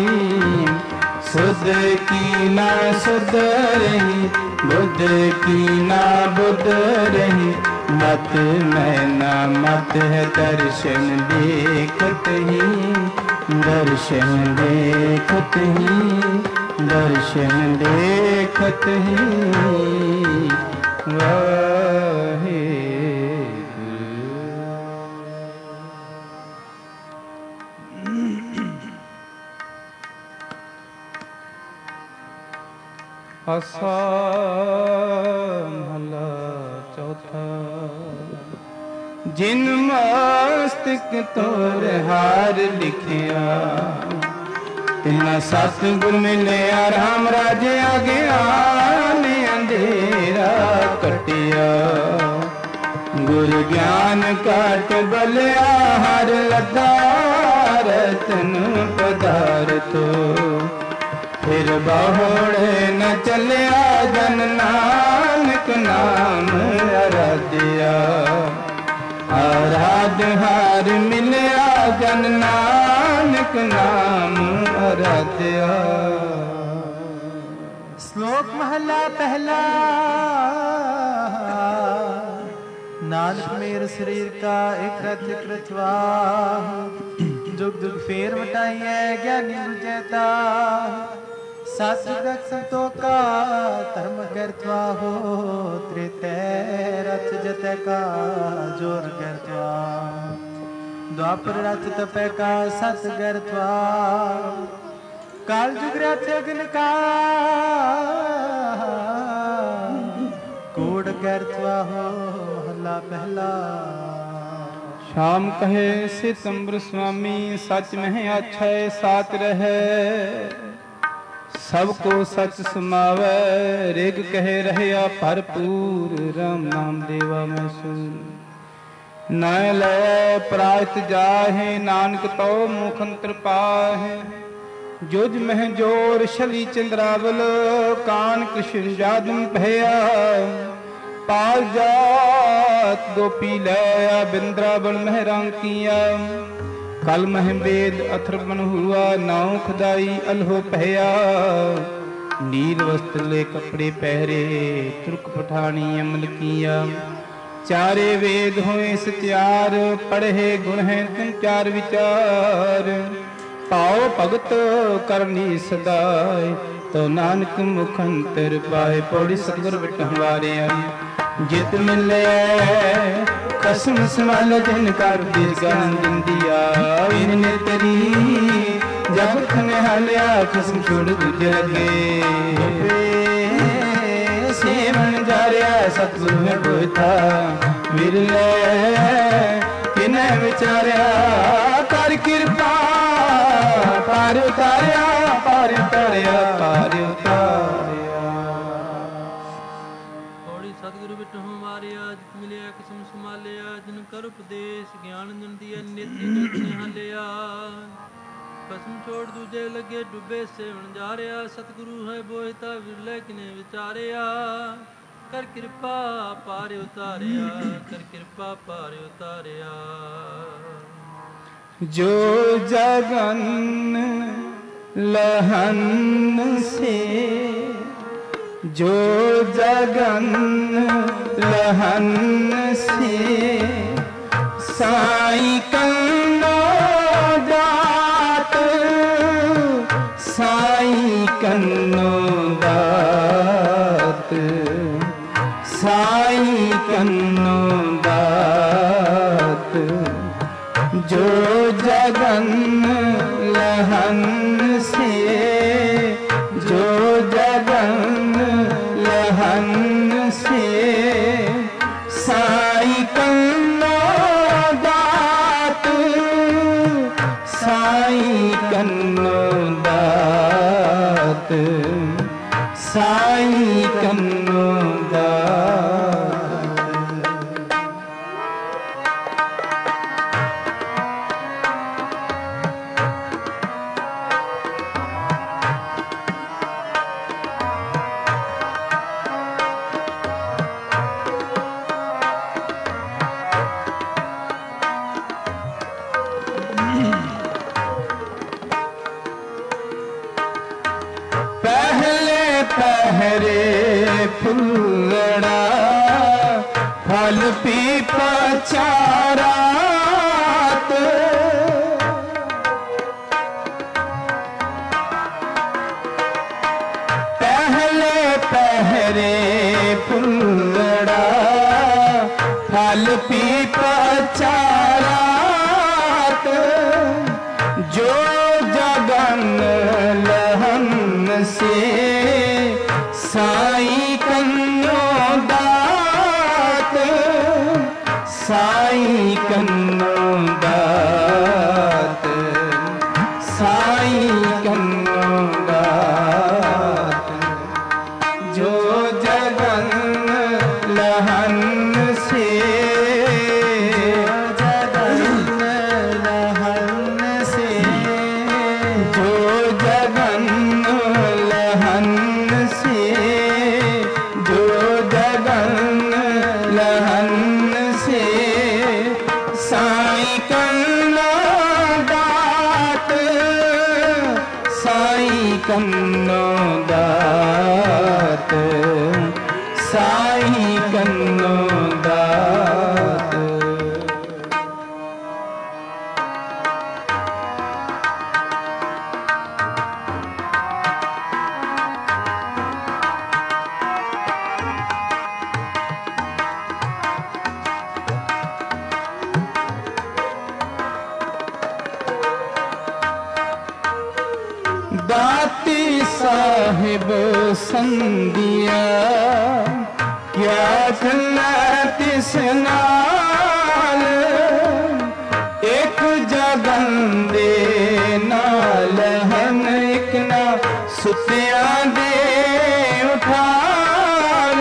I: सुध की ना सुध रही, बुध की ना बुध रही, मत में न मत है दर्शन देखत ही, दर्शन देखत ही, दर्शन देखत ही। वाहे
A: आसा महला चौथा। जिन मस्तक तोर हार लिखिया, तिना सतगुर मिलिया, राम राजे आगे आने अंधेरा कटिया, गुर ज्ञान काट बलिया, हर लदा रतन पदार्थो, फिर बाहोड़े न चलिया, जन नानक नाम आराध्या, आराध हार मिलिया, जन नानक नाम आराध्या।
B: श्लोक महला पहला। नानक मेरे शरीर का एक रथ एक रचवा, जुग जुग फेर वटाइए ज्ञानी बुझेता, सासुरक संतों का धर्म करत्वा हो, त्रेतय रथ जते का जोर करत्वा, द्वापर रथ तपे का सत करत्वा, काल जुग रात अग्न का कोड गैरत्वा हो महला पहला।
A: शाम कहे सितंबर स्वामी सच में अच्छे साथ रहे, सबको सच समावे ऋग कहे रहया भरपूर। राम नाम देवा मैं सुन न ले प्रायत जाहे, नानक तो मुखंतर पाहे। जुज मह जोर शली चंद्रावल, कान कृष्ण जादम भया। पाल जात गोपी लया, बिंद्रावल महरां किया। कल मह वेद अथर्वण हुआ, नाव खुदाई अलहो पहया। नील वस्त्र ले कपड़े पहरे, तुर्क पठानी अमल किया। चारे वेद होए सत्यार, पढ़े गुण है तुम चार विचार। पाओ भगत करनी सदाय, तो नानक मुखंतर पाए। पौड़ी सतगुर बिठवारे जित मिले कसम संभाल जिन कर दीर्घानंद दिया। इन तेरी जब खने हालिया, कसम छोड़ दूजे लगे। सेवन जा रहा सतगुरु में कोई था, विरले किन्हें विचारिया। कर कृपा पार उतारिया, पार उतारिया, पार उतारिया।
C: सतगुरु बिठ हमारिया, जित मिलिया किस्म संभालिया। जिन कर उपदेश ज्ञान जन दिया, नित्य जन निहालिया। कसम छोड़ दूजे लगे, डूबे सेवन जा रहा। सतगुरु है बोहिता, विरले किने विचारिया। कर कृपा पार उतारिया, कर कृपा पार उतारिया।
A: जो जगन लहन से, जो जगन लहन से। साई कन्नो दात, साई कन्नो दात, साई कन्नो दात। जो जगन लहन से, जो जगन लहन से। साई कन्नो दात, साई कन्नो दात, साई कन्नो दात। पहरे फुलड़ा फल पीपा चारात। पहले पहरे फुलड़ा फल पीपा चारात। जो जगन लहन से, साई कन्नो दात, साई कन्नो दात, साई कन्नो दात। जो जगन लहन से, जगन लहन से। जो जगन लहन से, जो जगन लहन से। साई कन्नो दात, साई कन्नो दात, साई कन्नो दात। दा
I: ਸਾਹਿਬ ਸੰਗਿਆ ਕਿਆ ਚੱਲੈ ਤਿਸ ਨਾਲ ਇੱਕ ਜਗਨ ਦੇ ਨਾਲ ਹਨ ਇੱਕ ਨਾ ਸੁੱਤਿਆਂ ਦੇ ਉਠਾਲ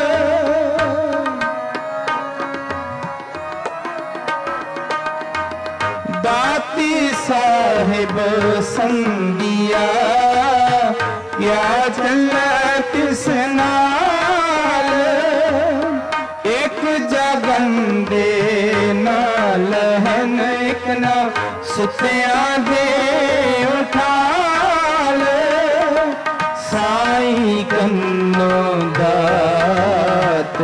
I: ਦਾਤੀ ਸਾਹਿਬ ਸੰਗਿਆ ਕਿਆ ਚੱਲੈ ਤਿਸ ਨਾਲ ਇੱਕ ਜਗਨ ਦੇ ਨਾਲ ਹਨ ਇੱਕ ਨਾ ਸੁੱਤਿਆਂ ਦੇ ਉਠਾਲ ਸਾਈਂ ਕੰਨੋ ਦਾਤ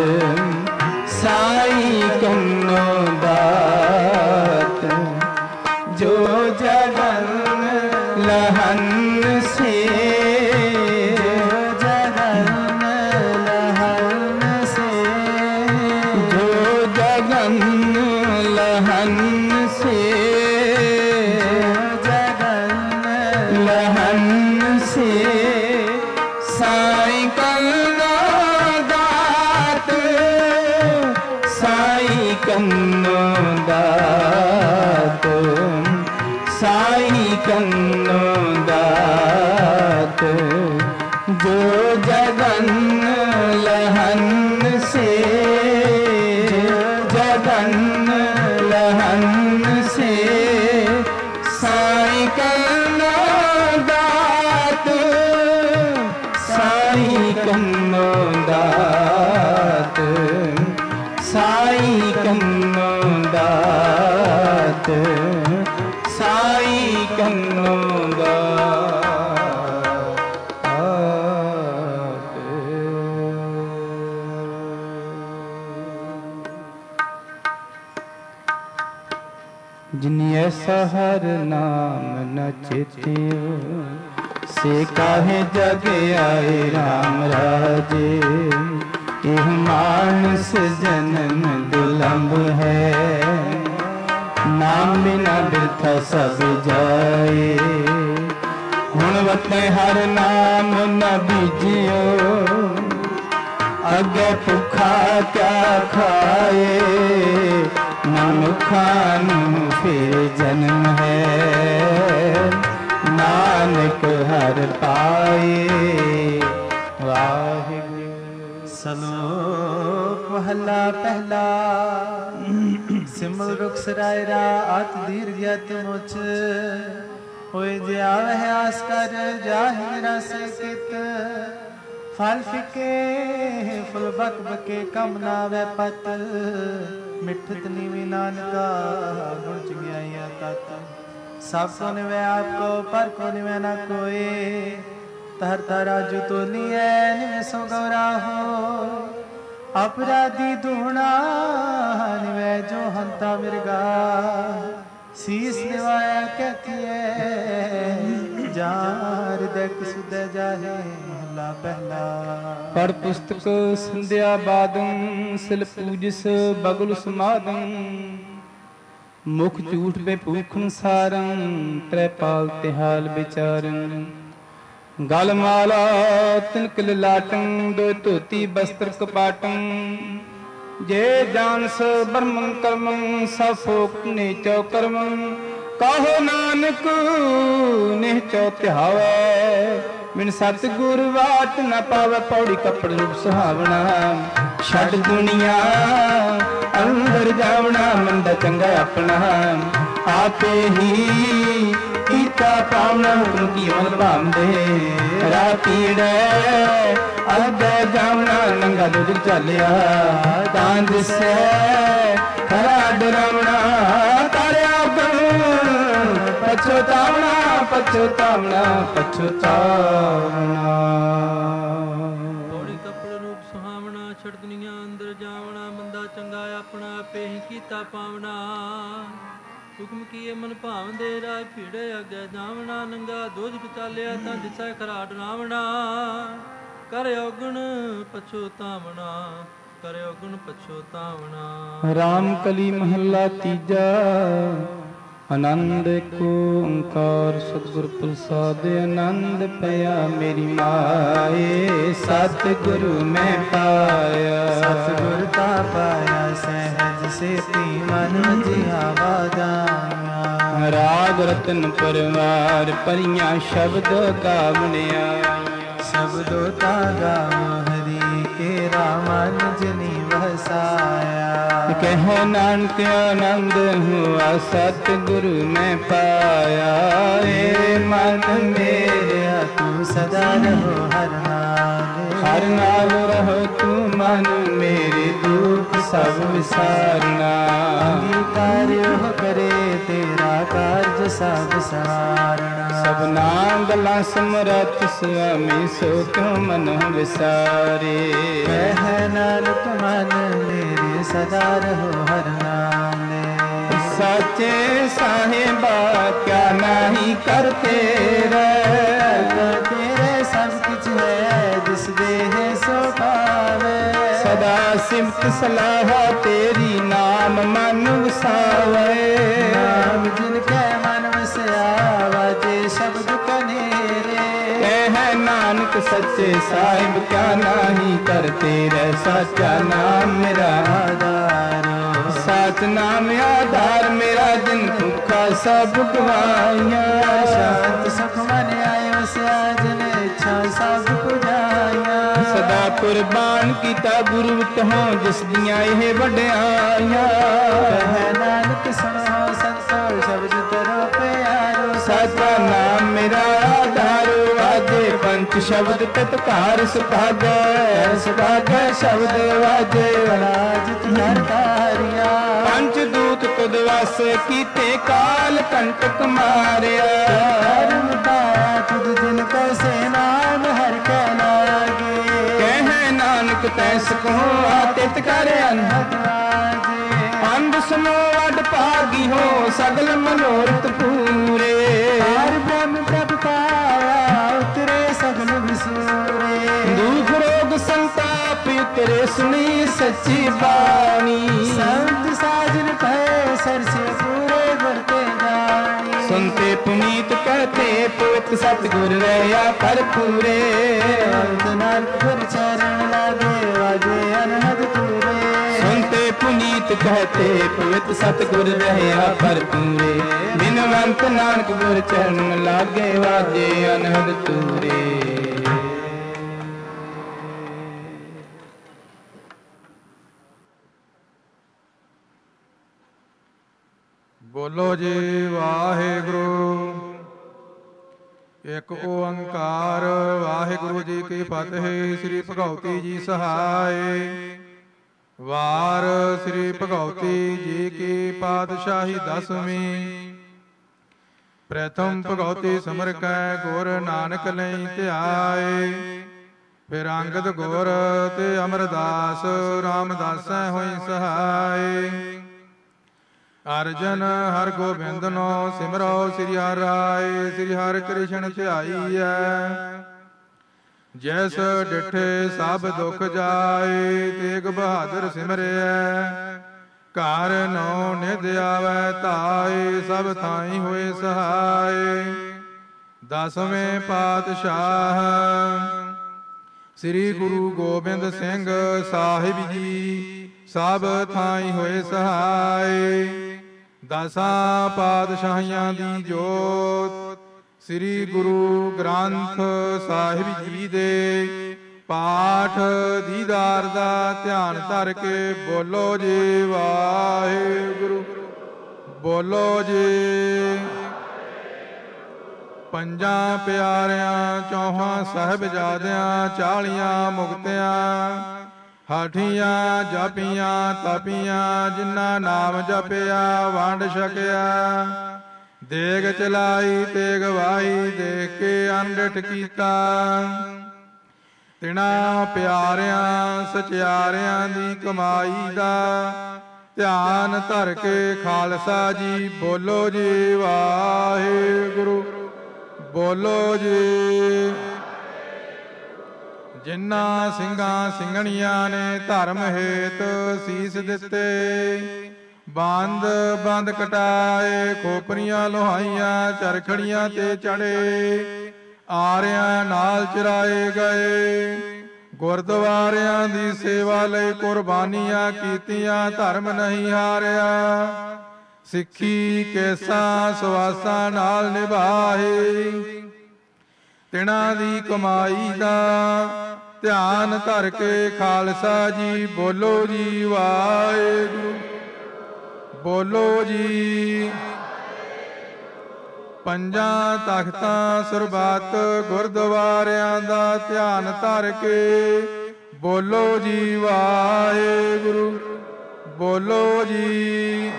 I: ਸਾਈਂ ਕੰਨੋ ਦਾਤ ਜੋ ਜਗਨ ਲਹਨ ਸੇ ਜਗਨ ਲਹਨ ਸੇ ਜੋ ਜਗਨ ਲਹਨ ਸੇ ਜਗਨ ਲਹਨ ਸੇ ਸਾਈਂ ਕੰਨੋ ਦਾਤ ਸਾਈਂ ਕੰਨੋ ਦਾਤ ਸਾਈਂ ਕੰਨੋ ਦਾਤ ਜੋ ਜਗਨ ਲਹਨ ਸੇ ਜਗਨ ਲਹਨ ਸੇ ਸਾਈਂ ਕੰਨੋ ਦਾਤ ਸਾਈਂ ਕੰਨੋ ਦਾਤ ਸਾਈਂ ਕੰਨੋ ਦਾਤ ਸਾਈਂ ਕੰਨੋ ਦਾਤ जिन्हीं ऐसा हर नाम न चेतियो से काहे जग आए राम राजे एह मानस जन्म दुलंभ है नाम बिना बिरथा सब जाए हुण वते हर नाम न बीजियो अगे भुखा क्या खाए मनुखा नूं फिर जन्म है नानक हर पाए वाहिगुरू।
B: सलोक महला पहला सिमल रुख सरायरा आत दीर्घ यत मुच होए जे आवह आस कर जाहि रस कित फल फिके फुल बक बके कम ना वै पत मिठत नीवी नानका गुण चंगियाइया तत सब को निवै आपको पर को निवै ना कोई तहर तारा जो तो निय निवै सो गौरा हो अपराधी दूना निवै जो हंता मिर्गा शीस निवाया कहती है जार देख सुदे जाहे महला पहला
I: पढ़ पुस्तक संध्या बादम सिल पूजिस बगुल समादम मुख झूठ पे भूखन सारं त्रेपाल तिहाल विचारन गल माला तिनक लाटं दो धोती वस्त्र कपाटं जे जानस ब्रह्मं कर्मं सफोक नीचो कर्मं कहो नानक निहचो तिहावै बिन सतगुर वाट न पावे पौड़ी कपड़ रूप सुहावना छड़ दुनिया अंदर जावना मंदा चंगा अपना आपे ही कीता पावना हुक्म की अमल भांदे रा पीड़े अगे जावना नंगा दुध चलिया तां दिसै खरा डरावना तारिया पछतावना पछतावना पछतावना
C: पौड़ी कपड़ रूप सुहावना छड़ दुनिया अंदर जावना मंदा चंगा अपना आपे ही कीता पावना हुक्म कीए मन भावदे राह भीड़े अगे जावना नंगा दोज चालिया तां दिसै खरा डरावना कर औगण पछतावना कर औगण पछतावना।
I: राम कली महला तीजा
A: ਆਨੰਦ ਓੰਕਾਰ ਸਤਿਗੁਰ ਪ੍ਰਸਾਦ ਆਨੰਦ ਪਿਆ ਮੇਰੀ ਮਾਏ ਸਤਿਗੁਰੂ ਮੈਂ ਪਾਇਆ
B: ਸਤਿਗੁਰ ਤਾ ਪਾਇਆ ਸਹਿਜ ਸੇਤੀ ਮਨ ਜਿਹਾ ਵਾਜਾਇਆ
A: ਰਾਗ ਰਤਨ ਪਰਵਾਰ ਪਰੀਆਂ ਸ਼ਬਦ ਗਾਵਣਿਆ
B: ਸ਼ਬਦੋ ਤਾ ਗਾਵੋ ਹਰੀ ਕੇਰਾ ਮਨ ਜਿਨੀ ਵਸਾਇਆ
A: ਕਹਿ ਨਾਨਕ ਆਨੰਦ ਹੁਆ ਸਤਿਗੁਰੂ ਮੈਂ ਪਾਇਆ ਏ ਮਨ ਮੇਰਿਆ
B: ਤੂੰ ਸਦਾ ਰਹੋ ਹਰ ਨਾਲ
A: ਹਰ ਨਾਲ ਰਹੋ ਤੂੰ ਮਨ ਮੇਰੇ ਦੁੱਖ ਸਭ ਵਿਸਾਰਨਾ
B: ਅੰਗੀਕਾਰ ਕਰੇ ਤੇਰਾ ਕਾਰਜ ਸਭ ਸਵਾਰਨਾ
A: ਸਭਨਾ ਗੱਲਾਂ ਸਮਰੱਥ ਸੁਆਮੀ ਸੋ ਕਿਉ ਮਨ ਵਿਸਾਰੇ
B: ਕਹਿ ਨਾਨਕ ਮਨ ਮੇਰੇ ਸਦਾ ਰਹੋ ਹਰ ਨਾਲੇ
A: ਸਾਚੇ ਸਾਹਿਬਾ ਕਿਆ ਨਹੀਂ ਕਰਤੇ
B: ਤੇਰੇ ਸਭ ਕੁਛ ਹੈ ਜਿਸ ਦੇਹ ਸੋ ਪਾਵੇ
A: ਸਦਾ ਸਿਮਤ ਸਲਾਹ ਤੇਰੀ ਨਾਮ ਮਨ ਵਸਾਵੇ
B: ਨਾਮ ਜਿਨ ਕੈ ਮਨ ਵਸਿਆ ਵਾਜੇ ਸ਼ਬਦ ਕਨੇਰੇ
A: ਕਹਿ ਨਾਨਕ ਸੱਚੇ ਸਾਹਿਬ ਕਿਆ ਨਹੀਂ ਕਰਤੇ ਰਹਿ ਸਾਚਾ ਨਾਮ ਮੇਰਾ
B: ਆਧਾਰ
A: ਸਾਚ ਨਾਮ ਆਧਾਰ ਮੇਰਾ ਜਿਨ ਭੁੱਖਾ ਸਭ ਗਵਾਈਆਂ
B: ਸ਼ਾਂਤ ਸੁਖ ਮਨ ਆਇ ਵਸਿਆ ਜਿਨ ਇੱਛਾ ਸਭ ਪੁਜਾਈਆਂ
A: ਸਦਾ ਕੁਰਬਾਨ ਕੀਤਾ ਗੁਰੂ ਵਿਟਹੁ ਜਿਸ ਦੀਆਂ ਇਹ ਵਡਿਆਈਆਂ
B: ਕਹਿ ਨਾਨਕ ਸੁਣੋ ਸੰਤੋ ਸ਼ਬਦ ਤਰੋ ਪਿਆਰੋ
A: ਸਾਚਾ ਨਾਮ ਮੇਰਾ ਆਧਾਰ ਵਾਜੇ ਪੰਚ ਸ਼ਬਦ ਤਤਕਾਰ ਸੁਭਾਗੈ ਸੁਭਾਗੈ ਸ਼ਬਦ ਵਾਜੇ
B: ਰਾਜ ਤਿਹਰ ਤਾਰੀਆਂ
A: ਪੰਜ ਦੂਤ ਤੁਧ ਵਸ ਕੀਤੇ ਕਾਲ ਕੰਟਕ ਮਾਰਿਆ
B: ਧਰਮ ਪਾਇਆ ਤੁਧ ਜਿਨ ਕੈਸੇ ਨਾਮ ਹਰ ਕੈ ਲਾਗੇ
A: ਕਹਿ ਨਾਨਕ ਤੈ ਸਕੋ ਆਤਿਤ ਕਰ ਅਨਹਦ ਅੰਧ ਸਮੋ ਵਡ ਭਾਗੀ ਹੋ ਸਗਲ ਮਨੋਰਥ ਪੂਰੇ
B: ਹਰ ਬ੍ਰਹਮ ਪ੍ਰਭ ਪਾਇਆ ਉਤਰੇ ਸਗਲ ਵਿਸੂਰੇ
A: ਦੁਖ ਰੋਗ ਸੰਤਾਪ ਉਤਰੇ ਸੁਣੀ ਸੱਚੀ ਬਾਣੀ
B: ਸੰਤ ਸਾਜਨ ਭੈ ਸਰਸੇ ਪੂਰੇ ਵਰਤੇ ਜਾਣੀ
A: ਸੁਨਤੇ ਪੁਨੀਤ ਕਹਤੇ ਪਵਿੱਤ ਸਤਿਗੁਰ ਰਹਿਆ ਪਰ ਪੂਰੇ
B: ਨਾਨਕ ਗੁਰ ਚਰਨ ਲਾਗੇ ਵਾਜੇ ਅਨਹਦ ਪੂਰੇ
A: ਸੁਨਤੇ ਪੁਨੀਤ ਕਹਤੇ ਪਵਿੱਤ ਸਤਿਗੁਰ ਰਹਿਆ ਪਰ ਪੂਰੇ ਬਿਨਵੰਤ ਨਾਨਕ ਗੁਰ ਚਰਨ ਲਾਗੇ ਵਾਜੇ ਅਨਹਦ ਪੂਰੇ।
F: ਬੋਲੋ ਜੀ ਵਾਹਿਗੁਰੂ ਇੱਕ ਓੰਕਾਰ ਵਾਹਿਗੁਰੂ ਜੀ ਕੀ ਫਤਿਹ। ਸ੍ਰੀ ਭਗਉਤੀ ਜੀ ਸਹਾਇ ਵਾਰ ਸ੍ਰੀ ਭਗਉਤੀ ਜੀ ਕੀ ਪਾਤਸ਼ਾਹੀ ਦਸਵੀਂ। ਪ੍ਰਥਮ ਭਗਉਤੀ ਸਿਮਰ ਕੈ ਗੁਰ ਨਾਨਕ ਲਈ ਧਿਆਏ ਫਿਰ ਅੰਗਦ ਗੁਰ ਤੇ ਅਮਰਦਾਸ ਰਾਮਦਾਸੈ ਹੋਈ ਸਹਾਇ। ਅਰਜਨ ਹਰ ਗੋਬਿੰਦਨੋ ਸਿਮਰੋ ਸ੍ਰੀ ਹਰਿ ਰਾਏ ਸ੍ਰੀ ਹਰਿ ਕ੍ਰਿਸ਼ਨ ਧਿਆਈਐ। ਜੈਸ ਡਿਠੇ ਸਭ ਦੁਖ ਜਾਏ ਤੇਗ ਬਹਾਦਰ ਸਿਮਰਿਐ। ਘਰ ਨੋ ਨਿਧ ਆਵੈ ਧਾਏ ਸਭ ਥਾਈ ਹੋਏ ਸਹਾਏ। ਦਸਵੇਂ ਪਾਤਸ਼ਾਹ ਸ੍ਰੀ ਗੁਰੂ ਗੋਬਿੰਦ ਸਿੰਘ ਸਾਹਿਬ ਜੀ ਸਭ ਥਾਈ ਹੋਏ ਸਹਾਏ। ਦਸਾਂ ਪਾਤਸ਼ਾਹੀਆਂ ਦੀ ਜੋਤ ਸ੍ਰੀ ਗੁਰੂ ਗ੍ਰੰਥ ਸਾਹਿਬ ਜੀ ਦੇ ਪਾਠ ਦੀਦਾਰ ਦਾ ਧਿਆਨ ਧਰ ਕੇ ਬੋਲੋ ਜੀ ਵਾਹਿਗੁਰੂ। ਬੋਲੋ ਜੀ। ਪੰਜਾਂ ਪਿਆਰਿਆਂ ਚੌਹਾਂ ਸਾਹਿਬਜ਼ਾਦਿਆਂ 40 ਮੁਕਤਿਆਂ ਹਾਠੀਆਂ ਜਾਪੀਆਂ ਤਾਪੀਆਂ ਜਿਨ੍ਹਾਂ ਨਾਮ ਜਪਿਆ ਵੰਡ ਛਕਿਆ। ਦੇਗ ਚਲਾਈ ਤੇ ਗਵਾਈ ਦੇਖ ਕੇ ਅਨਡਿਠ ਕੀਤਾ। ਤਿਨਾਂ ਪਿਆਰਿਆਂ ਸਚਿਆਰਿਆਂ ਦੀ ਕਮਾਈ ਦਾ ਧਿਆਨ ਧਰ ਕੇ ਖਾਲਸਾ ਜੀ ਬੋਲੋ ਜੀ ਵਾਹਿਗੁਰੂ। ਬੋਲੋ ਜੀ। ਜਿਨ੍ਹਾਂ ਸਿੰਘਾਂ ਸਿੰਘਣੀਆਂ ਨੇ ਧਰਮ ਹੇਤ ਸੀਸ ਦਿੱਤੇ
J: ਬੰਦ ਬੰਦ ਕਟਾਏ, ਖੋਪਰੀਆਂ ਲੋਹਾਈਆਂ ਚਰਖੜੀਆਂ ਤੇ ਚੜੇ, ਆਰਿਆਂ ਨਾਲ ਚਰਾਏ ਗਏ। ਗੁਰਦੁਆਰਿਆਂ ਦੀ ਸੇਵਾ ਲਈ ਕੁਰਬਾਨੀਆਂ ਕੀਤੀਆਂ, ਧਰਮ ਨਹੀਂ ਹਾਰਿਆ। ਸਿੱਖੀ ਕੇਸਾਂ ਸਵਾਸਾਂ ਨਾਲ ਨਿਭਾਏ, ਤਿਨਾਂ ਦੀ ਕਮਾਈ ਦਾ ਧਿਆਨ ਧਰ ਕੇ ਖਾਲਸਾ ਜੀ ਬੋਲੋ ਜੀ ਵਾਹਿਗੁਰੂ, ਬੋਲੋ ਜੀ। ਪੰਜਾਂ ਤਖਤਾਂ ਸਰਬੱਤ ਗੁਰਦੁਆਰਿਆਂ ਦਾ ਧਿਆਨ ਧਰ ਕੇ ਬੋਲੋ ਜੀ ਵਾਹਿਗੁਰੂ, ਬੋਲੋ ਜੀ।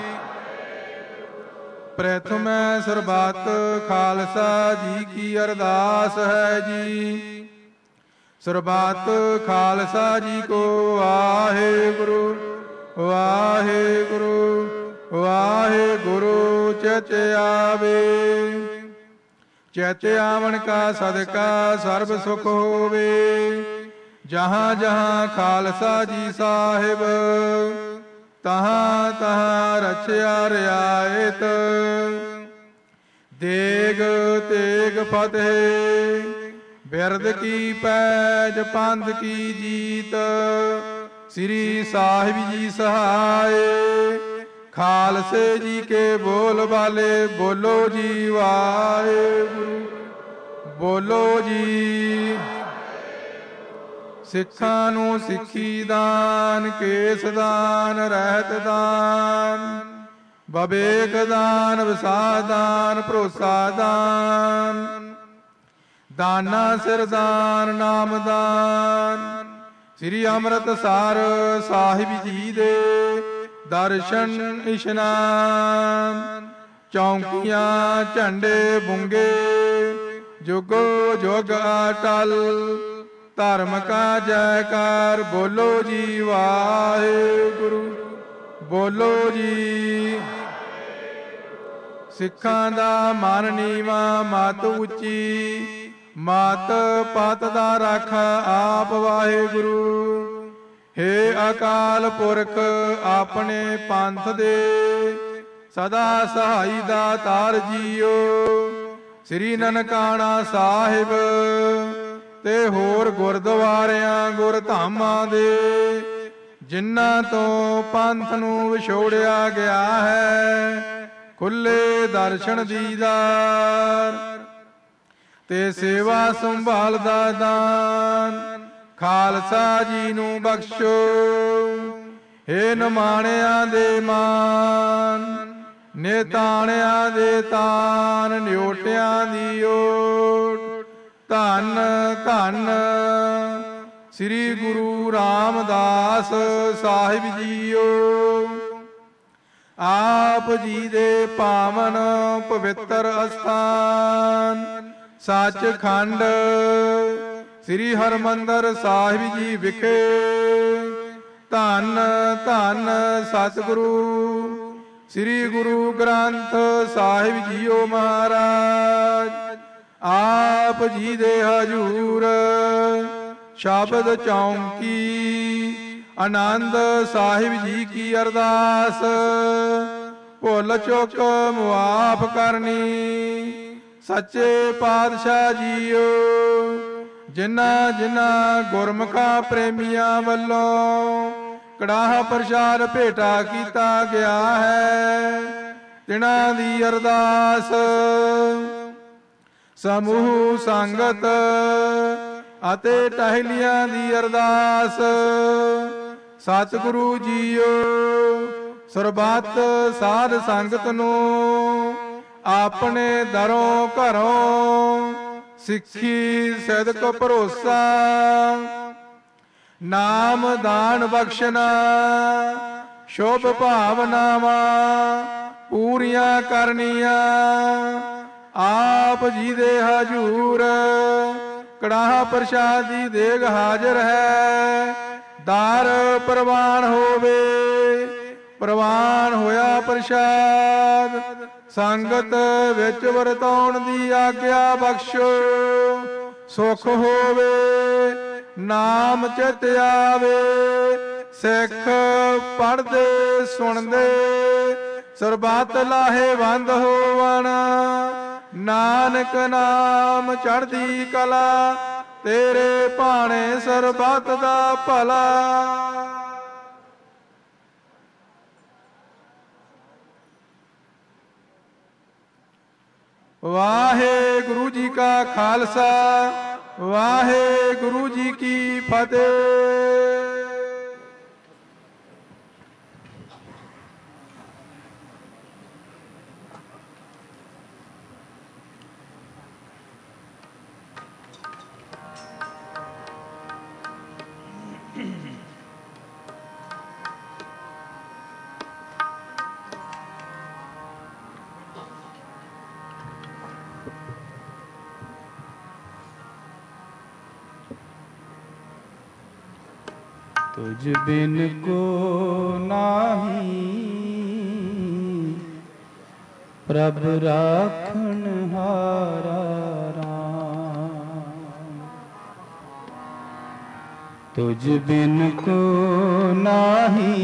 J: ਪ੍ਰਥਮੈ ਸਰਬੱਤ ਖਾਲਸਾ ਜੀ ਕੀ ਅਰਦਾਸ ਹੈ ਜੀ, ਸਰਬੱਤ ਖਾਲਸਾ ਜੀ ਕੋ ਵਾਹਿਗੁਰੂ, ਵਾਹਿਗੁਰੂ, ਵਾਹਿਗੁਰੂ। ਚਿਤ ਆਵੇ, ਚਿਤ ਆਵਣ ਕਾ ਸਦਕਾ ਸਰਬ ਸੁਖ ਹੋਵੇ। ਜਹਾਂ ਜਹਾਂ ਖਾਲਸਾ ਜੀ ਸਾਹਿਬ, ਤਹਾਂ ਤਹਾਂ ਰਚਿਆ ਰਿਆਇਤ। ਦੇਗ ਤੇਗ ਫਤਿਹ, ਬਿਰਦ ਕੀ ਪੈਜ ਪੰਥ ਕੀ ਜੀਤ। ਸ੍ਰੀ ਸਾਹਿਬ ਜੀ ਸਹਾਏ, ਖਾਲਸੇ ਜੀ ਕੇ ਬੋਲ ਬਾਲੇ ਬੋਲੋ ਜੀ ਵਾਹਿਗੁਰੂ, ਬੋਲੋ ਜੀ। ਸਿੱਖਾਂ ਨੂੰ ਸਿੱਖੀ ਦਾਨ, ਕੇਸ ਦਾਨ, ਰਹਿਤ ਦਾਨ, ਬਵੇਕ ਦਾਨ, ਵਿਸਾਹ ਦਾਨ, ਭਰੋਸਾ ਦਾਨ, ਦਾਨਾ ਸਿਰ ਦਾਨ, ਨਾਮ ਦਾਨ। ਸ੍ਰੀ ਅੰਮ੍ਰਿਤਸਰ ਸਾਹਿਬ ਜੀ ਦੇ ਦਰਸ਼ਨ ਇਸ਼ਨਾਨ। ਚੌਂਕੀਆਂ ਝੰਡੇ ਬੁੰਗੇ, ਜੁਗੋ ਜੁਗ ਅਟਲ। ਧਰਮ ਕਾ ਜੈਕਾਰ ਬੋਲੋ ਜੀ ਵਾਹਿਗੁਰੂ, ਬੋਲੋ ਜੀ। ਸਿੱਖਾਂ ਦਾ ਮਨ ਨੀਵਾ ਮਤ ਉੱਚੀ, ਮਤ ਪਤ ਦਾ ਰੱਖ ਆਪ ਵਾਹਿਗੁਰੂ। ਹੇ ਅਕਾਲ ਪੁਰਖ ਆਪਣੇ ਪੰਥ ਦੇ ਸਦਾ ਸਹਾਈ ਦਾਤਾਰ ਜੀਓ। ਸ੍ਰੀ ਨਨਕਾਣਾ ਸਾਹਿਬ ਤੇ ਹੋਰ ਗੁਰਦੁਆਰਿਆਂ ਗੁਰਧਾਮਾਂ ਦੇ ਜਿਨ੍ਹਾਂ ਤੋਂ ਪੰਥ ਨੂੰ ਵਿਛੋੜਿਆ ਗਿਆ ਹੈ, ਖੁੱਲੇ ਦਰਸ਼ਨ ਦੀਦਾਰ ਤੇ ਸੇਵਾ ਸੰਭਾਲ ਦਾ ਦਾਨ ਖਾਲਸਾ ਜੀ ਨੂੰ ਬਖਸ਼ੋ। ਹੇ ਨਿਮਾਣਿਆਂ ਦੇ ਮਾਨ, ਨਿਤਾਣਿਆਂ ਦੇ ਤਾਨ, ਨਿਓਟਿਆਂ ਦੀ ਓਟ। ਧੰਨ ਧੰਨ ਸ੍ਰੀ ਗੁਰੂ ਰਾਮਦਾਸ ਸਾਹਿਬ ਜੀਓ। ਆਪ ਜੀ ਦੇ ਪਾਵਨ ਪਵਿੱਤਰ ਅਸਥਾਨ ਸੱਚਖੰਡ ਸ੍ਰੀ ਹਰਿਮੰਦਰ ਸਾਹਿਬ ਜੀ ਵਿਖੇ ਧੰਨ ਧੰਨ ਸਤਿਗੁਰੂ ਸ੍ਰੀ ਗੁਰੂ ਗ੍ਰੰਥ ਸਾਹਿਬ ਜੀਓ ਮਹਾਰਾਜ। ਆਪ ਜੀ ਦੇ ਹਜੂਰ ਸ਼ਬਦ ਚੌਂਕੀ ਆਨੰਦ ਸਾਹਿਬ ਜੀ ਕੀ ਅਰਦਾਸ ਭੁੱਲ ਚੁੱਕ ਮੁਆਫ ਕਰਨੀ। ਸੱਚੇ ਪਾਤਸ਼ਾਹ ਜੀਓ, ਜਿਨ੍ਹਾਂ ਜਿਨ੍ਹਾਂ ਗੁਰਮੁਖਾਂ ਪ੍ਰੇਮੀਆਂ ਵੱਲੋਂ ਕੜਾਹ ਪ੍ਰਸ਼ਾਦ ਭੇਟਾ ਕੀਤਾ ਗਿਆ ਹੈ, ਤਿਨਾਂ ਦੀ ਅਰਦਾਸ ਸਮੂਹ ਸੰਗਤ ਅਤੇ ਟਹਿਲੀਆਂ ਦੀ ਅਰਦਾਸ। ਸਤਿਗੁਰੂ ਜੀਓ, ਸਰਬੱਤ ਸਾਧ ਸੰਗਤ ਨੂੰ ਆਪਣੇ ਦਰੋਂ ਘਰੋਂ ਸਿੱਖੀ ਸਿਦਕ ਭਰੋਸਾ ਨਾਮ ਦਾਨ ਬਖਸ਼ਣਾ, ਸ਼ੁਭ ਭਾਵਨਾਵਾਂ ਪੂਰੀਆਂ ਕਰਨੀਆਂ। ਆਪ ਜੀ ਦੇ ਹਜੂਰ ਕੜਾਹ ਪ੍ਰਸ਼ਾਦ ਦੀ ਦੇਗ ਹਾਜ਼ਰ ਹੈ। ਦਾਰ ਪ੍ਰਵਾਨ ਹੋਵੇ, ਪ੍ਰਵਾਨ ਹੋਇਆ ਪ੍ਰਸ਼ਾਦ ਸੰਗਤ ਵਿੱਚ ਵਰਤਾਉਣ ਦੀ ਆਗਿਆ ਬਖਸ਼ੋ। ਸੁਖ ਹੋਵੇ, ਨਾਮ ਚਿਤ ਆਵੇ, ਸਿੱਖ ਪੜ੍ਹਦੇ ਸੁਣਦੇ ਸਰਬੱਤ ਲਾਹੇਵੰਦ ਹੋਵਣ। ਨਾਨਕ ਨਾਮ ਚੜ੍ਹਦੀ ਕਲਾ ਤੇਰੇ ਭਾਣੇ ਸਰਬੱਤ ਦਾ ਭਲਾ। ਵਾਹਿਗੁਰੂ ਜੀ ਕਾ ਖਾਲਸਾ ਵਾਹਿਗੁਰੂ ਜੀ ਕੀ ਫਤਿਹ।
A: तुझ बिन को नाही प्रभ राखन हारा राम। तुझ बिन को नाही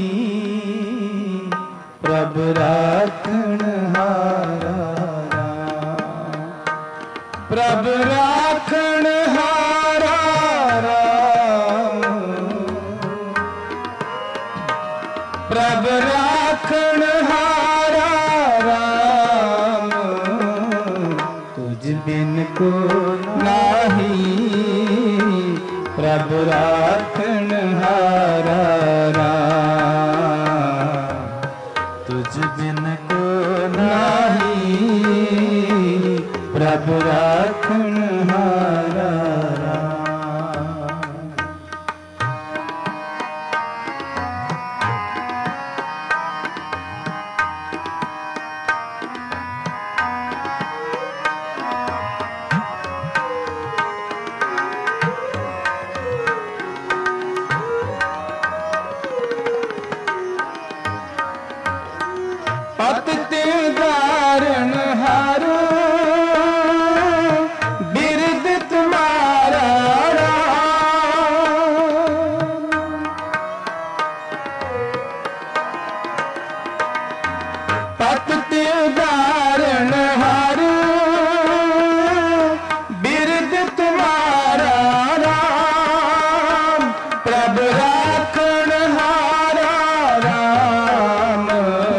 A: प्रभ राखन हारा राम। प्रभ राखन हारा प्रभ राखण हारा राम। तुझ बिन को नाही प्रभ राखण हारा राम। तुझ बिन को नाही प्रभ राखण हारा राम। पत ते धारण हारो बिरद तुम्हारा राम। पत ते धारण हारो बिरद तुम्हारा राम। प्रभ राखण हारा राम।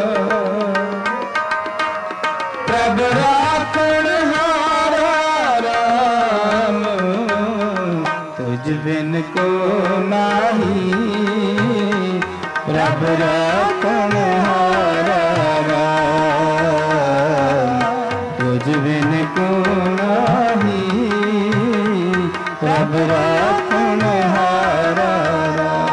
A: प्रभ राखण हारा राम। तुझ बिन को नाही प्रभ राखण हारा राम। तुझ बिन को नाही प्रभ राखण हारा राम।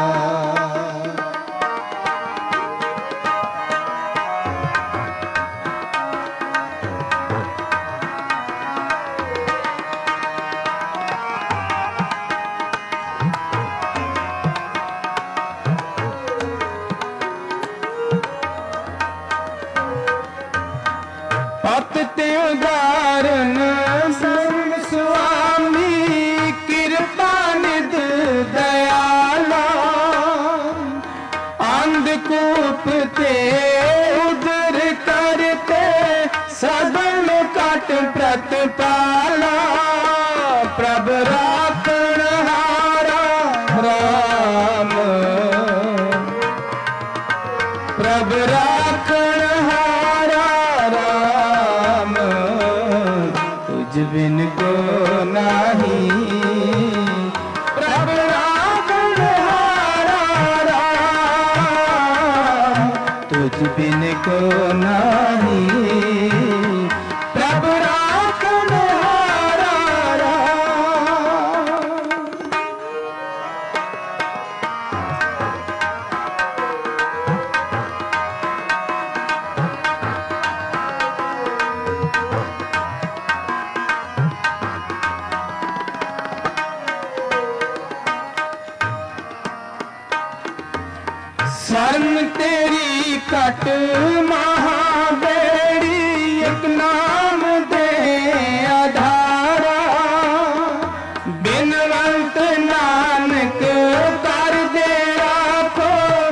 A: पत ते उदाहरण संग स्वामी कृपा निध दयाला। अंधकूप ते उदर करते सबन काट प्रतिपाला। प्रभ राखण हारा राम। प्रभ राखण हारा राम। तुझ बिन को नाही प्रभ राखण हारा राम। तुझ बिन को नाही प्रभ राखण हारा राम। शरण तेरी कट महाबेड़ी एक नाम दे आधारा। बिनवंत नानक कर दे राखो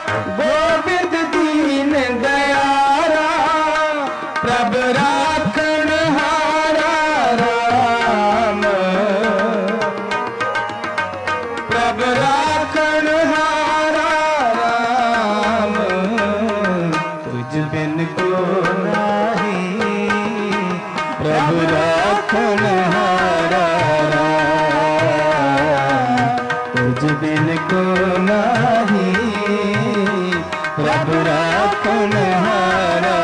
I: को नाही, प्रभु राखण हारा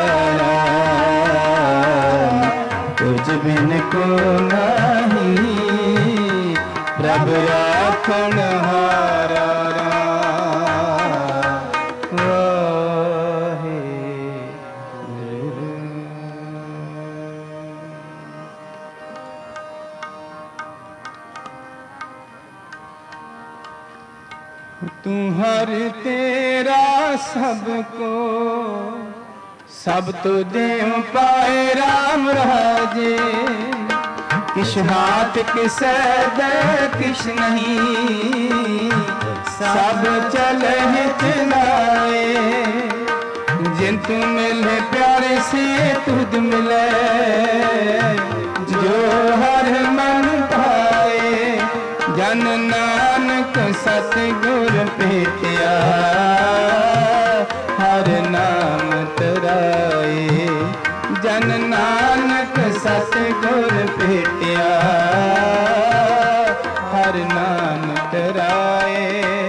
I: राम। तुझ बिन को नाही, प्रभु राखण हारा तू हर तेरा सबको, सब तो देव पाए राम राजे। किस हाथ किस दे किस नहीं, सब चले चलाए। जिन तू मिले प्यारे से तुझ मिले, जो हर मन पाए। जन नानक सतगुर भेटिया, हर नाम तराए। जन नानक सतगुर भेटिया, हर नाम तराए।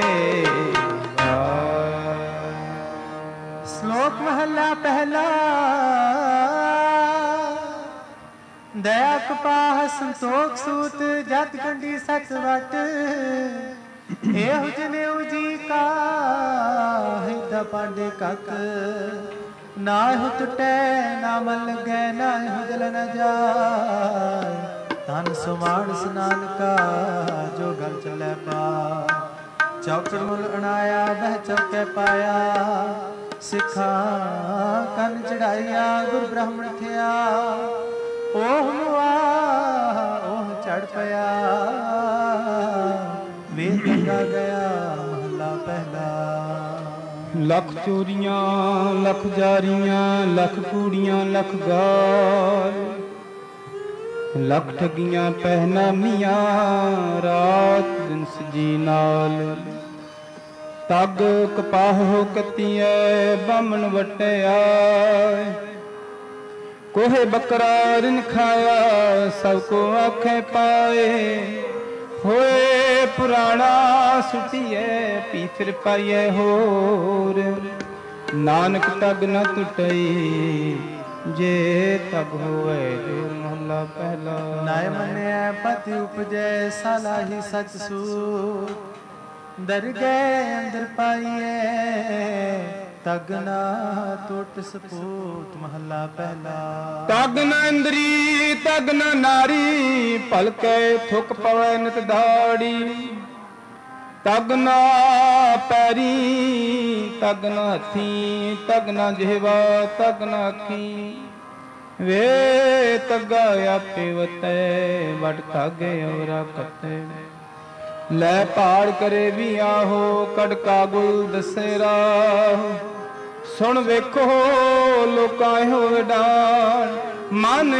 B: श्लोक महला पहला। दया कपाह संतोख सूत, जत कंडी सत वट। एह जनेऊ जी का हिदा पांडे कक। ना हो टुटे ना मन लगे, ना हो जल न जाए। धन सुमान स्नान का जो गल चले पा। चौकड़ मुल अनाया बह चौके पाया। सिखा कन चढ़ाइया गुर ब्राह्मण थिया। ओह मुआ ओह चढ़ पया, वेद गंगा गया महला पहला।
I: लख चोरियां लख जारियां, लख कूड़ियां लख गाल। लख ठगियां पहनामियां, रात दिन सजी नाल। तग कपाह हो कतिए, बामन वटिया। कोहे बकरा रिन खाया, सबको आखे पाए। होए पुराना सुटिए, पी फिर पाइए होर। नानक तग न टुटई, जे तग होए जो महला पहला।
B: नाय मने पति उपजै, सालाही सच सूर। दर गए अंदर पाइए, तग ना टुट सपूत महला पहला।
I: तग न इंद्री तग न नारी, पलके थुक पवै नित दाड़ी। तग न पैरी तग न हथी, तग न जिहवा तग न अखी। वे तगा आपे वतै, वट तागे औरा कते। ਲੈ ਪਾੜ ਕਰੇ ਵੀ ਆਹੋ, ਕੜਕਾ ਗੁਲ ਦਸੇਰਾ। ਸੁਣ ਵੇਖੋ ਲੋਕਾਂ ਇਹੋ ਡਾਣ, ਮਨ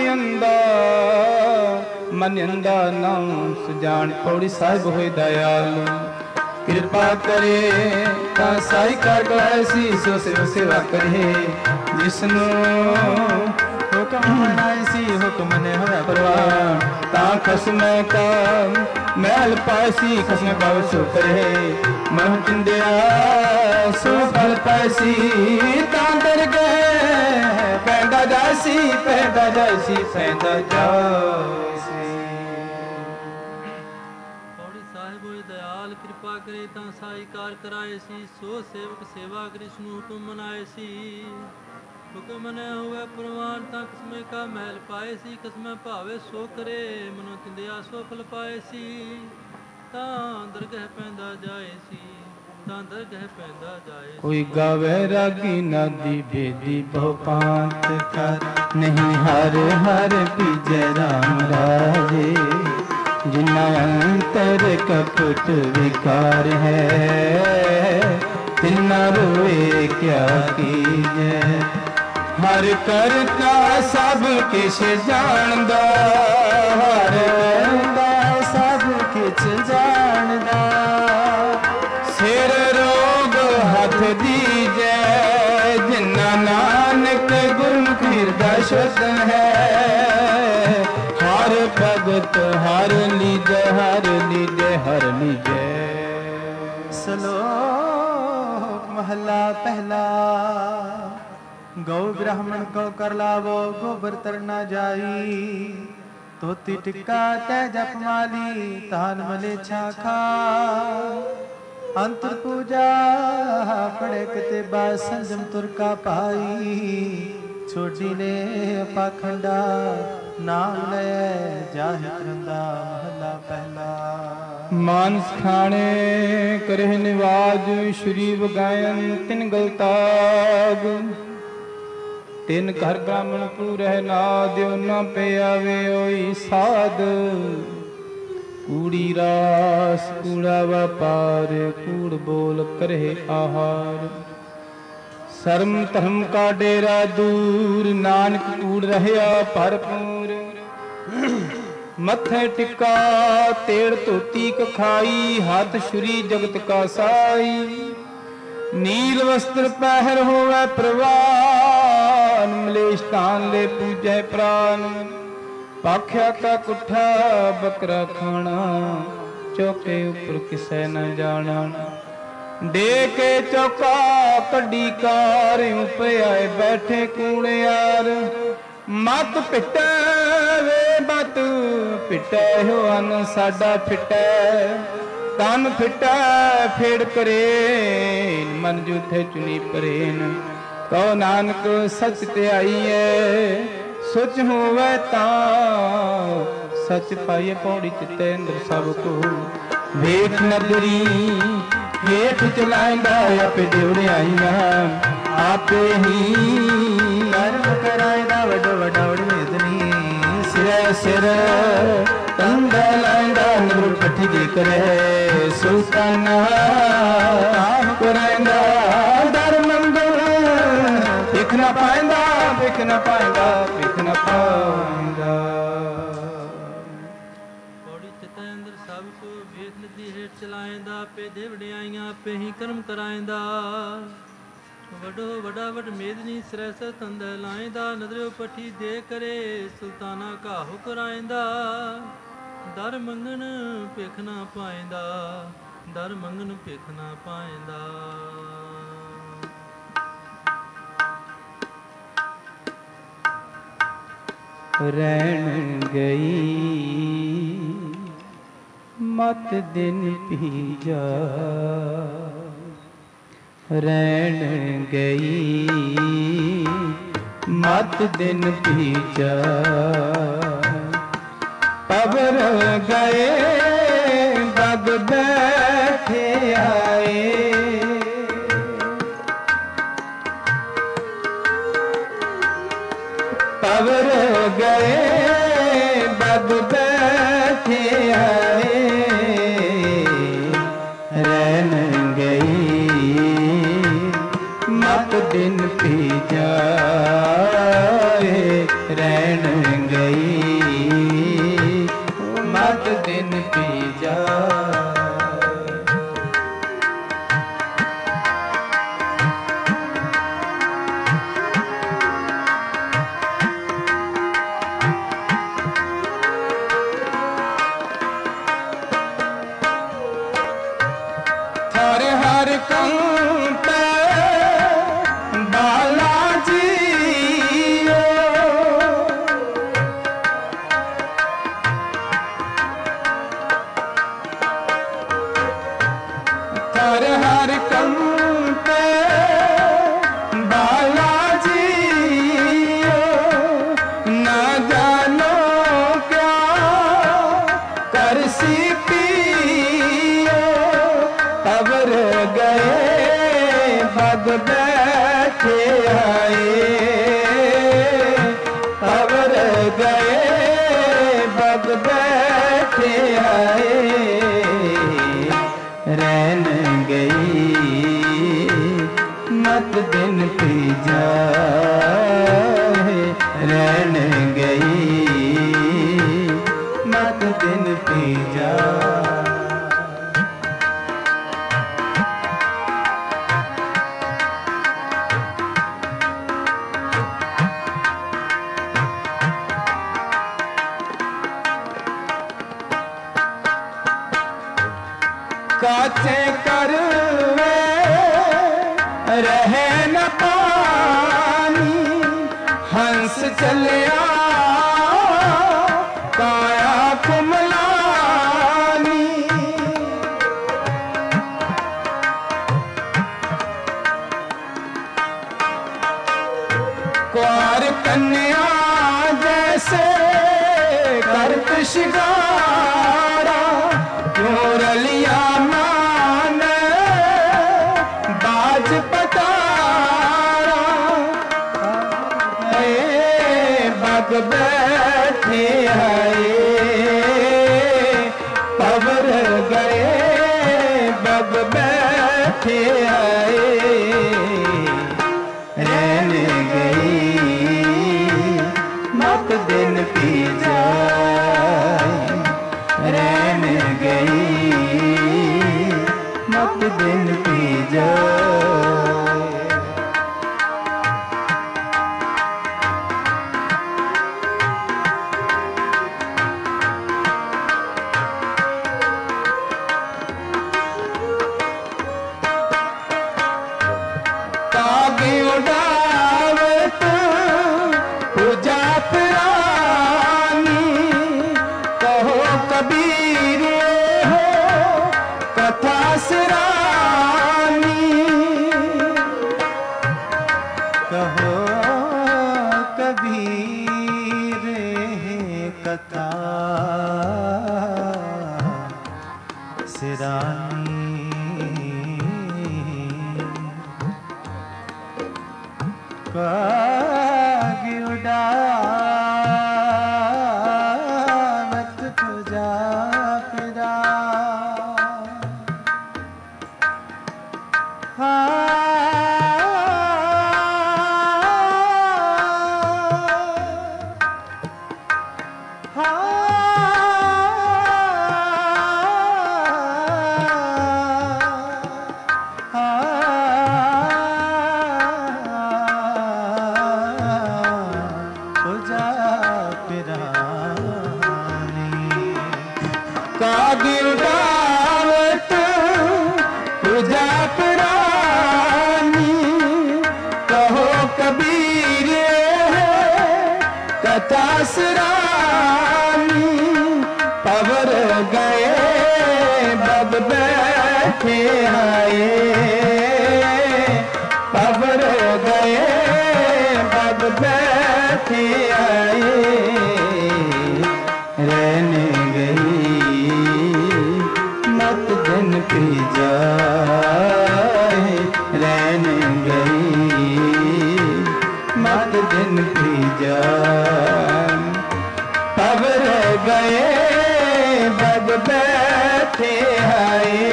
I: ਅੰਦਾ ਨਾਮ ਸਜਾਣ। ਪੌੜੀ ਸਾਹਿਬ ਹੋਏ ਦਇਆਲ, ਕਿਰਪਾ ਕਰੇ ਤਾਂ ਸਾਈ ਕਰ ਗੈਸੀ। ਸੋ ਸੇਵਾ ਕਰੇ ਜਿਸਨੂੰ ਹੁਕਮ ਮਨਾਈ ਸੀ। ਹੁਕਮ ਨੇ ਹੋਇਆ ਪ੍ਰਵਾਨ, ਤਾਂ ਖਸਮੈ ਕਾ महल पासी। खसम पाव सो करे, मन चिंदिया सो फल पासी। तांदर गए पैदा जासी, पैदा जासी, पैदा जासी।
C: पौड़ी साहिब होए दयाल, कृपा करे ਤਾਂ ਸਾਈਕਾਰ ਕਰਾਏ ਸੀ। ਸੋ ਸੇਵਕ ਸੇਵਾ ਕ੍ਰਿਸ਼ਨ ਹੁਕਮ ਮਨਾਏ ਸੀ। ਹੁਕਮ ਨ ਹੋਵੇ ਪ੍ਰਵਾਨ, ਤਾਂ ਕਿਸਮੇ ਕਾ ਮਹਿਲ ਪਾਏ ਸੀ। ਕਿਸਮੇ ਭਾਵੇ ਸੋ ਕਰੇ, ਮਨੋ ਚਿੰਦਿਆ ਸੋ ਫਲ ਪਾਏ ਸੀ। ਤਾਂ ਦਰਗਹਿ ਪੈਂਦਾ ਜਾਏ ਸੀ, ਤਾਂ ਦਰਗਹਿ ਪੈਂਦਾ ਜਾਏ।
I: ਕੋਈ ਗਾਵੇ ਰਾਗੀ ਨਾਦੀ ਬੇਦੀ ਬਹੁ ਪਾਂਤ ਕਰ। ਨਹੀਂ ਹਰ ਹਰ ਪੀਜੈ ਰਾਮ ਰਾਜੇ। ਜਿਨਾ ਅੰਤਰ ਕਪਟ ਵਿਕਾਰ ਹੈ, ਤਿਨਾ ਰੋਏ ਕਿਆ ਕੀਜੈ। ਹਰ ਕਰਤਾ ਸਭ ਕਿਛ ਜਾਣਦਾ, ਹਰ ਕਰਤਾ ਸਭ ਕਿਛ ਜਾਣਦਾ। ਸਿਰ ਰੋਗ ਹੱਥ ਦੀਜੈ, ਜਿਨਾ ਨਾਨਕ ਗੁਰਮੁਖ ਹਿਰਦਾ ਸ਼ੁੱਧ ਹੈ। ਹਰ ਭਗਤ ਹਰ ਲੀਜੈ, ਹਰ ਲੀਜੈ, ਹਰ ਲੀਜੈ।
B: श्लोक महला पहला। गौ ब्राह्मण को कर लावो गोबर तर न जाई, तोती टिक्का तै जप माली तान मले छाखा। अंतर पूजा पड़े कते बा संजम तुर का पाई, छोटी ले पाखंडा नाम ले जाहि करंदा। महला पहला।
I: मानस खाने करह निवाज, श्री बगायन तिन गलताग। तिन घर ब्राह्मण पूरह नाद, न पे आवे ओई साध। कूड़ी रास कूड़ा व्यापार, कूड़ बोल करह आहार। शर्म धर्म का डेरा दूर, नानक कूड़ रहया भरपूर। मथे टिक्का तेड़ धोती कखाई, हाथ श्री जगत का साई। नील वस्त्र पहर होवे प्रवान, मलेश तान ले पूजै प्राण। पाख्या का कुठा बकरा खाना, चौके ऊपर किसे न जाना। दे के चौका कड्डी कार, पे आए बैठे कूड़े यार। मत पिटै वे मत पिटै, हो अन साडा फिटै। तन फिटै फेड़ करे, मन जूठे चुनी परेन। कहो नानक सच ते आई है, सुच होवे तां सच पाइए। पौड़ी चित्ते अंदर सब को वेख नगरी, हेठ चलाएंदा आपे देवड़े आईयां। आपे ही कर्म कराएंदा वडो वडा मेदनी। सिर सिर कंधा लाएंदा नूर पठी दी करे। सुल्ताना कराएंदा दर मंगल, विख न पाएंदा विख न पाएंदा विख न पाएंदा।
C: पौड़ी चित्ते अंदर सब को वेख नदी हेठ चलाएंदा। पे देवड़े आईयां पे ही कर्म कराएंदा। वडो वडा वड मेदनी सिरै सिर तंद लाएंदा। नदरियो पठी दे करे सुल्ताना काहू कराएंदा। दर मंगन ਭਿਖ ਨਾ ਪਾਏਂਦਾ। ਦਰ ਮੰਗਨ ਭਿਖ ਨਾ ਪਾਏਂਦਾ।
I: ਰਹਿਣ ਗਈ ਮਤ ਦਿਨ ਪੀਜਾ। ਰਹਿਣ ਗਈ ਮਤ ਦਿਨ ਪੀਜਾ। ਪਵਰ ਗਏ ਬਗ ਬੈਠੇ ਆਏ। ਪਵਰ ਗਏ ਬਗ ਬੈਠੇ ਆਏ। ਰਹਿਣ ਗਈ ਮਤ ਦਿਨ ਪੀ ਜਾਏ। ਰਹਿਣ ਗਈ ਮਤ ਦਿਨ ਪੀ ਜਾਏ। ਹਰ ਹਰ ਕੰਤ ਬਾਲਾ ਜੀਓ। ਹਰ ਹਰ ਕੰਤ ਬਾਲਾ ਜੀਓ। ਨਾ ਜਾਣੋ ਕਿਆ ਕਰਸੀ ਪੀਓ। ਪਵਰ ਗਏ ਬਗ ਬੈਠੇ ਆਏ। ਪਵਰ ਗਏ ਬਗ ਬੈਠੇ ਆਏ। ਰਹਿਣ ਗਈ ਮਤ ਦਿਨ ਪੀ ਜਾਏ। ਰਹਿਣ ਗਈ ਮਤ ਦਿਨ ਪੀ ਜਾਏ। काचे कर रहे न पानी, हंस चलिया काया कुमलानी। कुंवर कन्या जैसे करत शिगारा, क्यों रलिया मान बाज पतारा। बग बैठे आए पवर गए, बग बैठे आए रहने गई मत दिन पी जाए, रहने गई मत दिन पी जाए। उड़ावत पूजा पुरानी, कहो कबीर हो कथा सिरानी।
B: कहो कबीर कथा सिरानी। कागी उड़ावत पूजा पिरा,
I: कागी उड़ावत पूजा पुरानी, कहो कबीर कथा सिरानी। पवर गए बग बैठे आए, पवर गए बग बैठे आए रहने गई मत दिन पी जाए, रहने गई मत दिन पी जाए। पवर गए बग बैठे आए,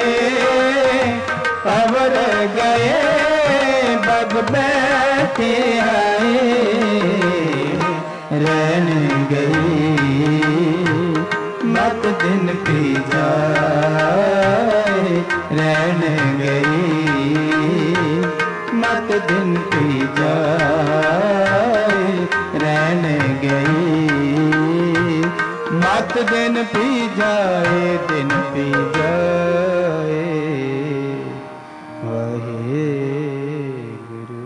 I: पवर गए बग बैठे आए रहने गई मत दिन पी जाए, रहने गई मत दिन पी जाए, रहने गई मत दिन पी जाए, दिन पी जाए। वाहे गुरु।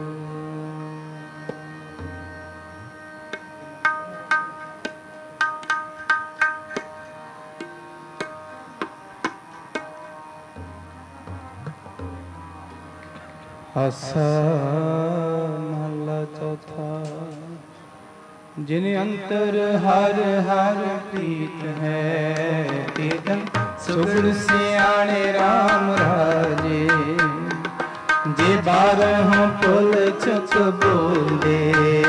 A: आसा महला चौथा। जिन अंतर हर हर प्रीत है, तीतन सुगुण सियाणे राम राजे। जे बारहों पुल चुक बोले,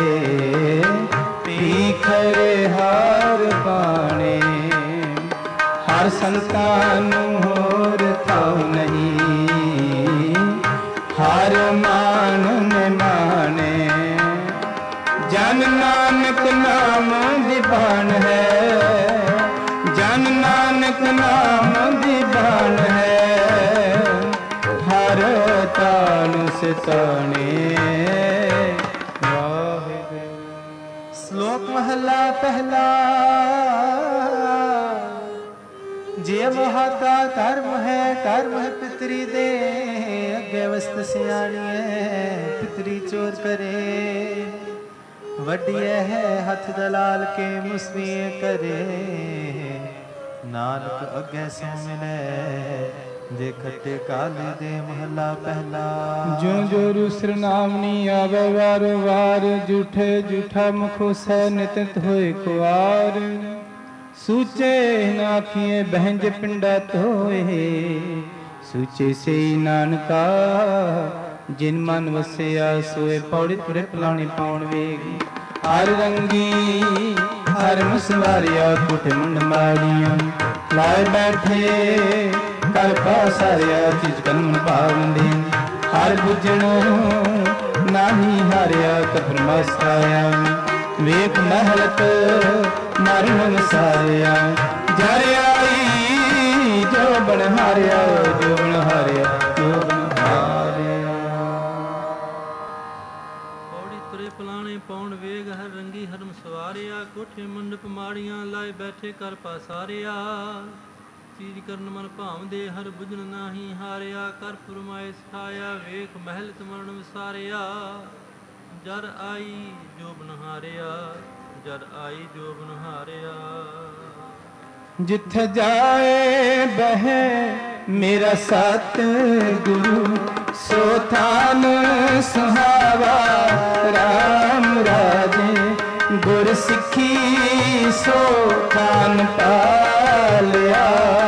A: पीखरे हार पाने। हर संतान होर था नहीं, हर मान में माने। जन नानक नाम दीवान है, जन नानक नाम दीवान है। हर तान से ताने।
B: श्लोक महला पहला। ਜੇ ਮਹਾਤਾ ਕਰਮ ਹੈ ਪਿਤਰੀ ਦੇ ਅੱਗੇ ਵਸਤ ਸਿਆਣੀਏ ਪਿਤਰੀ ਚੋਰ ਕਰੇ ਵੱਡੀਏ ਹੈ ਹੱਥ ਦਲਾਲ ਕੇ ਮੁਸਵੀਏ ਕਰੇ ਨਾਨਕ ਅੱਗੇ ਸੋ ਮਿਲੇ ਜੇ ਖੱਟੇ ਕਾਲੇ ਦੇ ਮਹੱਲਾ ਪਹਿਲਾ
I: ਜਿਉ ਜੋ ਰੂਸਰ ਨਾਮਨੀ ਆਵੇ ਵਾਰ ਵਾਰ ਝੂਠੇ ਝੂਠਾ ਮੁਖੋ ਸੈ ਨਿਤਿਤ ਹੋਏ ਕੁਆਰ ਸੂਚੇ ਨਾ ਆਖੀਏ ਬਹਿੰਜ ਪਿੰਡਾ ਧੋਏ ਸੂਚੇ ਸੇ ਨਾਨਕਾ ਜਿਨ ਮਨ ਵਸਿਆ ਸੋਏ ਪੌੜੀ ਤੁਰੇ ਪਲਾਣੀ ਪਾਉਣ ਵੇਗੀ ਹਰ ਰੰਗੀ ਹਰ ਮੁਸਵਾਰਿਆ ਕੁਠ ਮੁੰਡ ਮਾੜੀਆਂ ਲਾਏ ਬੈਠੇ ਕਰ ਪਾਸਾਰਿਆ ਚੀਜ਼ ਕਨਮ ਪਾਵੰਦੇ ਹਰ ਬੁਝਣ ਨਾਹੀ ਹਾਰਿਆ ਕਪਰ ਮਸਾਇਆ ਵੇਖ ਮਹਿਲਤ ਮਰਨ ਵਸਾਰਿਆ ਜਰ ਆਈ ਜੋ ਬਣ ਹਾਰਿਆ ਜੋ ਬਣ ਹਾਰਿਆ ਜੋ ਬਣ ਹਾਰਿਆ
C: ਪੌੜੀ ਤੁਰੇ ਪਲਾਣੇ ਪਾਉਣ ਵੇਗ ਹਰ ਰੰਗੀ ਹਰਮ ਸਵਾਰਿਆ ਕੋਠੇ ਮੰਡਪ ਮਾੜੀਆਂ ਲਾਏ ਬੈਠੇ ਕਰ ਪਾਸਾਰਿਆ ਚੀਜ਼ ਕਰਨ ਮਨ ਭਾਵਦੇ ਹਰ ਬੁਝਣ ਨਾਹੀ ਹਾਰਿਆ ਕਰ ਫਰਮਾਏ ਸਿਖਾਇਆ ਵੇਖ ਮਹਿਲਤ ਮਰਨ ਵਸਾਰਿਆ ਜਰ ਆਈ ਜੋ ਬਨ ਹਾਰਿਆ ਜਦ ਆਈ ਜੋ ਬਨ ਹਾਰਿਆ
I: ਜਿੱਥੇ ਜਾਏ ਬਹਿ ਮੇਰਾ ਸਤ ਗੁਰੂ ਸੋ ਥਾਨ ਸੁਹਾਵਾ ਰਾਮ ਰਾਜੇ ਗੁਰ ਸਿੱਖੀ ਸੋ ਥਾਨ ਪਾਲਿਆ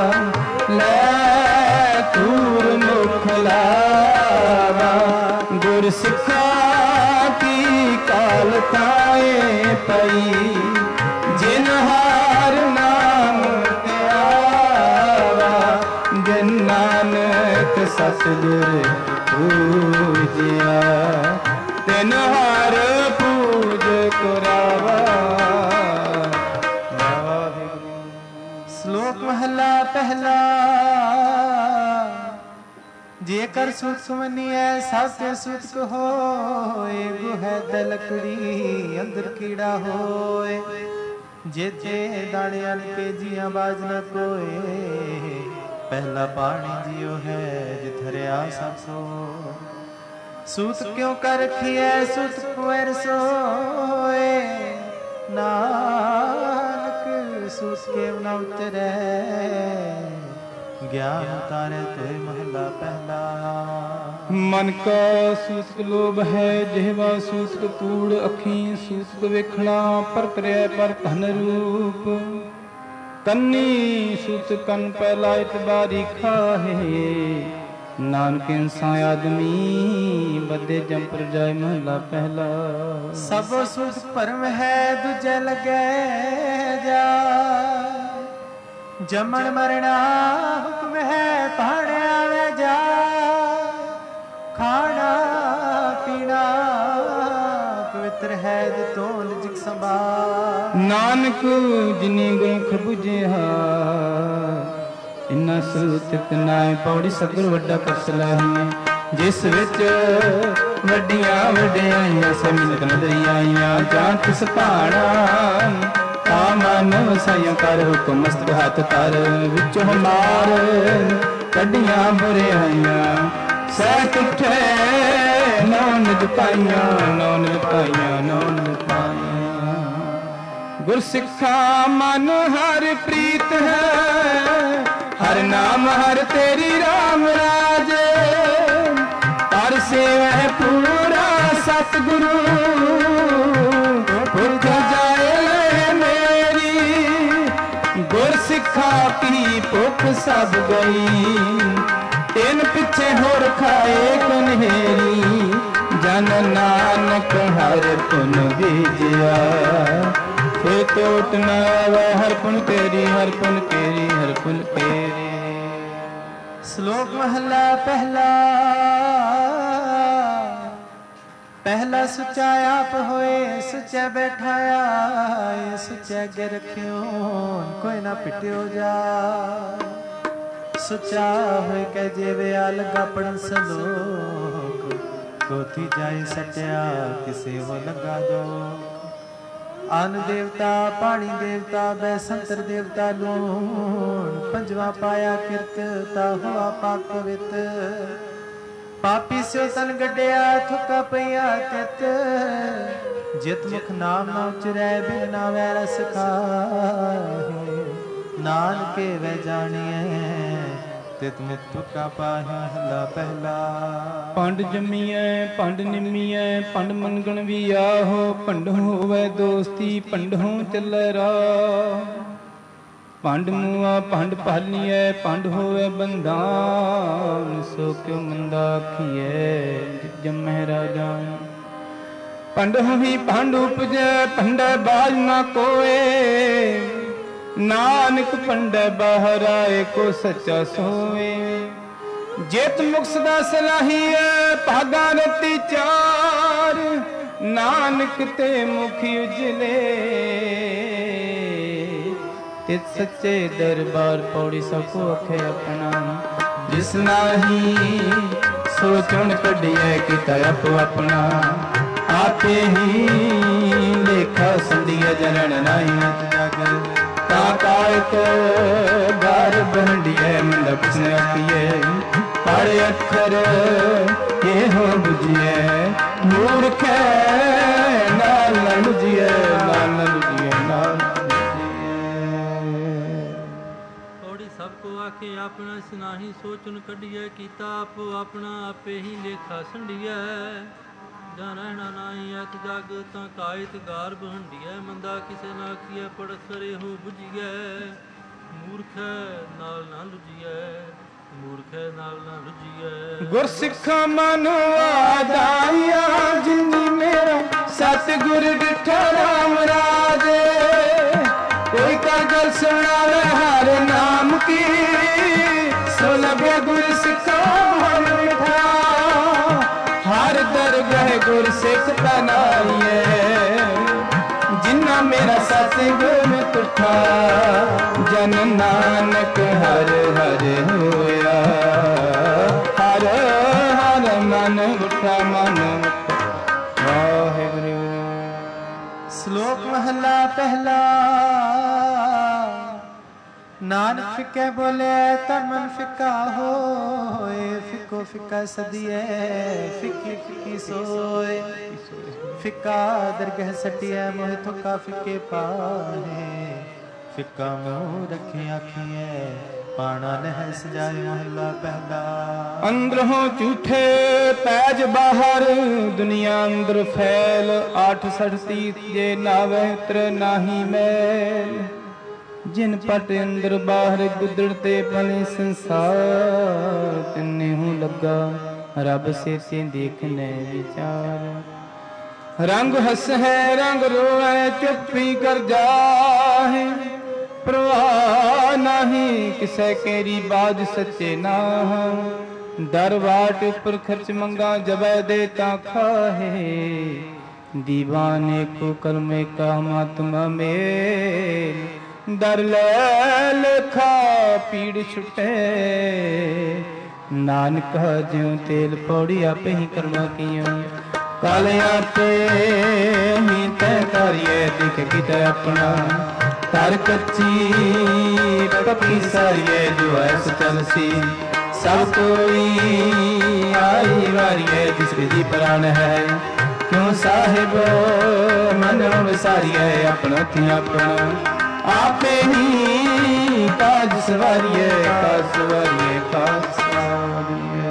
I: ਲੈ ਤੂਰ ਮੁਖ ਲਾਵਾ ਗੁਰ ਸਿੱਖਾ ਕੀ ਕਾਲ ਤਾਏ ਪਈ ਜਿਨ ਹਾਰ ਨਾਮ ਧਿਆਵਾ ਜਿਨ ਨਾਨਕ ਸਤਿਗੁਰ ਪੂਜਿਆ ਤਿਨ ਹਾਰ ਪੂਜ ਕੁਰਾਵਾ।
B: ਸ਼ਲੋਕ ਮਹਲਾ ਪਹਿਲਾ ਜੇਕਰ ਸੁਖ ਸੁਮਨੀਐ ਸਭ ਤੇ ਸੁਖ ਹੋਏ ਗੁਹੈ ਦਲਕੜੀ ਅੰਦਰ ਕੀੜਾ ਹੋਏ ਜੇਤੇ ਦਾਣਿਆਂ ਕੇ ਜੀਆਂ ਬਾਜ ਨ ਕੋਏ ਪਹਿਲਾ ਪਾਣੀ ਜਿਉ ਹੈ ਜਿਤ ਹਰਿਆ ਸਭ ਸੋ ਸੂਤ ਕਿਉ ਕਰ ਰਖੀਐ ਸੂਤ ਕੁਐਰ ਸੋਏ ਨਾਨਕ ਸੂਤ ਕੇ ਨ ਉਤਰੈ ਗਿਆਨ ਉਤਾਰੇ ਤੋਏ ਮਹਲਾ ਪਹਿਲਾ।
I: ਮਨ ਕਾ ਸੂਸਕ ਲੋਭ ਹੈ ਜਿਹਵਾ ਸੂਸਕ ਕੂੜ ਅੱਖੀਂ ਸੂਸਕ ਵੇਖਣਾ ਪਰ ਕਰਿਆ ਪਰ ਧਨ ਰੂਪ ਕੰਨੀ ਸੂਤ ਕੰਨ ਪਹਿਲਾ ਇਤਬਾਰੀ ਖਾਹੇ ਨਾਨਕ ਇਨਸਾਨ ਆਦਮੀ ਬੱਦੇ ਜੰਪਰ ਜਾਏ ਮਹਲਾ ਪਹਿਲਾ।
B: ਸਭ ਸੂਤ ਭਰਮ ਹੈ ਦੂਜੇ ਲਗੇ ਜਾ ਜਮਣ ਮਰਣਾ ਹੁਕਮ ਹੈ ਭਾਣੇ ਆਵੇ ਜਾ ਖਾਣਾ ਪੀਣਾ ਪਵਿੱਤਰ ਹੈ ਜਿਤੋਂ ਲਿਜਕ ਸੰਭਾਲ
I: ਨਾਨਕ ਜਿਨੀ ਗੁਰਮੁਖ ਬੁਝਿਆ ਇਨਾ ਸਰੂਤ ਨਾਏ ਪੌੜੀ ਸਤਿਗੁਰ ਵੱਡਾ ਕਸ ਲਾਹੀ ਜਿਸ ਵਿੱਚ ਵੱਡੀਆਂ ਵਡਿਆਈਆਂ ਸਮਿਲਕ ਨਦਰੀ ਆਈਆਂ ਜਾਂ ਤਿਸ ਭਾਣਾ ਤਾ ਮਨ ਵਸਾਈਆਂ ਕਰ ਹੁਕਮ ਮਸਤਕ ਹੱਥ ਤਰ ਵਿੱਚੋਂ ਮਾਰ ਕੱਢੀਆਂ ਬੁਰਿਆਈਆਂ ਸਹਿ ਕਿੱਥੇ ਨੌ ਨਿਜ ਪਾਈਆਂ ਨੌ ਨਿਜ ਪਾਈਆਂ ਨੌ ਨਿਜ ਪਾਈਆਂ ਗੁਰ ਸਿੱਖਾ ਮਨ ਹਰ ਪ੍ਰੀਤ ਹੈ ਹਰ ਨਾਮ ਹਰ ਤੇਰੀ ਰਾਮ ਰਾਜੇ ਹਰ ਸੇਵੈ ਪੂਰਾ ਸਤਿਗੁਰੂ ਭੁੱਖ ਜਾਏ ਮੇਰੀ ਗੁਰ ਸਿੱਖਾ ਕੀ ਭੁੱਖ ਸਭ ਗਈ ਤਿੰਨ ਪਿੱਛੇ ਹੋਰ ਖਾਏ ਕਨੇਰੀ ਜਨ ਨਾਨਕ ਹਰ ਪੁਨ ਬੀਜਿਆ ਫੇ ਟੋਟ ਨਾ ਆਵੇ ਹਰ ਪੁਨ ਤੇਰੀ ਹਰ ਪੁਨ ਤੇਰੀ ਹਰ ਪੁਨ ਤੇਰੀ।
B: ਸ਼ਲੋਕ ਮਹਲਾ ਪਹਿਲਾ ਪਹਿਲਾ ਸੁਚਾ ਆਪ ਹੋਏ ਸੁਚੇ ਬੈਠਾਇਆ ਸੁਚੇ ਅੱਗੇ ਰਖਿਓ ਕੋਈ ਨਾ ਪਿਟਿਓ ਜਾ ਸੁਚਾ ਹੋਏ ਕਹਿ ਜਿਵੇਂ ਆ ਲਗਾ ਪੜਨ ਸਲੋਕ ਕੋਤੀ ਜਾਏ ਸਟਿਆ ਕਿਸੇ ਹੋ ਲਗਾ ਦੋ ਅਨ ਦੇਵਤਾ ਪਾਣੀ ਦੇਵਤਾ ਬੈਸੰਤਰ ਦੇਵਤਾ ਲੂਣ ਪੰਜਵਾ ਪਾਇਆ ਕਿਰਤ ਤਾ ਹੋਆ ਪਾਕ ਪਵਿੱਤ ਪਾਪੀ ਸਿਓ ਤਨ ਗੱਡਿਆ ਥੁੱਕਾ ਪਈਆ ਤਿਤ ਜਿਤ ਮੁਖ ਨਾਮ ਨਾ ਉਚਰੈ ਬਿਨ ਨਾਵੈ ਰਸ ਖਾਹੇ ਨਾਨਕੇ ਵੈ ਜਾਣੀਐ ਤਿਤ ਮਿਤ ਤੁਕਾ ਪਾਹੇ ਹਲਾ ਪਹਿਲਾ
A: ਪੰਡ ਜੰਮੀਐ ਪੰਡ ਨਿੰਮੀਐ ਪੰਡ ਮੰਗਣ ਵੀ ਆਹੋ ਭੰਡ ਹੋਵੇ ਦੋਸਤੀ ਭੰਡੋਂ ਚੱਲੇ ਰਾਹ ਪੰਡ ਮੂਆ ਭੰਡ ਭਾਲੀਐ ਪੰਡ ਹੋਵੇ ਬੰਧਾਨ ਸੋ ਕਿਉ ਮੰਦਾ ਆਖੀਐ ਜੰਮੈ ਰਾਜਾ ਪੰਡ ਹੀ ਭੰਡ ਉਪਜੈ ਭੰਡੈ ਬਾਜ ਨਾ ਕੋਏ ਨਾਨਕ ਪੰਡੈ ਬਾਹਰ ਆਏ ਕੋ ਸੱਚਾ ਸੋਏ ਜਿਤ ਮੁਖ ਸਦਾ ਸਲਾਹੀਐ ਭਾਗਾ ਰਤੀ ਚਾਰ ਨਾਨਕ ਤੇ ਮੁਖ ਉਜਲੇ ਤਿਤ ਸੱਚੇ ਦਰਬਾਰ ਪੌੜੀ ਸਕੋ ਅਖੇ ਆਪਣਾ ਜਿਸ ਨਾਹੀ ਸੋ ਚੁਣ ਕੱਢਿਐ ਕੀਤਾ ਆਪੋ ਆਪਣਾ ਆਪੇ ਹੀ ਲੇਖਾ ਸੰਧੀਐ ਜਨਨ ਨਾਹੀ ਜਗ ਤਾ ਕਾਇਕ ਗਰ ਬੰਡੀਐ ਮੰਡਪ ਸਨਾਖੀਐ ਪੜ ਅੱਖਰ ਇਹੋ ਬੁਝੀਐ ਮੂਰਖੈ ਨਾਲ ਨ ਲੁਝੀਐ ਨਾਲ ਨ ਲੁਝੀਐ ਨਾਲ
C: ਥੋੜੀ ਸਭ ਕੋ ਆਖੇ ਆਪਣਾ ਸੁਨਾਹੀ ਸੋਚਨ ਕੱਢੀਐ ਕੀਤਾ ਆਪੋ ਆਪਣਾ ਆਪੇ ਹੀ ਲੇਖਾ ਸੰਡੀਐ ਜਾਂ ਰਹਿਣਾ ਨਾਹੀ ਅਤ ਜਗ ਤਾਂ ਕਾਇਤ ਗਾਰ ਬਹੰਡੀਐ ਮੰਦਾ ਕਿਸੇ ਨਾ ਕੀਐ ਪੜ ਸਰੇ ਹੋ ਬੁਝੀਐ ਮੂਰਖ ਨਾਲ ਨਾ ਲੁਝੀਐ ਮੂਰਖ ਨਾਲ ਨਾ ਲੁਝੀਐ
A: ਗੁਰ ਸਿੱਖਾਂ ਮਨ ਆਦਾਇਆ ਜਿਨੀ ਮੇਰਾ ਸਤਿਗੁਰ ਡਿਠਾ ਰਾਮ ਰਾਜੇ ਕੋਈ ਕਾ ਗੱਲ ਸੁਣਾਵੇ ਹਰ ਨਾਮ ਕੀ ਸੋ ਲਭੇ ਗੁਰ ਸਿੱਖਾਂ ਮਨ ਮਿਠਾ ਹਰ ਦਰਗਹ ਗੁਰ ਸਿੱਖ ਤਨਾਈਏ ਜਿਨਾ ਮੇਰਾ ਸਤਿਗੁਰ ਤੁਠਾ ਜਨ ਨਾਨਕ ਹਰ ਹਰ ਹੋਇਆ ਹਰ ਹਰ ਮਨ ਉਠਾ ਮਨ ਵਾਹਿਗੁਰੂ।
B: ਸ਼ਲੋਕ ਮਹਲਾ ਪਹਿਲਾ ਨਾਨਕ ਫਿੱਕੇ ਬੋਲੇ ਤਨ ਮਨ ਫਿੱਕਾ ਹੋਏ ਫਿੱਕੋ ਫਿੱਕਾ ਸਦੀਏ ਫਿੱਕੀ ਫਿੱਕੀ ਸੋਏ ਫਿੱਕਾ ਦਰਗਹ ਸਟਿਐ ਮੋਹਿ ਥੁੱਕਾ ਫਿੱਕੇ ਪਾਹੇ ਫਿੱਕਾ ਮੂੰਹ ਰੱਖੇ ਆਖੀਐ ਪਾਣਾ ਲਹਿ ਸਜਾਏ ਮਹਲਾ ਪਹਿਲਾ
A: ਅੰਦਰੋਂ ਝੂਠੇ ਪੈਜ ਬਾਹਰ ਦੁਨੀਆ ਅੰਦਰ ਫੈਲ 8 ਤੀਤ ਜੇ ਨਾਵੇ ਉਤਰ ਨਾਹੀ ਮੈਲ ਜਿਨ ਪਟ ਅੰਦਰ ਬਾਹਰ ਗੁਦੜ ਤੇ ਪਨੇ ਸੰਸਾਰ ਤਿੰਨੇ ਹੂੰ ਲੱਗਾ ਰੱਬ ਸੇਸੇ ਦੇਖਨੇ ਵਿਚਾਰ ਰੰਗ ਹੱਸ ਹੈ ਰੰਗ ਰੋਏ ਚੁੱਪੀ ਕਰ ਜਾਹੇ ਪ੍ਰਵਾਹ ਨਹੀਂ ਕਿਸੈ ਕੇਰੀ ਬਾਜ ਸੱਚੇ ਨਾਹ ਦਰਵਾਟ ਉੱਪਰ ਖਰਚ ਮੰਗਾ ਜਬੈ ਦੇ ਤਾਂ ਖਾਹੇ ਦੀਵਾਨੇ ਕੋ ਕਰਮੇ ਕਾ ਮਾਤਮਾ ਮੇਲ ਦਰ ਲੈ ਲੇਖਾ ਪੀੜ ਛੁਟੇ ਨਾਨਕ ਜਿਉ ਤੇਲ ਪੌੜੀ ਆਪੇ ਹੀ ਕਰਮਾ ਕੀਓ ਕਾਲ ਆਪੇ ਹੀ ਤੈ ਕਰੀਏ ਦਿਖ ਕੀਤਾ ਆਪਣਾ ਤਰ ਕੱਚੀ ਪੱਕੀ ਸਾਰੀਏ ਜੋ ਐਸ ਚਲਸੀ ਸਭ ਕੋਈ ਆਈ ਵਾਰੀਏ ਜਿਸ ਵਿਧੀ ਪ੍ਰਾਨ ਹੈ ਕਿਉਂ ਸਾਹਿਬ ਮਨ ਵਿਸਾਰੀਏ ਆਪਣਾ ਥੀ ਆਪਣਾ ਆਪੇ ਹੀ ਕਾਜ ਸਵਾਰੀਏ ਕਾਜ ਸਵਾਰੀਏ ਕਾਜ ਸਵਾਰੀਏ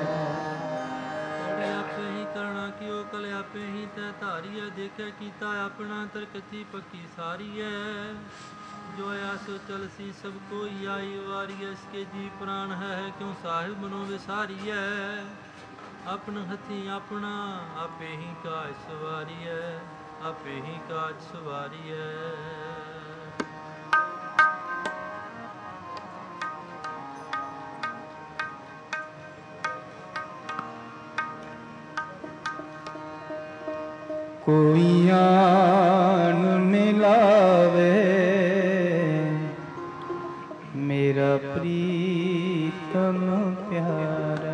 C: ਆਪੇ ਹੀ ਕਰਣਾ ਕਿਉ ਕਲ ਆਪੇ ਹੀ ਤੈ ਧਾਰੀਐ ਦੇਖੇ ਕੀਤਾ ਆਪਣਾ ਤਰਕਤੀ ਪੱਕੀ ਸਾਰੀਐ ਜੋ ਆਸੋ ਚਲਸੀ ਸਭ ਕੋਈ ਆਈ ਵਾਰੀਐ ਇਸਕੇ ਜੀ ਪ੍ਰਾਨ ਹੈ ਕਿਉਂ ਸਾਹਿਬ ਮਨੋ ਵਿਸਾਰੀਐ ਆਪਣ ਹੱਥੀ ਆਪਣਾ ਆਪੇ ਹੀ ਕਾਜ ਸਵਾਰੀਐ ਆਪੇ ਹੀ ਕਾਜ ਸਵਾਰੀਐ
A: ਕੋਈ ਆਣ ਮਿਲਾਵੇ ਮੇਰਾ ਪ੍ਰੀਤਮ ਪਿਆਰਾ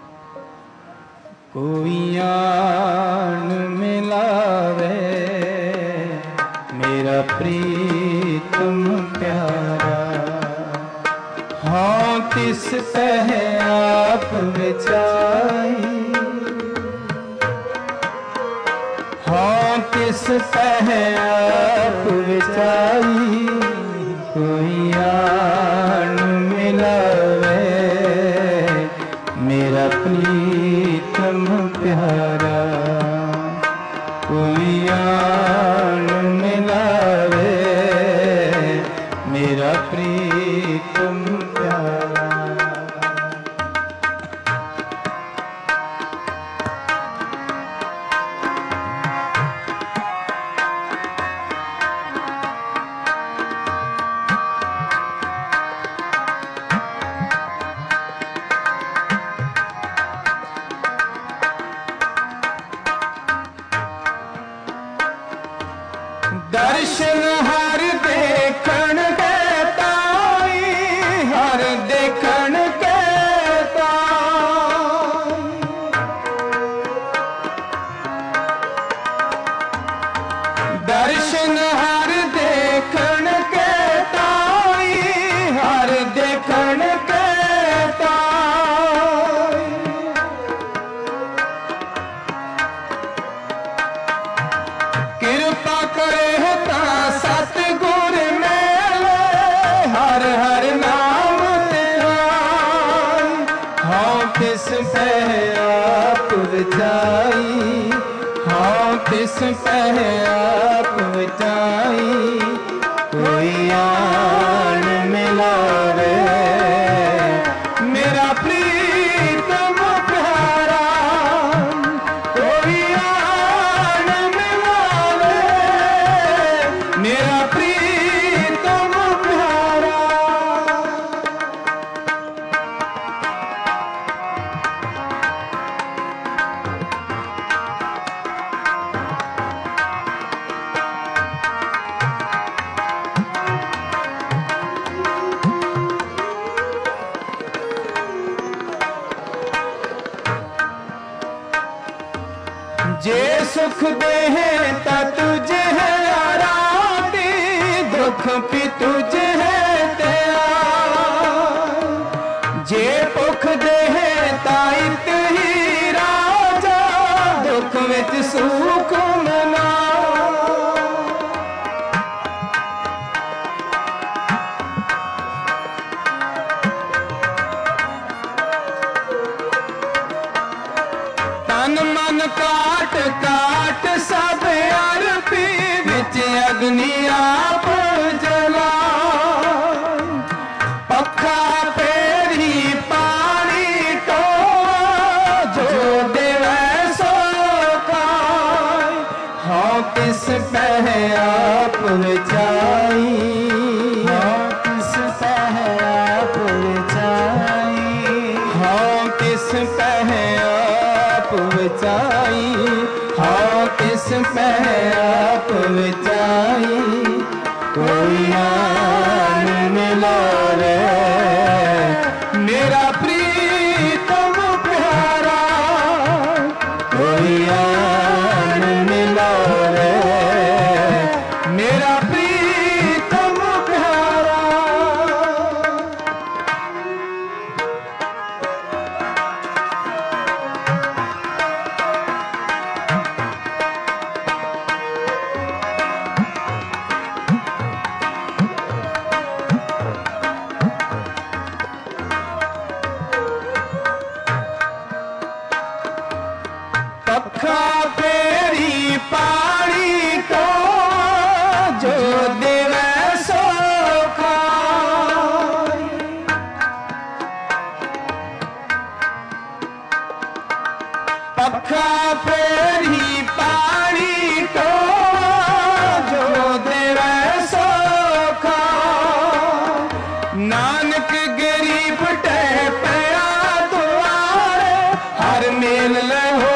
A: ਕੋਈ ਆਣ ਮਿਲਾਵੇ
I: प्रीतम प्यारा। हाँ तिस तह आप विचाई, हाँ तिस तह आप विचाई, कोई आन मिलावे मेरा प्रीतम प्यारा। कोई आन मिलावे मेरा प्रीतम प्यारा। दर्शन हर देखण के ताई, हर देखण के ताई। दर्शन हर देखण के ताई, हर देखण के ताई। कृपा करे सतगुर मेले, हर हर नाम ध्यान। हाँ तिस पह आप विचाई, हाँ तिस पह आप विचाई, कोई आन मिलावे मेरा प्रीतम प्यारा। कोई आन मिलावे मेरा प्रीतम प्यारा। जे सुख देहे ता तुझे है आराधी, दुख भी तुझे है तेरा। जे भुख देहे ता इत ही राजा, दुख विच सुख मना। तन मन काट काट सब अरपी, विच अग्नि आप जला। पखा फेरी पानी तो जो देवै सो खाए। हाँ तिस पह आप विचाई, हाँ तिस पह आप विचाई, हाँ तिस पह आप विचाई, हाँ तिस पह आप विचाई, कोई आन मिलावे मेरा प्रीतम प्यारा। कोई आन मिलावे मेरा प्रीतम प्यारा। पखा फेरी पानी को जो देवै सो खाए। पखा फेरी पानी को जो देवै सो खाए। नानक गरीब टह पया दुआरे, हर मेल लहो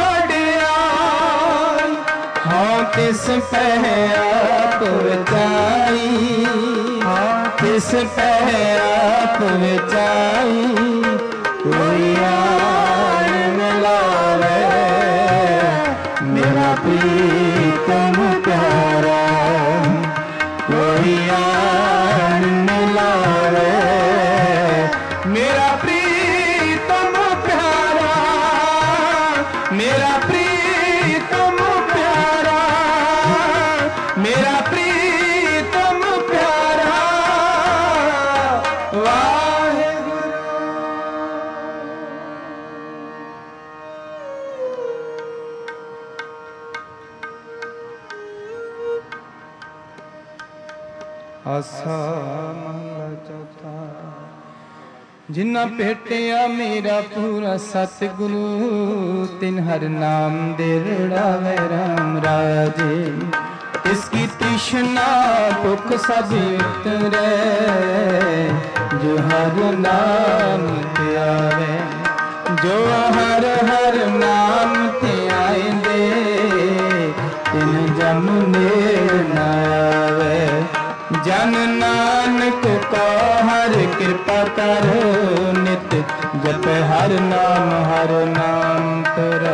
I: तिस पह आप विचाई, हाँ तिस पह आप विचाई, कोई आन मिलावे मेरा प्रीतम प्यारा। मेरा प्रीतम प्यारा वाहेगुरु।
A: आसा महला चौथा। जिन्ना भेटिया मेरा पूरा सतगुरु, तिन हर नाम दे रड़ावे राम राजे। इसकी तृष्णा भुख सब उतरे, जो हर नाम ते आवे। जो हर हर नाम ते आएंदे, तिन जम नेड़ न आवे। जन नानक को हर कृपा कर, नित जप हर नाम तेरा।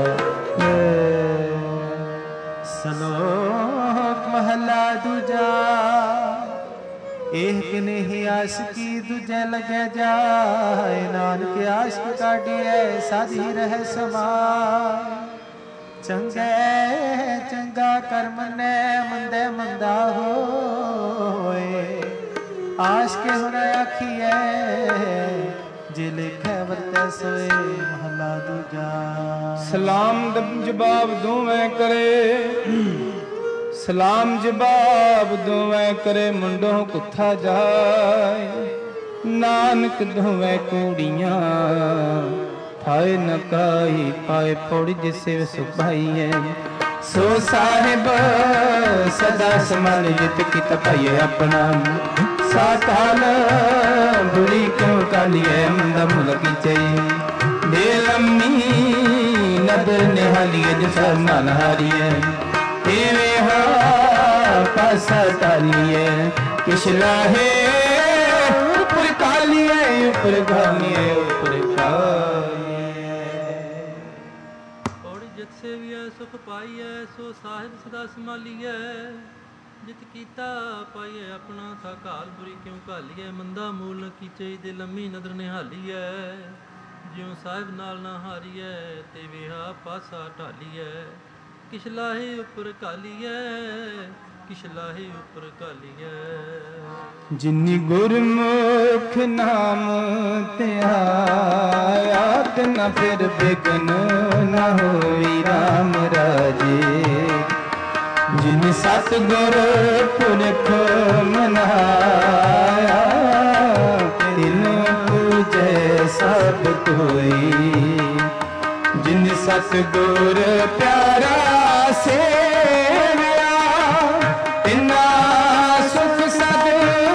B: सलोक महला दूजा। एक नहीं आशिकी दूजे लगे जाए, नानक आशिक काटिए साधी रह समाए। चंगे चंगा कर्म ने मंदे मंदा होए, आश के हुन आखिए जे लिखे वर्ते सोए। महला दूजा।
A: सलाम जवाब दोवें करे, सलाम जवाब दोवें करे। मुंडों कुत्था जाए, नानक दोवें कूड़ियां। थाए न काई पाए पौड़ी जिसे सुभाई है। सो साहिब सदा संभाल जित की तपाइए अपना। साकाल बुरी क्यों कालिए मंदा मुलकी चाहिए। बेलम्मी नदर निहालिए जिसा नाल हारिए। तेरे हाँ पासा टालिए, किश लाहे ऊपर कालिए ऊपर घालिए ऊपर
C: सुख पाइए। सो साहिब सदा संभालीए, जित कीता पाइए अपना। था घाल बुरी क्यों घालीए, मंदा मूल न कीचे। दे लम्मी नदर निहालीए, ज्यों साहिब नाल ना हारीए। ते वेहा पासा ढालीए, किश लाहे उपर घालीए किश लाहे उपर घालीए।
A: जिन्नी गुरमुख नाम ते आया, न फिर बिघन न होई राम राजे। जिन सतगुर पुरख मनाया, तिन पूजे सब कोई। जिन सतगुर प्यारा सेवया, तिना सुख सद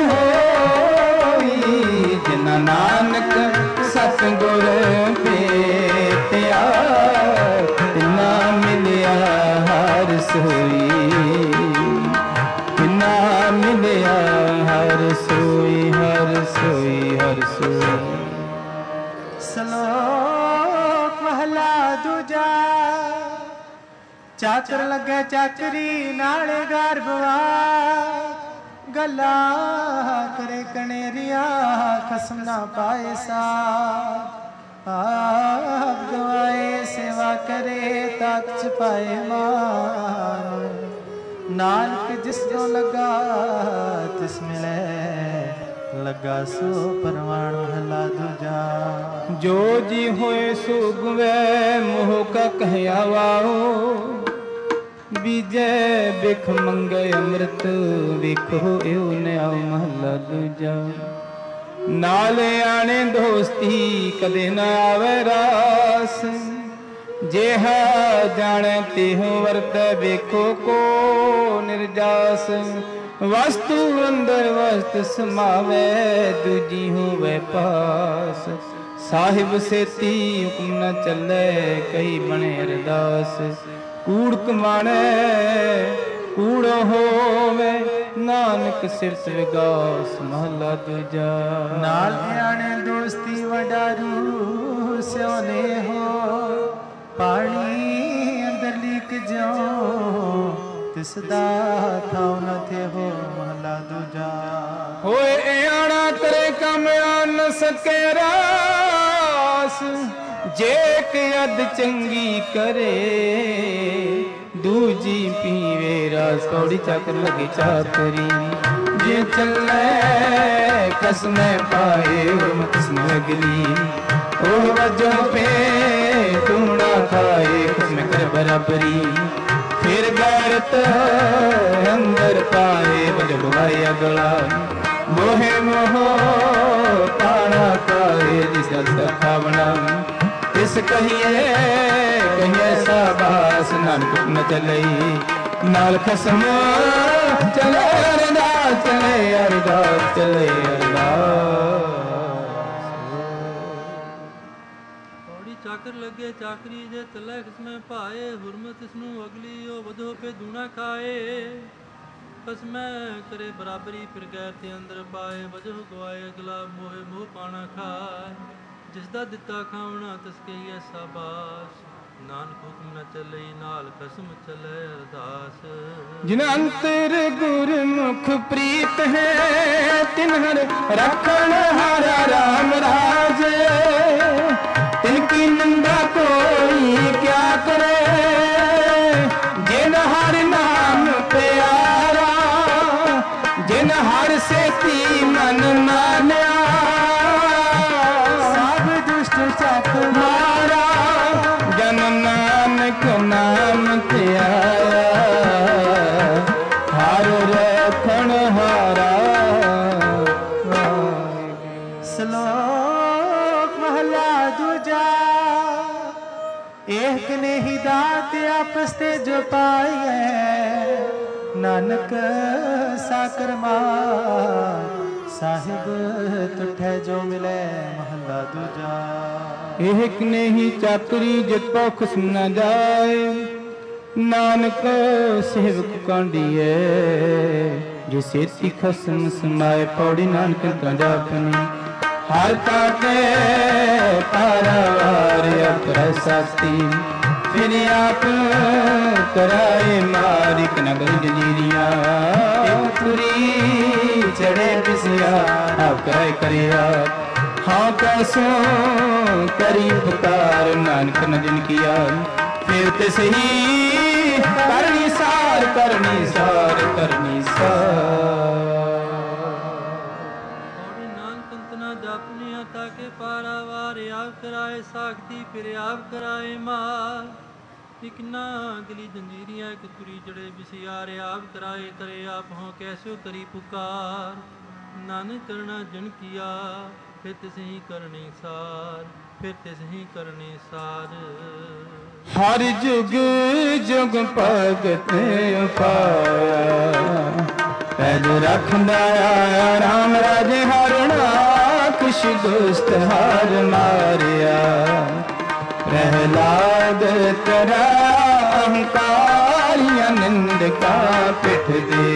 A: होई। जिना नानक सतगुर भेटिया, तिना मिलिया हर सोई। तिना मिलिया हर सोई हर सोई हर सोई।
B: सलोक महला दूजा। चाकर लगे चाकरी नाले गारबवा, गला करे कनेरिया खसम ना पाए साथ। आप गवाए सेवा करे ताक छपाए मान। नानक जिसको लगा तिस मिले, लगा सो परवान महला दूजा।
A: जो जी होए सो गुवे मोह का कहया वाओ। बीजे बिख मंगे अमृत विखो एव न्याओ महला दूजा। नाले आने दोस्ती कदे न आवे रास। जेहा जाने तेहो वर्त वेखो को निर्जास। वस्तु अंदर वस्त समावे, दूजी होवे पास। साहिब सेती हुक्म न चले, कई बने अरदास। कूड़ कमाणे कूड़ो होवे, नानक सिरस विगास महला दूजा।
B: नाल आने दोस्ती वडारू स्योने हो, पानी अंदर लीक जाओ तिसदा थाव न थे हो महला दूजा।
A: होए आना करे कम न सके रास। जे के अद चंगी करे
I: दूजी पीवे रास पौड़ी चाकर लगे चाकरी जे चले कसम पाए किस्म अगली ओ वजो पे तू ना खाए कसम कर बराबरी फिर गैरत अंदर पाए वजो भाई अगला मोहे मोहो पाना खाए जिस खावना इस कहिए कहिए साबास नानक न चलई नाल खसम चले अरदास चले अरदास चले अरदास।
C: पौड़ी चाकर लगे चाकरी जे चले खसमें पाए हुरमत इसनू अगली ओ वधो पे दूना खाए खसमें करे बराबरी फिर गैर ते अंदर पाए वजह गवाए अगला मोहे मोह पाना खाए जिसदा दिता खावना तिस कहिए शाबाश नानक हुक्म न चले नाल कसम चले अरदास।
I: जिन अंतर गुरमुख प्रीत है तिन्हर रखण हारा राम राज तिनकी निंदा कोई क्या करे जिन हर नाम प्यारा जिन हर सेती मन मान्या चक मारा जन नानक नाम ते आया हार रखण हारा।
B: श्लोक महला दूजा एक ने ही दात आपस ते जो पाए नानक साकर मार साहिब तुठे जो मिले महला दूजा
I: एक नहीं चाकरी जित पौखस न जाए नानक सेवक कांडिए जिसे खसम समाए पौड़ी नानक जापनी हर ताके पारावार अपर साथी फिर आप कराए मारिक नगर जजीरिया पूरी चढ़े बिसिया आप कराए करिया हाँ कैसो करी पुकार नानक न जिन किया फिर ते सही करनी सार करनी सार करनी सार।
C: नानक अंतना जापनिया ताके पारावार आप कराए साखती फिर आप कराए मार एक ना गली जंजीरिया एक तुरी जड़े बिसियारे आप कराए करे आप हों कैसो करी पुकार नानक करना जन किया फिर तिस ही करने सार फिर तिस ही करने सार।
I: हर जुग जुग भगत पाया पैद रखदा राम राजे हरना कुछ दुष्ट हार मारिया प्रहलाद तेरा अहंकारिया निंद का पिठ दे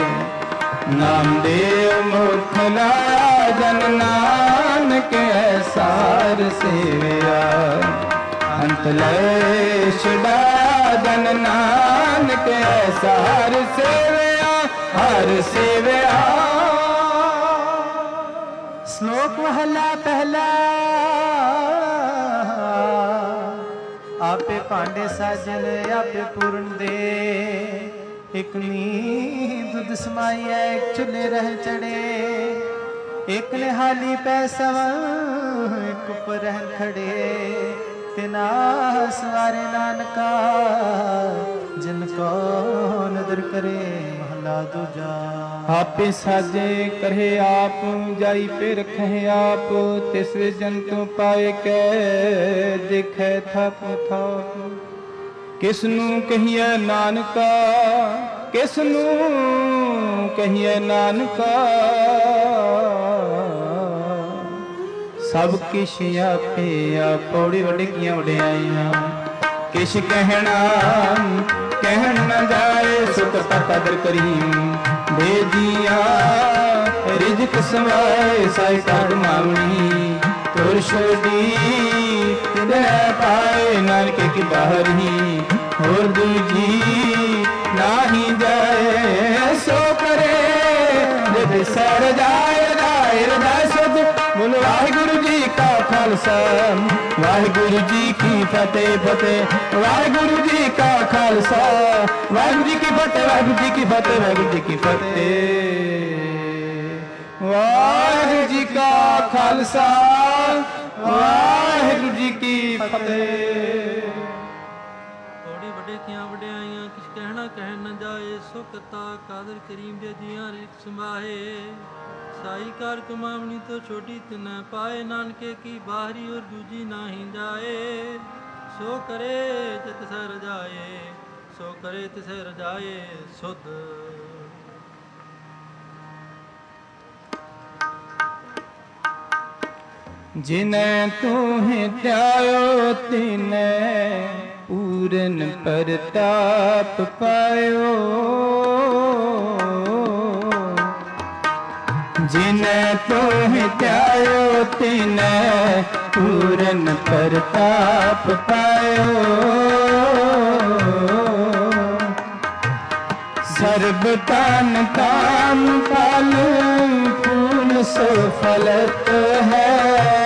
I: नामदेव मुखला जन नानक सार सेविया अंत लय छुड़ा जन नानक सार सेविया हर सेविया।
B: श्लोक महला पहला आपे पांडे साजन आपे पूर्ण दे एक नी दुध समाई एक चुले रह चढ़े एक ने हाली पैसवा एक ऊपर रह खड़े तिना सवारे नानका जिनको नदर करे महला दूजा।
I: आपे साजे करे आप जाई पे रखे आप तिस जंतु पाए कै दिखे थप थप किसनू कहिए नानका किसनू कहिए नानका सब किश आपे आप पौड़ी वडिकियां वडियाइयां किश कहना कहन न जाए सुख कदर करीम भेजिया रिजक समाए साई काग मावनी तुर छोड़ी तिने पाए नानके की बाहरी और दूजी नाही जाए सो करे जब सर जाए दायर दा सुध बोल वाहिगुरु जी का खालसा वाहिगुरु जी की फतेह फतेह। वाहिगुरु जी का खालसा वाहिगुरु जी की फतेह वाहिगुरु जी की फतेह वाहिगुरु जी की फतेह। वाहिगुरु जी का खालसा वाहिगुरु जी की फतेह।
C: थोड़ी बड़े किया वड्याइयां किछ कहना कह न जाए। सो कता कादर करीम दे जियां रिक संभाए। साई कार कमावनी तो छोटी तिन पाए। नानके की बाहरी और दूजी नाही जाए। सो करे जित से रजाए सो करे तिसे रजाए सुध।
I: जिन्हें तुम्हें त्यायो तिने पूरन परताप पायो। जिन्हें तुम्हें त्यायो तिने पूरन परताप पायो। सर्वतान काम फल फूल सो फलत है।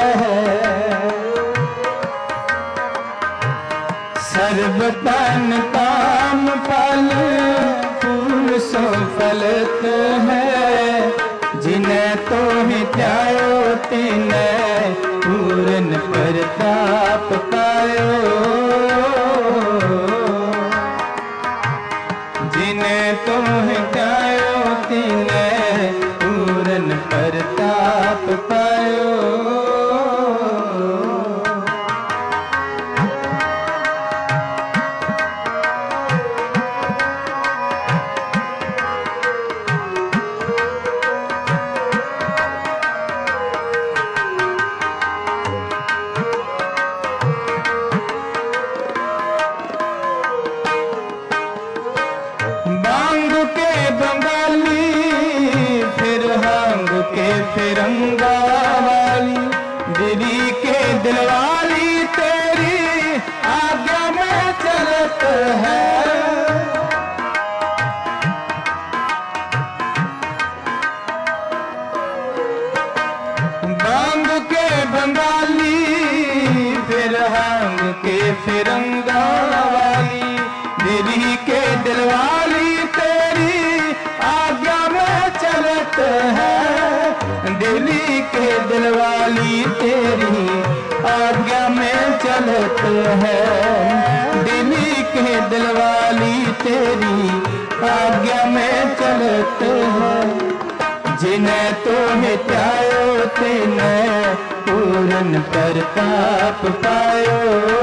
I: सर्वतान काम फल फूल सो फलत है। जिन्हें तुम्हें त्यायो तिन्हें पूरन परताप पायो। जिन्हें तुम्हें त्यायो तिन्हें पूरन परताप पायो। फिरंगा वाली दिली के दिलवाली तेरी आज्ञा में चलत है। बांग के बंगाली फिर हांग के फिरंगा वाली दिली के दिलवाली तेरी आज्ञा में चलत है। दिल्ली के दिलवाली तेरी आज्ञा में चलत है। दिल्ली के दिलवाली तेरी आज्ञा में चलत है। जिन्हें तुम्हें त्यायो तिन्हें पूरन परताप पायो।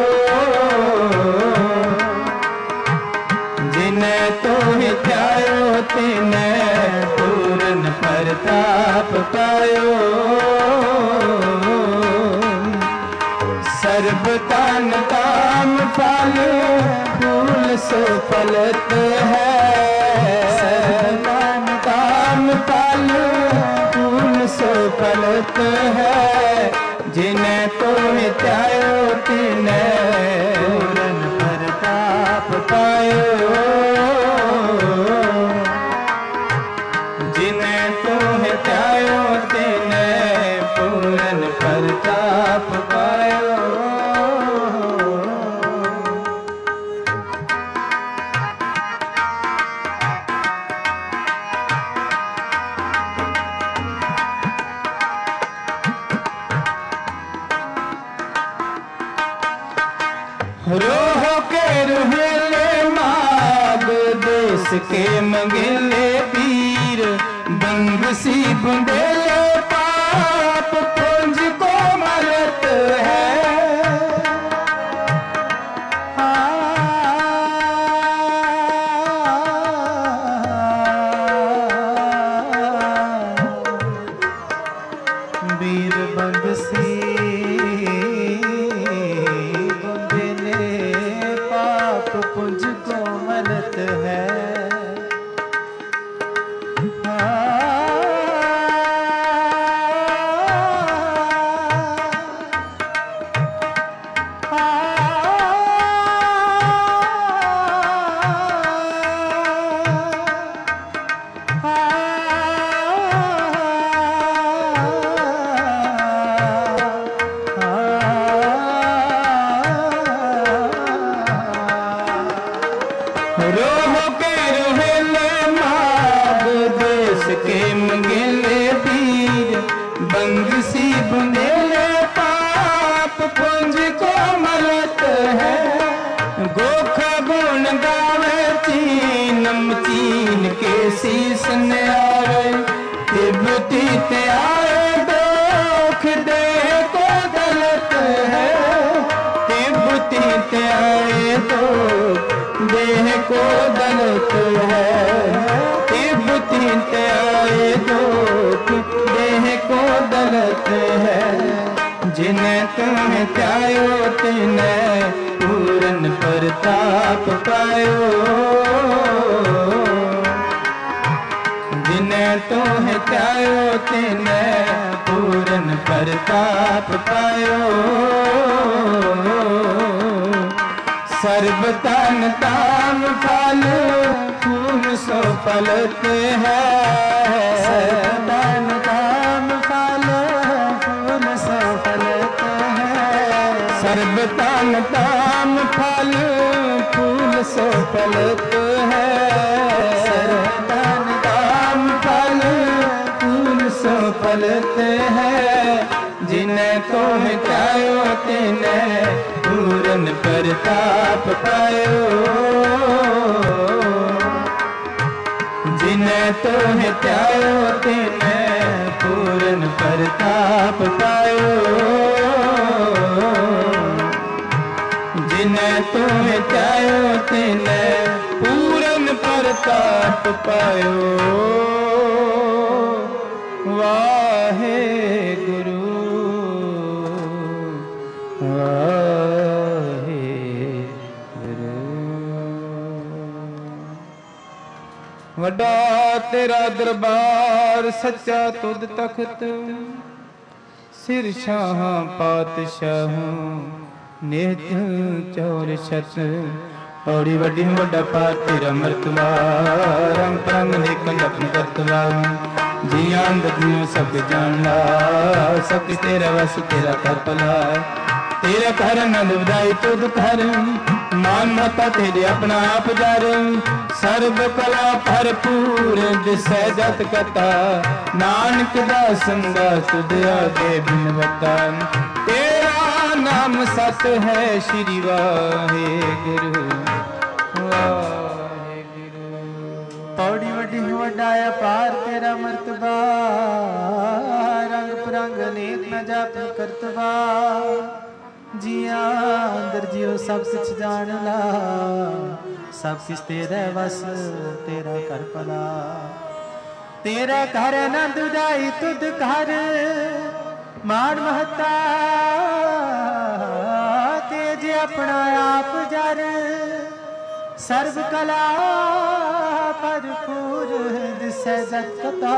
I: जिन्हें तुम्हें त्यायो तिन्हें पूरन परताप पायो। सर्वतान काम फल फूल सो फलत है। सर्वतान काम फल फूल सो फलत है। जिन्हें तुम्हें त्यायो तिन्हें पूरन परताप पायो। जिन्हें तुम्हें त्यायो तिन्हें पूरन परताप पायो। रोह के रुहेले माग देश के मंगेले पीर बंग सी बुंदेले पाप पुंज को मरत है। वीर बंग सी पुंज को मरत है। के मंगेले बीज बंगसी बुंदेले पाप पुंज को मरत है गोखा गुण गावे चीनम चीन के शीस ने आवे तिब्बती ते आए दोख दे को गलत है तिब्बती ते आए दोख देह को दलत है तिब्बती ते आए दोख देह को दलत है जिन्हें तुम्हें त्यायो तिन्हें पूरन प्रताप पायो जिन्हें तुम्हें त्यायो तिन्हें पूरन प्रताप पायो सर्वतन ताम फल फूल सो फलते हैं सर्वतन ताम फल फूल सो फलते हैं सर्वतन ताम फल फूल सो फलते हैं सर्वतन ताम फल फूल सो फलते हैं जिन्हें तुम चाहो तिन्हें पूरन प्रताप पायो जिन्हें तुम चाहो तिन्हें पूरन प्रताप पायो जिन्हें तुम चाहो तिन्हें पूरन प्रताप पायो वाहे गुरु वड्डा तेरा दरबार सच्चा तुद तख्त सिर शाह पातशाह नित चौर छत औड़ी वड्डी वड्डा पार तेरा मर्तबा रंग परंग नेकन अपनी करतवा जियां दुनिया सब जानला सब तेरा वस तेरा करपला तेरा घर नंद वदाई तुद घर मान माता तेरे अपना आप जार सर्व कला भरपूर दिसै जत कथा नानक दासन दा तुद आगे बिनवता तेरा नाम सत है श्री वाहे गुरु वाहे गुरु
B: पौड़ी वड्डी वड्डाया पार तेरा मर्तबा रंग परंग नेक न जाप करतबा जिया अंदर जियो सब कुछ जान ला सब कुछ तेरा बस तेरा कर पला तेरा घर नंद उदाई तुद घर मान महता तेज अपना आप जर सर्व कला भरपूर दिसै जत कथा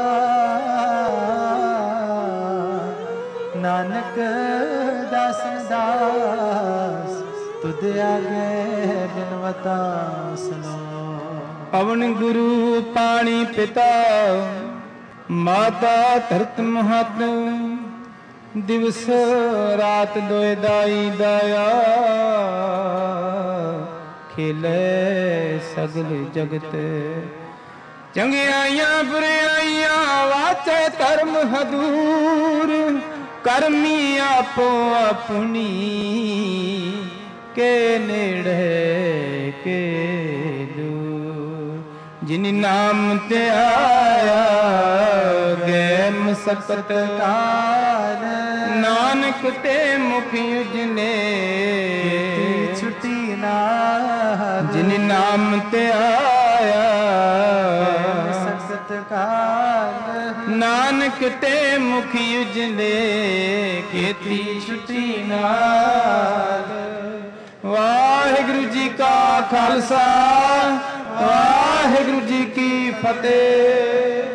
B: नानक दासन दास तुद आगे बिनवता सुनो
I: पवन गुरु पानी पिता माता धरत महत दिवस रात दोए दाई दया खेले सगल जगत चंगियाइयां बुराइयां वाचे धर्म हदूर करमी आपो अपनी के नेड़े के दूर जिन नाम ते आया गै मसकत काल नानक ते मुख युजने
B: छुट्टी ना
I: जिन नाम ते आया
B: मसकत काल
I: नानक ते मुख युजने खेती छुट्टी नाल वाहिगुरु जी का खालसा वाहिगुरु जी की फतेह।